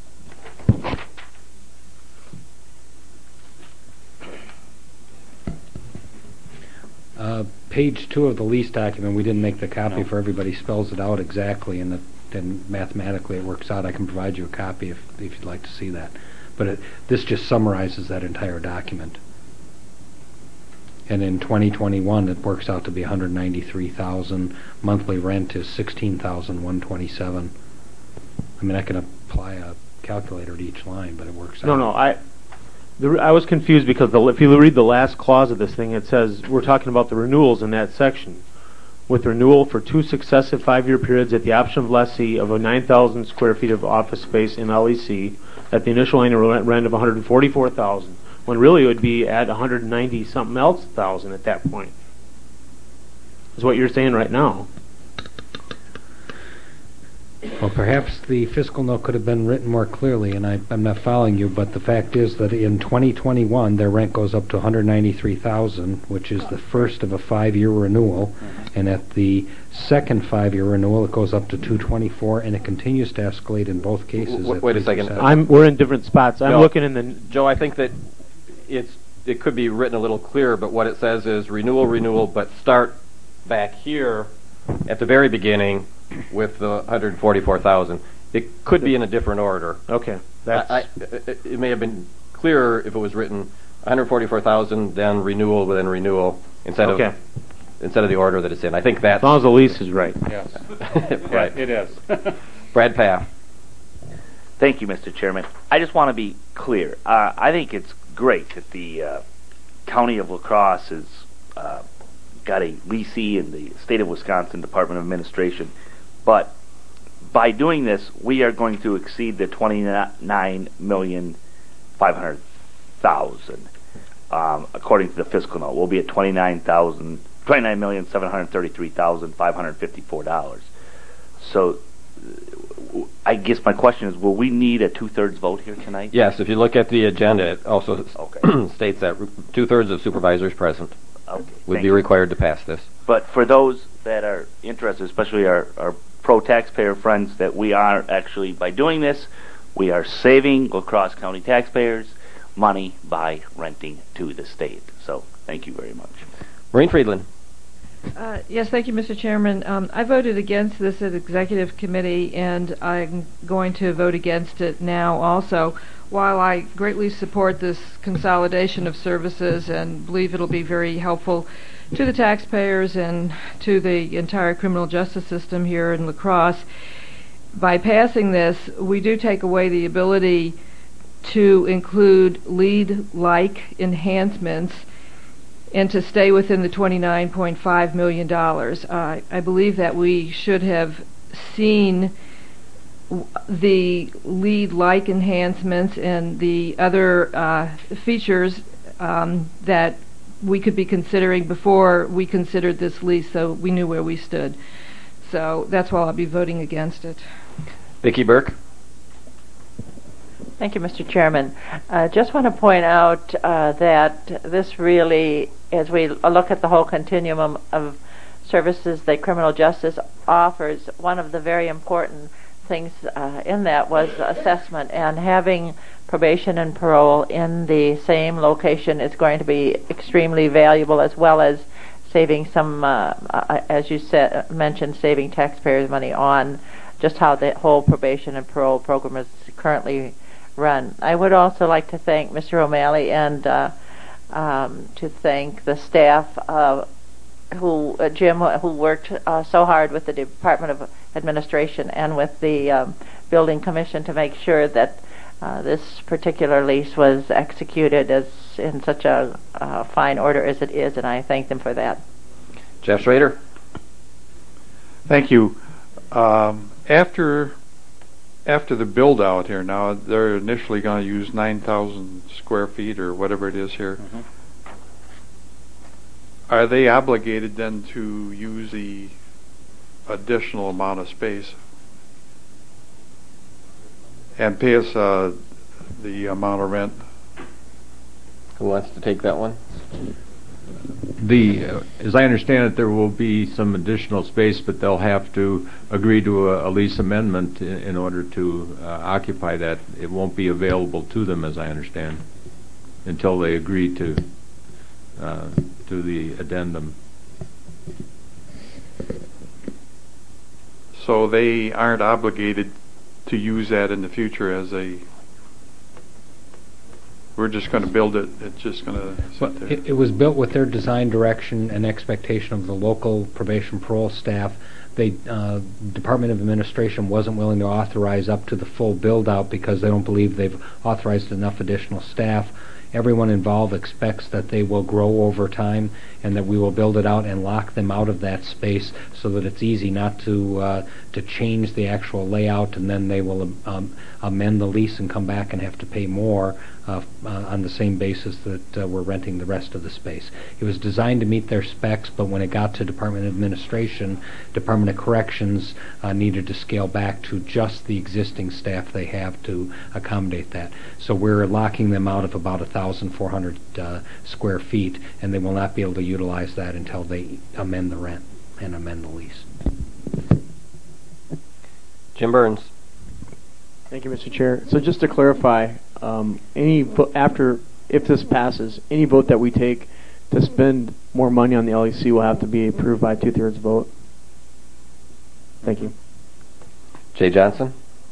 Uh, page two of the lease document, we didn't make the copy no. for everybody, spells it out exactly, and then mathematically it works out. I can provide you a copy if, if you'd like to see that. But it, this just summarizes that entire document. And in twenty twenty-one, it works out to be one hundred ninety-three thousand dollars. Monthly rent is sixteen thousand one hundred twenty-seven dollars. I mean, I can apply a calculator to each line, but it works no, out. No, no, I... The, I was confused because the, if you read the last clause of this thing, it says we're talking about the renewals in that section. With renewal for two successive five-year periods at the option of lessee of a nine thousand square feet of office space in L E C at the initial annual rent, rent of one hundred forty-four thousand dollars, when really it would be at one hundred ninety something else thousand at that point. Is what you're saying right now. Well, perhaps the fiscal note could have been written more clearly, and I, I'm not following you, but the fact is that in twenty twenty-one, their rent goes up to one hundred ninety-three thousand dollars, which is the first of a five-year renewal, and at the second five-year renewal, it goes up to two hundred twenty-four, and it continues to escalate in both cases. W- wait a second. I'm, we're in different spots. I'm no, looking in the... Joe, I think that it's it could be written a little clearer, but what it says is renewal, renewal, but start back here at the very beginning with the one hundred forty-four thousand. It could be in a different order. Okay. That's I, I, it, it may have been clearer if it was written one hundred forty-four thousand, then renewal, then renewal, instead okay. of instead of the order that it's in. I think that... As long as the lease is right. Yes. Right. Yeah, it is. Brad Pfaff. Thank you, Mister Chairman. I just want to be clear. Uh, I think it's great that the uh, County of La Crosse has uh, got a leasee in the State of Wisconsin Department of Administration. But by doing this, we are going to exceed the twenty-nine million five hundred thousand, um, according to the fiscal note. We'll be at twenty-nine thousand twenty-nine million seven hundred thirty-three thousand five hundred fifty-four dollars. So I guess my question is, will we need a two-thirds vote here tonight? Yes, if you look at the agenda, it also Okay. states that two-thirds of supervisors present Okay, would thank be you. required to pass this. But for those that are interested, especially our, our pro-taxpayer friends, that we are actually, by doing this, we are saving La Crosse County taxpayers money by renting to the state. So thank you very much. Maureen Friedland. Uh, yes, thank you, Mister Chairman. Um, I voted against this at Executive Committee, and I'm going to vote against it now also. While I greatly support this consolidation of services and believe it'll be very helpful to the taxpayers and to the entire criminal justice system here in La Crosse, by passing this, we do take away the ability to include lead-like enhancements and to stay within the twenty-nine point five million dollars. Uh, I believe that we should have seen the lead-like enhancements and the other uh, features um, that we could be considering before we considered this lease, so we knew where we stood. So that's why I'll be voting against it. Vicki Burke. Thank you, Mister Chairman. I uh, just want to point out uh, that this really, as we look at the whole continuum of services that criminal justice offers, one of the very important things uh, in that was assessment, and having probation and parole in the same location is going to be extremely valuable, as well as saving some, uh, uh, as you said, mentioned, saving taxpayers money on just how the whole probation and parole program is currently run. I would also like to thank Mister O'Malley and uh, um, to thank the staff uh, who, uh, Jim, who worked uh, so hard with the Department of Administration and with the um, Building Commission to make sure that uh, this particular lease was executed as in such a uh, fine order as it is, and I thank them for that. Jeff Schrader. Thank you. Um, after after the build out here, now they're initially going to use nine thousand square feet or whatever it is here. Mm-hmm. Are they obligated then to use the additional amount of space and pay us uh, the amount of rent? Who wants to take that one? The, uh, as I understand it, there will be some additional space, but they'll have to agree to a, a lease amendment in, in order to uh, occupy that. It won't be available to them, as I understand, until they agree to uh, to the addendum. So they aren't obligated to use that in the future as a. We're just going to build it. It's just going to sit Well, there. it, it was built with their design direction and expectation of the local probation parole staff. They uh, Department of Administration wasn't willing to authorize up to the full build out because they don't believe they've authorized enough additional staff. Everyone involved expects that they will grow over time and that we will build it out and lock them out of that space so that it's easy not to uh, to change the actual layout, and then they will um, amend the lease and come back and have to pay more uh, uh, on the same basis that uh, we're renting the rest of the space. It was designed to meet their specs, but when it got to Department of Administration, Department of Corrections uh, needed to scale back to just the existing staff they have to accommodate that. So we're locking them out of about one thousand four hundred uh, square feet, and they will not be able to utilize that until they amend the rent and amend the lease. Jim Burns. Thank you, Mister Chair. So just to clarify, um, any vo- after if this passes, any vote that we take to spend more money on the L E C will have to be approved by a two-thirds vote. Thank you. Jay Johnson.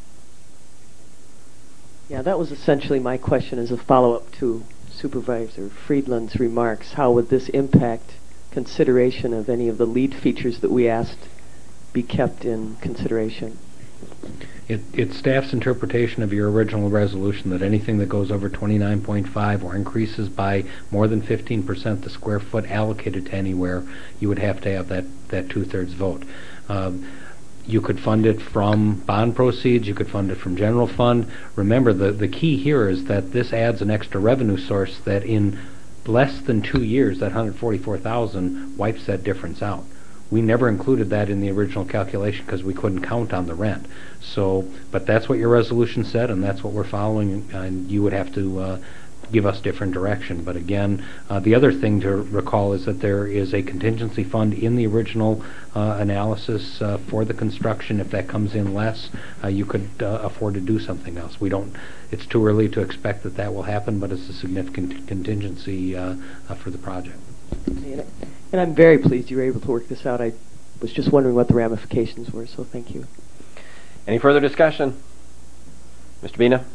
Yeah, that was essentially my question as a follow-up to Supervisor Friedland's remarks. How would this impact consideration of any of the lead features that we asked be kept in consideration? It, it's staff's interpretation of your original resolution that anything that goes over twenty-nine point five or increases by more than fifteen percent the square foot allocated to anywhere, you would have to have that, that two-thirds vote. Um, you could fund it from bond proceeds, you could fund it from general fund. Remember, the, the key here is that this adds an extra revenue source that in less than two years, that one hundred forty-four thousand wipes that difference out. We never included that in the original calculation because we couldn't count on the rent. So, but that's what your resolution said, and that's what we're following, and you would have to uh, give us different direction. But again, uh, the other thing to recall is that there is a contingency fund in the original uh, analysis uh, for the construction. If that comes in less, uh, you could uh, afford to do something else. We don't. It's too early to expect that that will happen, but it's a significant contingency uh, uh, for the project. And I'm very pleased you were able to work this out. I was just wondering what the ramifications were, so thank you. Any further discussion? Mister Bina?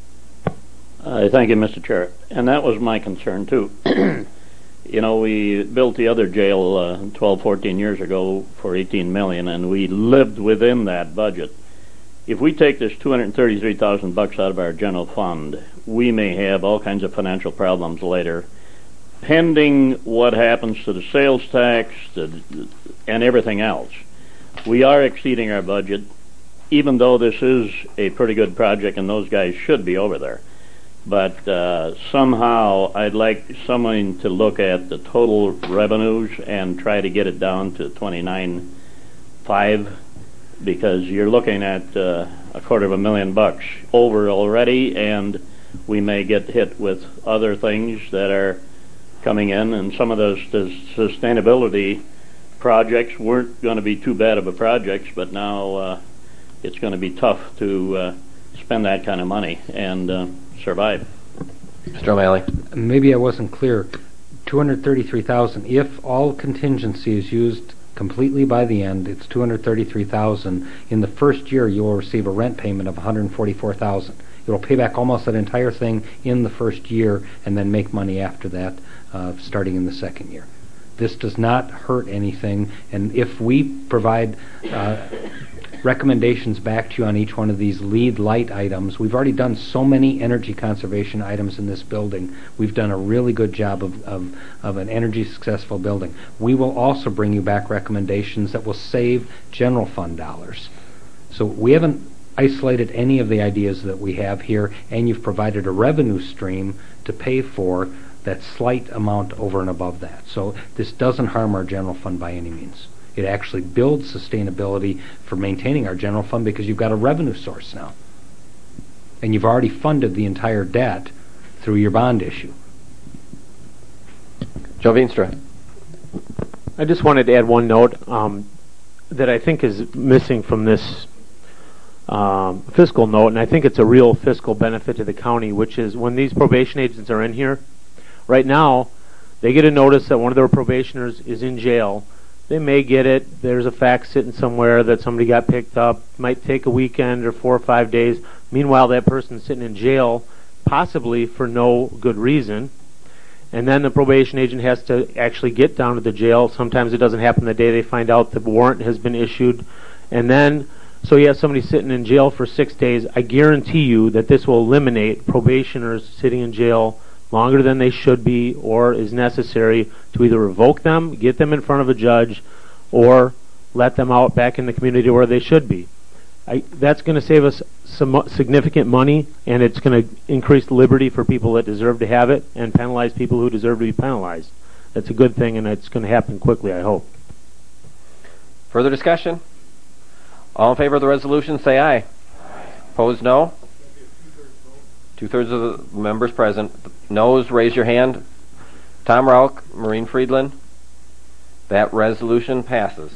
Uh, thank you, Mister Chair. And that was my concern, too. You know, we built the other jail uh, twelve, fourteen years ago for eighteen million dollars, and we lived within that budget. If we take this two hundred thirty-three thousand bucks out of our general fund, we may have all kinds of financial problems later, pending what happens to the sales tax to, and everything else. We are exceeding our budget, even though this is a pretty good project and those guys should be over there. But uh, somehow I'd like someone to look at the total revenues and try to get it down to twenty-nine five, because you're looking at uh, a quarter of a million bucks over already, and we may get hit with other things that are coming in, and some of those the sustainability projects weren't going to be too bad of a projects, but now uh, it's going to be tough to uh, spend that kind of money and uh, survive. Mister O'Malley? Maybe I wasn't clear. two hundred thirty-three thousand. If all contingency is used completely by the end, it's two hundred thirty-three thousand. In the first year, you will receive a rent payment of one hundred forty-four thousand. It will pay back almost that entire thing in the first year, and then make money after that, uh, starting in the second year. This does not hurt anything, and if we provide uh, recommendations back to you on each one of these lead light items, we've already done so many energy conservation items in this building. We've done a really good job of, of, of an energy successful building. We will also bring you back recommendations that will save general fund dollars. So we haven't isolated any of the ideas that we have here, and you've provided a revenue stream to pay for that slight amount over and above that. So this doesn't harm our general fund by any means. It actually builds sustainability for maintaining our general fund because you've got a revenue source now. And you've already funded the entire debt through your bond issue. Joe Veenstra. I just wanted to add one note um, that I think is missing from this um, fiscal note, and I think it's a real fiscal benefit to the county, which is when these probation agents are in here, right now, they get a notice that one of their probationers is in jail. They may get it. There's a fax sitting somewhere that somebody got picked up. Might take a weekend or four or five days. Meanwhile, that person's sitting in jail, possibly for no good reason. And then the probation agent has to actually get down to the jail. Sometimes it doesn't happen the day they find out the warrant has been issued. And then, so you have somebody sitting in jail for six days. I guarantee you that this will eliminate probationers sitting in jail longer than they should be or is necessary to either revoke them, get them in front of a judge, or let them out back in the community where they should be. I, that's going to save us some significant money, and it's going to increase liberty for people that deserve to have it and penalize people who deserve to be penalized. That's a good thing, and it's going to happen quickly, I hope. Further discussion? All in favor of the resolution, say aye. Aye. Opposed, no. Two-thirds of the members present. Noes, raise your hand. Tom Rauch, Maureen Friedland. That resolution passes.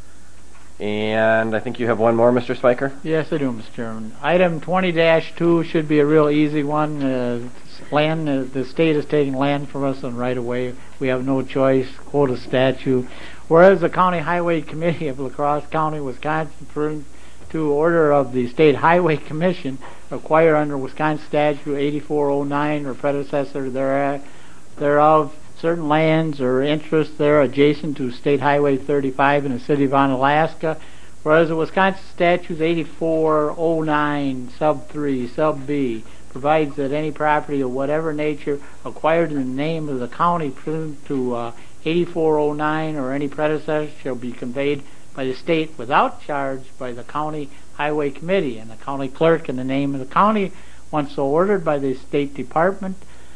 And I think you have one more, Mister Spiker? Yes, I do, Mister Chairman. Item twenty dash two should be a real easy one. Uh, land, uh, the state is taking land from us on right away. We have no choice. Quote a statute. Whereas the County Highway Committee of La Crosse County, Wisconsin, to order of the State Highway Commission, acquire under Wisconsin Statute eighty-four oh nine or predecessor thereof certain lands or interests there adjacent to State Highway thirty-five in the city of Onalaska, whereas the Wisconsin Statute eighty-four oh nine sub three sub B provides that any property of whatever nature acquired in the name of the county pursuant to uh, eighty-four oh nine or any predecessor shall be conveyed by the state without charge by the County Highway Committee, and the county clerk in the name of the county, once so ordered by the State Department,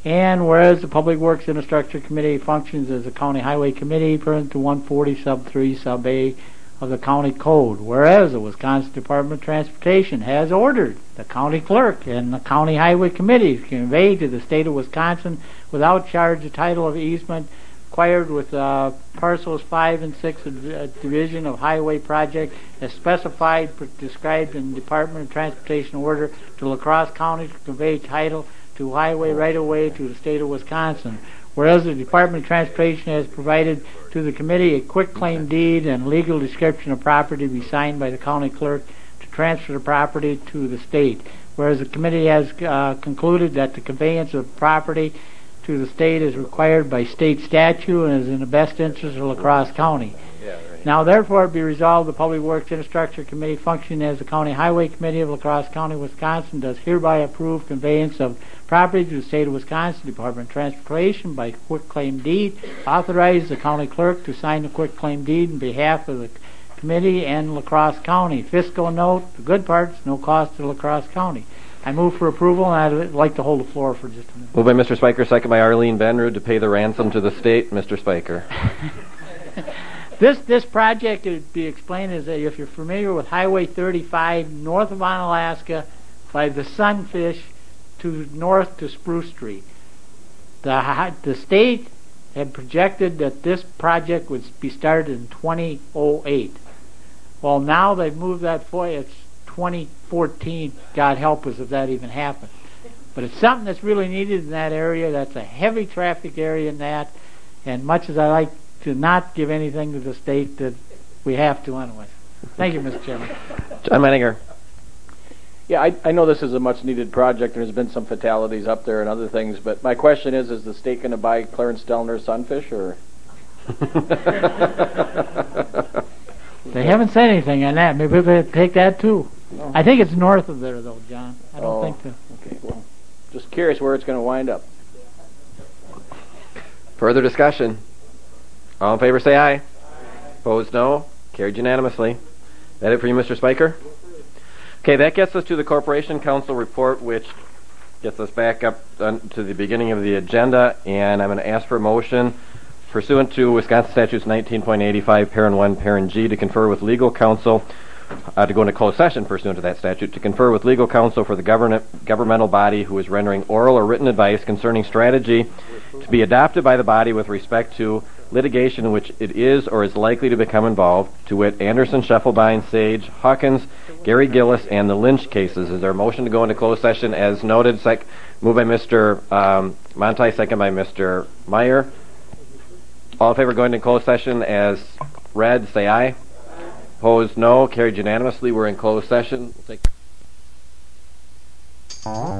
And whereas the Public Works Infrastructure Committee functions as a county highway committee pursuant to one forty sub three sub A of the county code. Whereas the Wisconsin Department of Transportation has ordered the county clerk and the county highway committee to convey to the state of Wisconsin without charge the title of easement acquired with uh, parcels five and six of the uh, division of highway project as specified, described in the Department of Transportation order to La Crosse County to convey title to highway right-of-way to the state of Wisconsin. Whereas the Department of Transportation has provided to the committee a quitclaim deed and legal description of property to be signed by the county clerk to transfer the property to the state. Whereas the committee has uh, concluded that the conveyance of property to the state is required by state statute and is in the best interest of La Crosse County. Yeah, right. Now therefore be resolved, the Public Works Infrastructure Committee functioning as the County Highway Committee of La Crosse County, Wisconsin, does hereby approve conveyance of property to the state of Wisconsin Department of Transportation by quitclaim deed, authorize the county clerk to sign the quitclaim deed on behalf of the committee and La Crosse County. Fiscal note, the good parts, no cost to La Crosse County. I move for approval, and I'd like to hold the floor for just a minute. Moved by Mister Spiker, second by Arlene Benrud to pay the ransom to the state. Mister Spiker. This this project, to be explained, is that if you're familiar with Highway thirty-five north of Onalaska by the Sunfish to north to Spruce Street, the the state had projected that this project would be started in twenty oh eight. Well, now they've moved that forward. It's twenty fourteen. God help us if that even happens. But it's something that's really needed in that area. That's a heavy traffic area in that. And much as I like to not give anything to the state, that we have to anyway. Thank you, Mister Chairman. John Menninger. Yeah, I, I know this is a much-needed project, and there's been some fatalities up there and other things, but my question is, is the state going to buy Clarence Dellner's Sunfish, or? They haven't said anything on that. Maybe they take that, too. No. I think it's north of there, though, John. I don't oh, think the... Okay, well, just curious where it's going to wind up. Further discussion? All in favor say aye. Aye. Opposed no. Carried unanimously. That it for you, Mister Spiker? Okay, that gets us to the Corporation Council report, which gets us back up to the beginning of the agenda, and I'm going to ask for a motion pursuant to Wisconsin Statutes nineteen point eighty-five, Parent one, Parent G, to confer with legal counsel, uh, to go into closed session pursuant to that statute, to confer with legal counsel for the government, governmental body who is rendering oral or written advice concerning strategy to be adopted by the body with respect to litigation in which it is or is likely to become involved, to wit, Anderson, Scheffelbein, Sage, Hawkins, Gary Gillis, and the Lynch cases. Is there a motion to go into closed session as noted? Sec- moved by Mister Um, Monti, second by Mister Meyer. All in favor of going into closed session as read, say aye. Aye. Opposed, no. Carried unanimously. We're in closed session. We'll take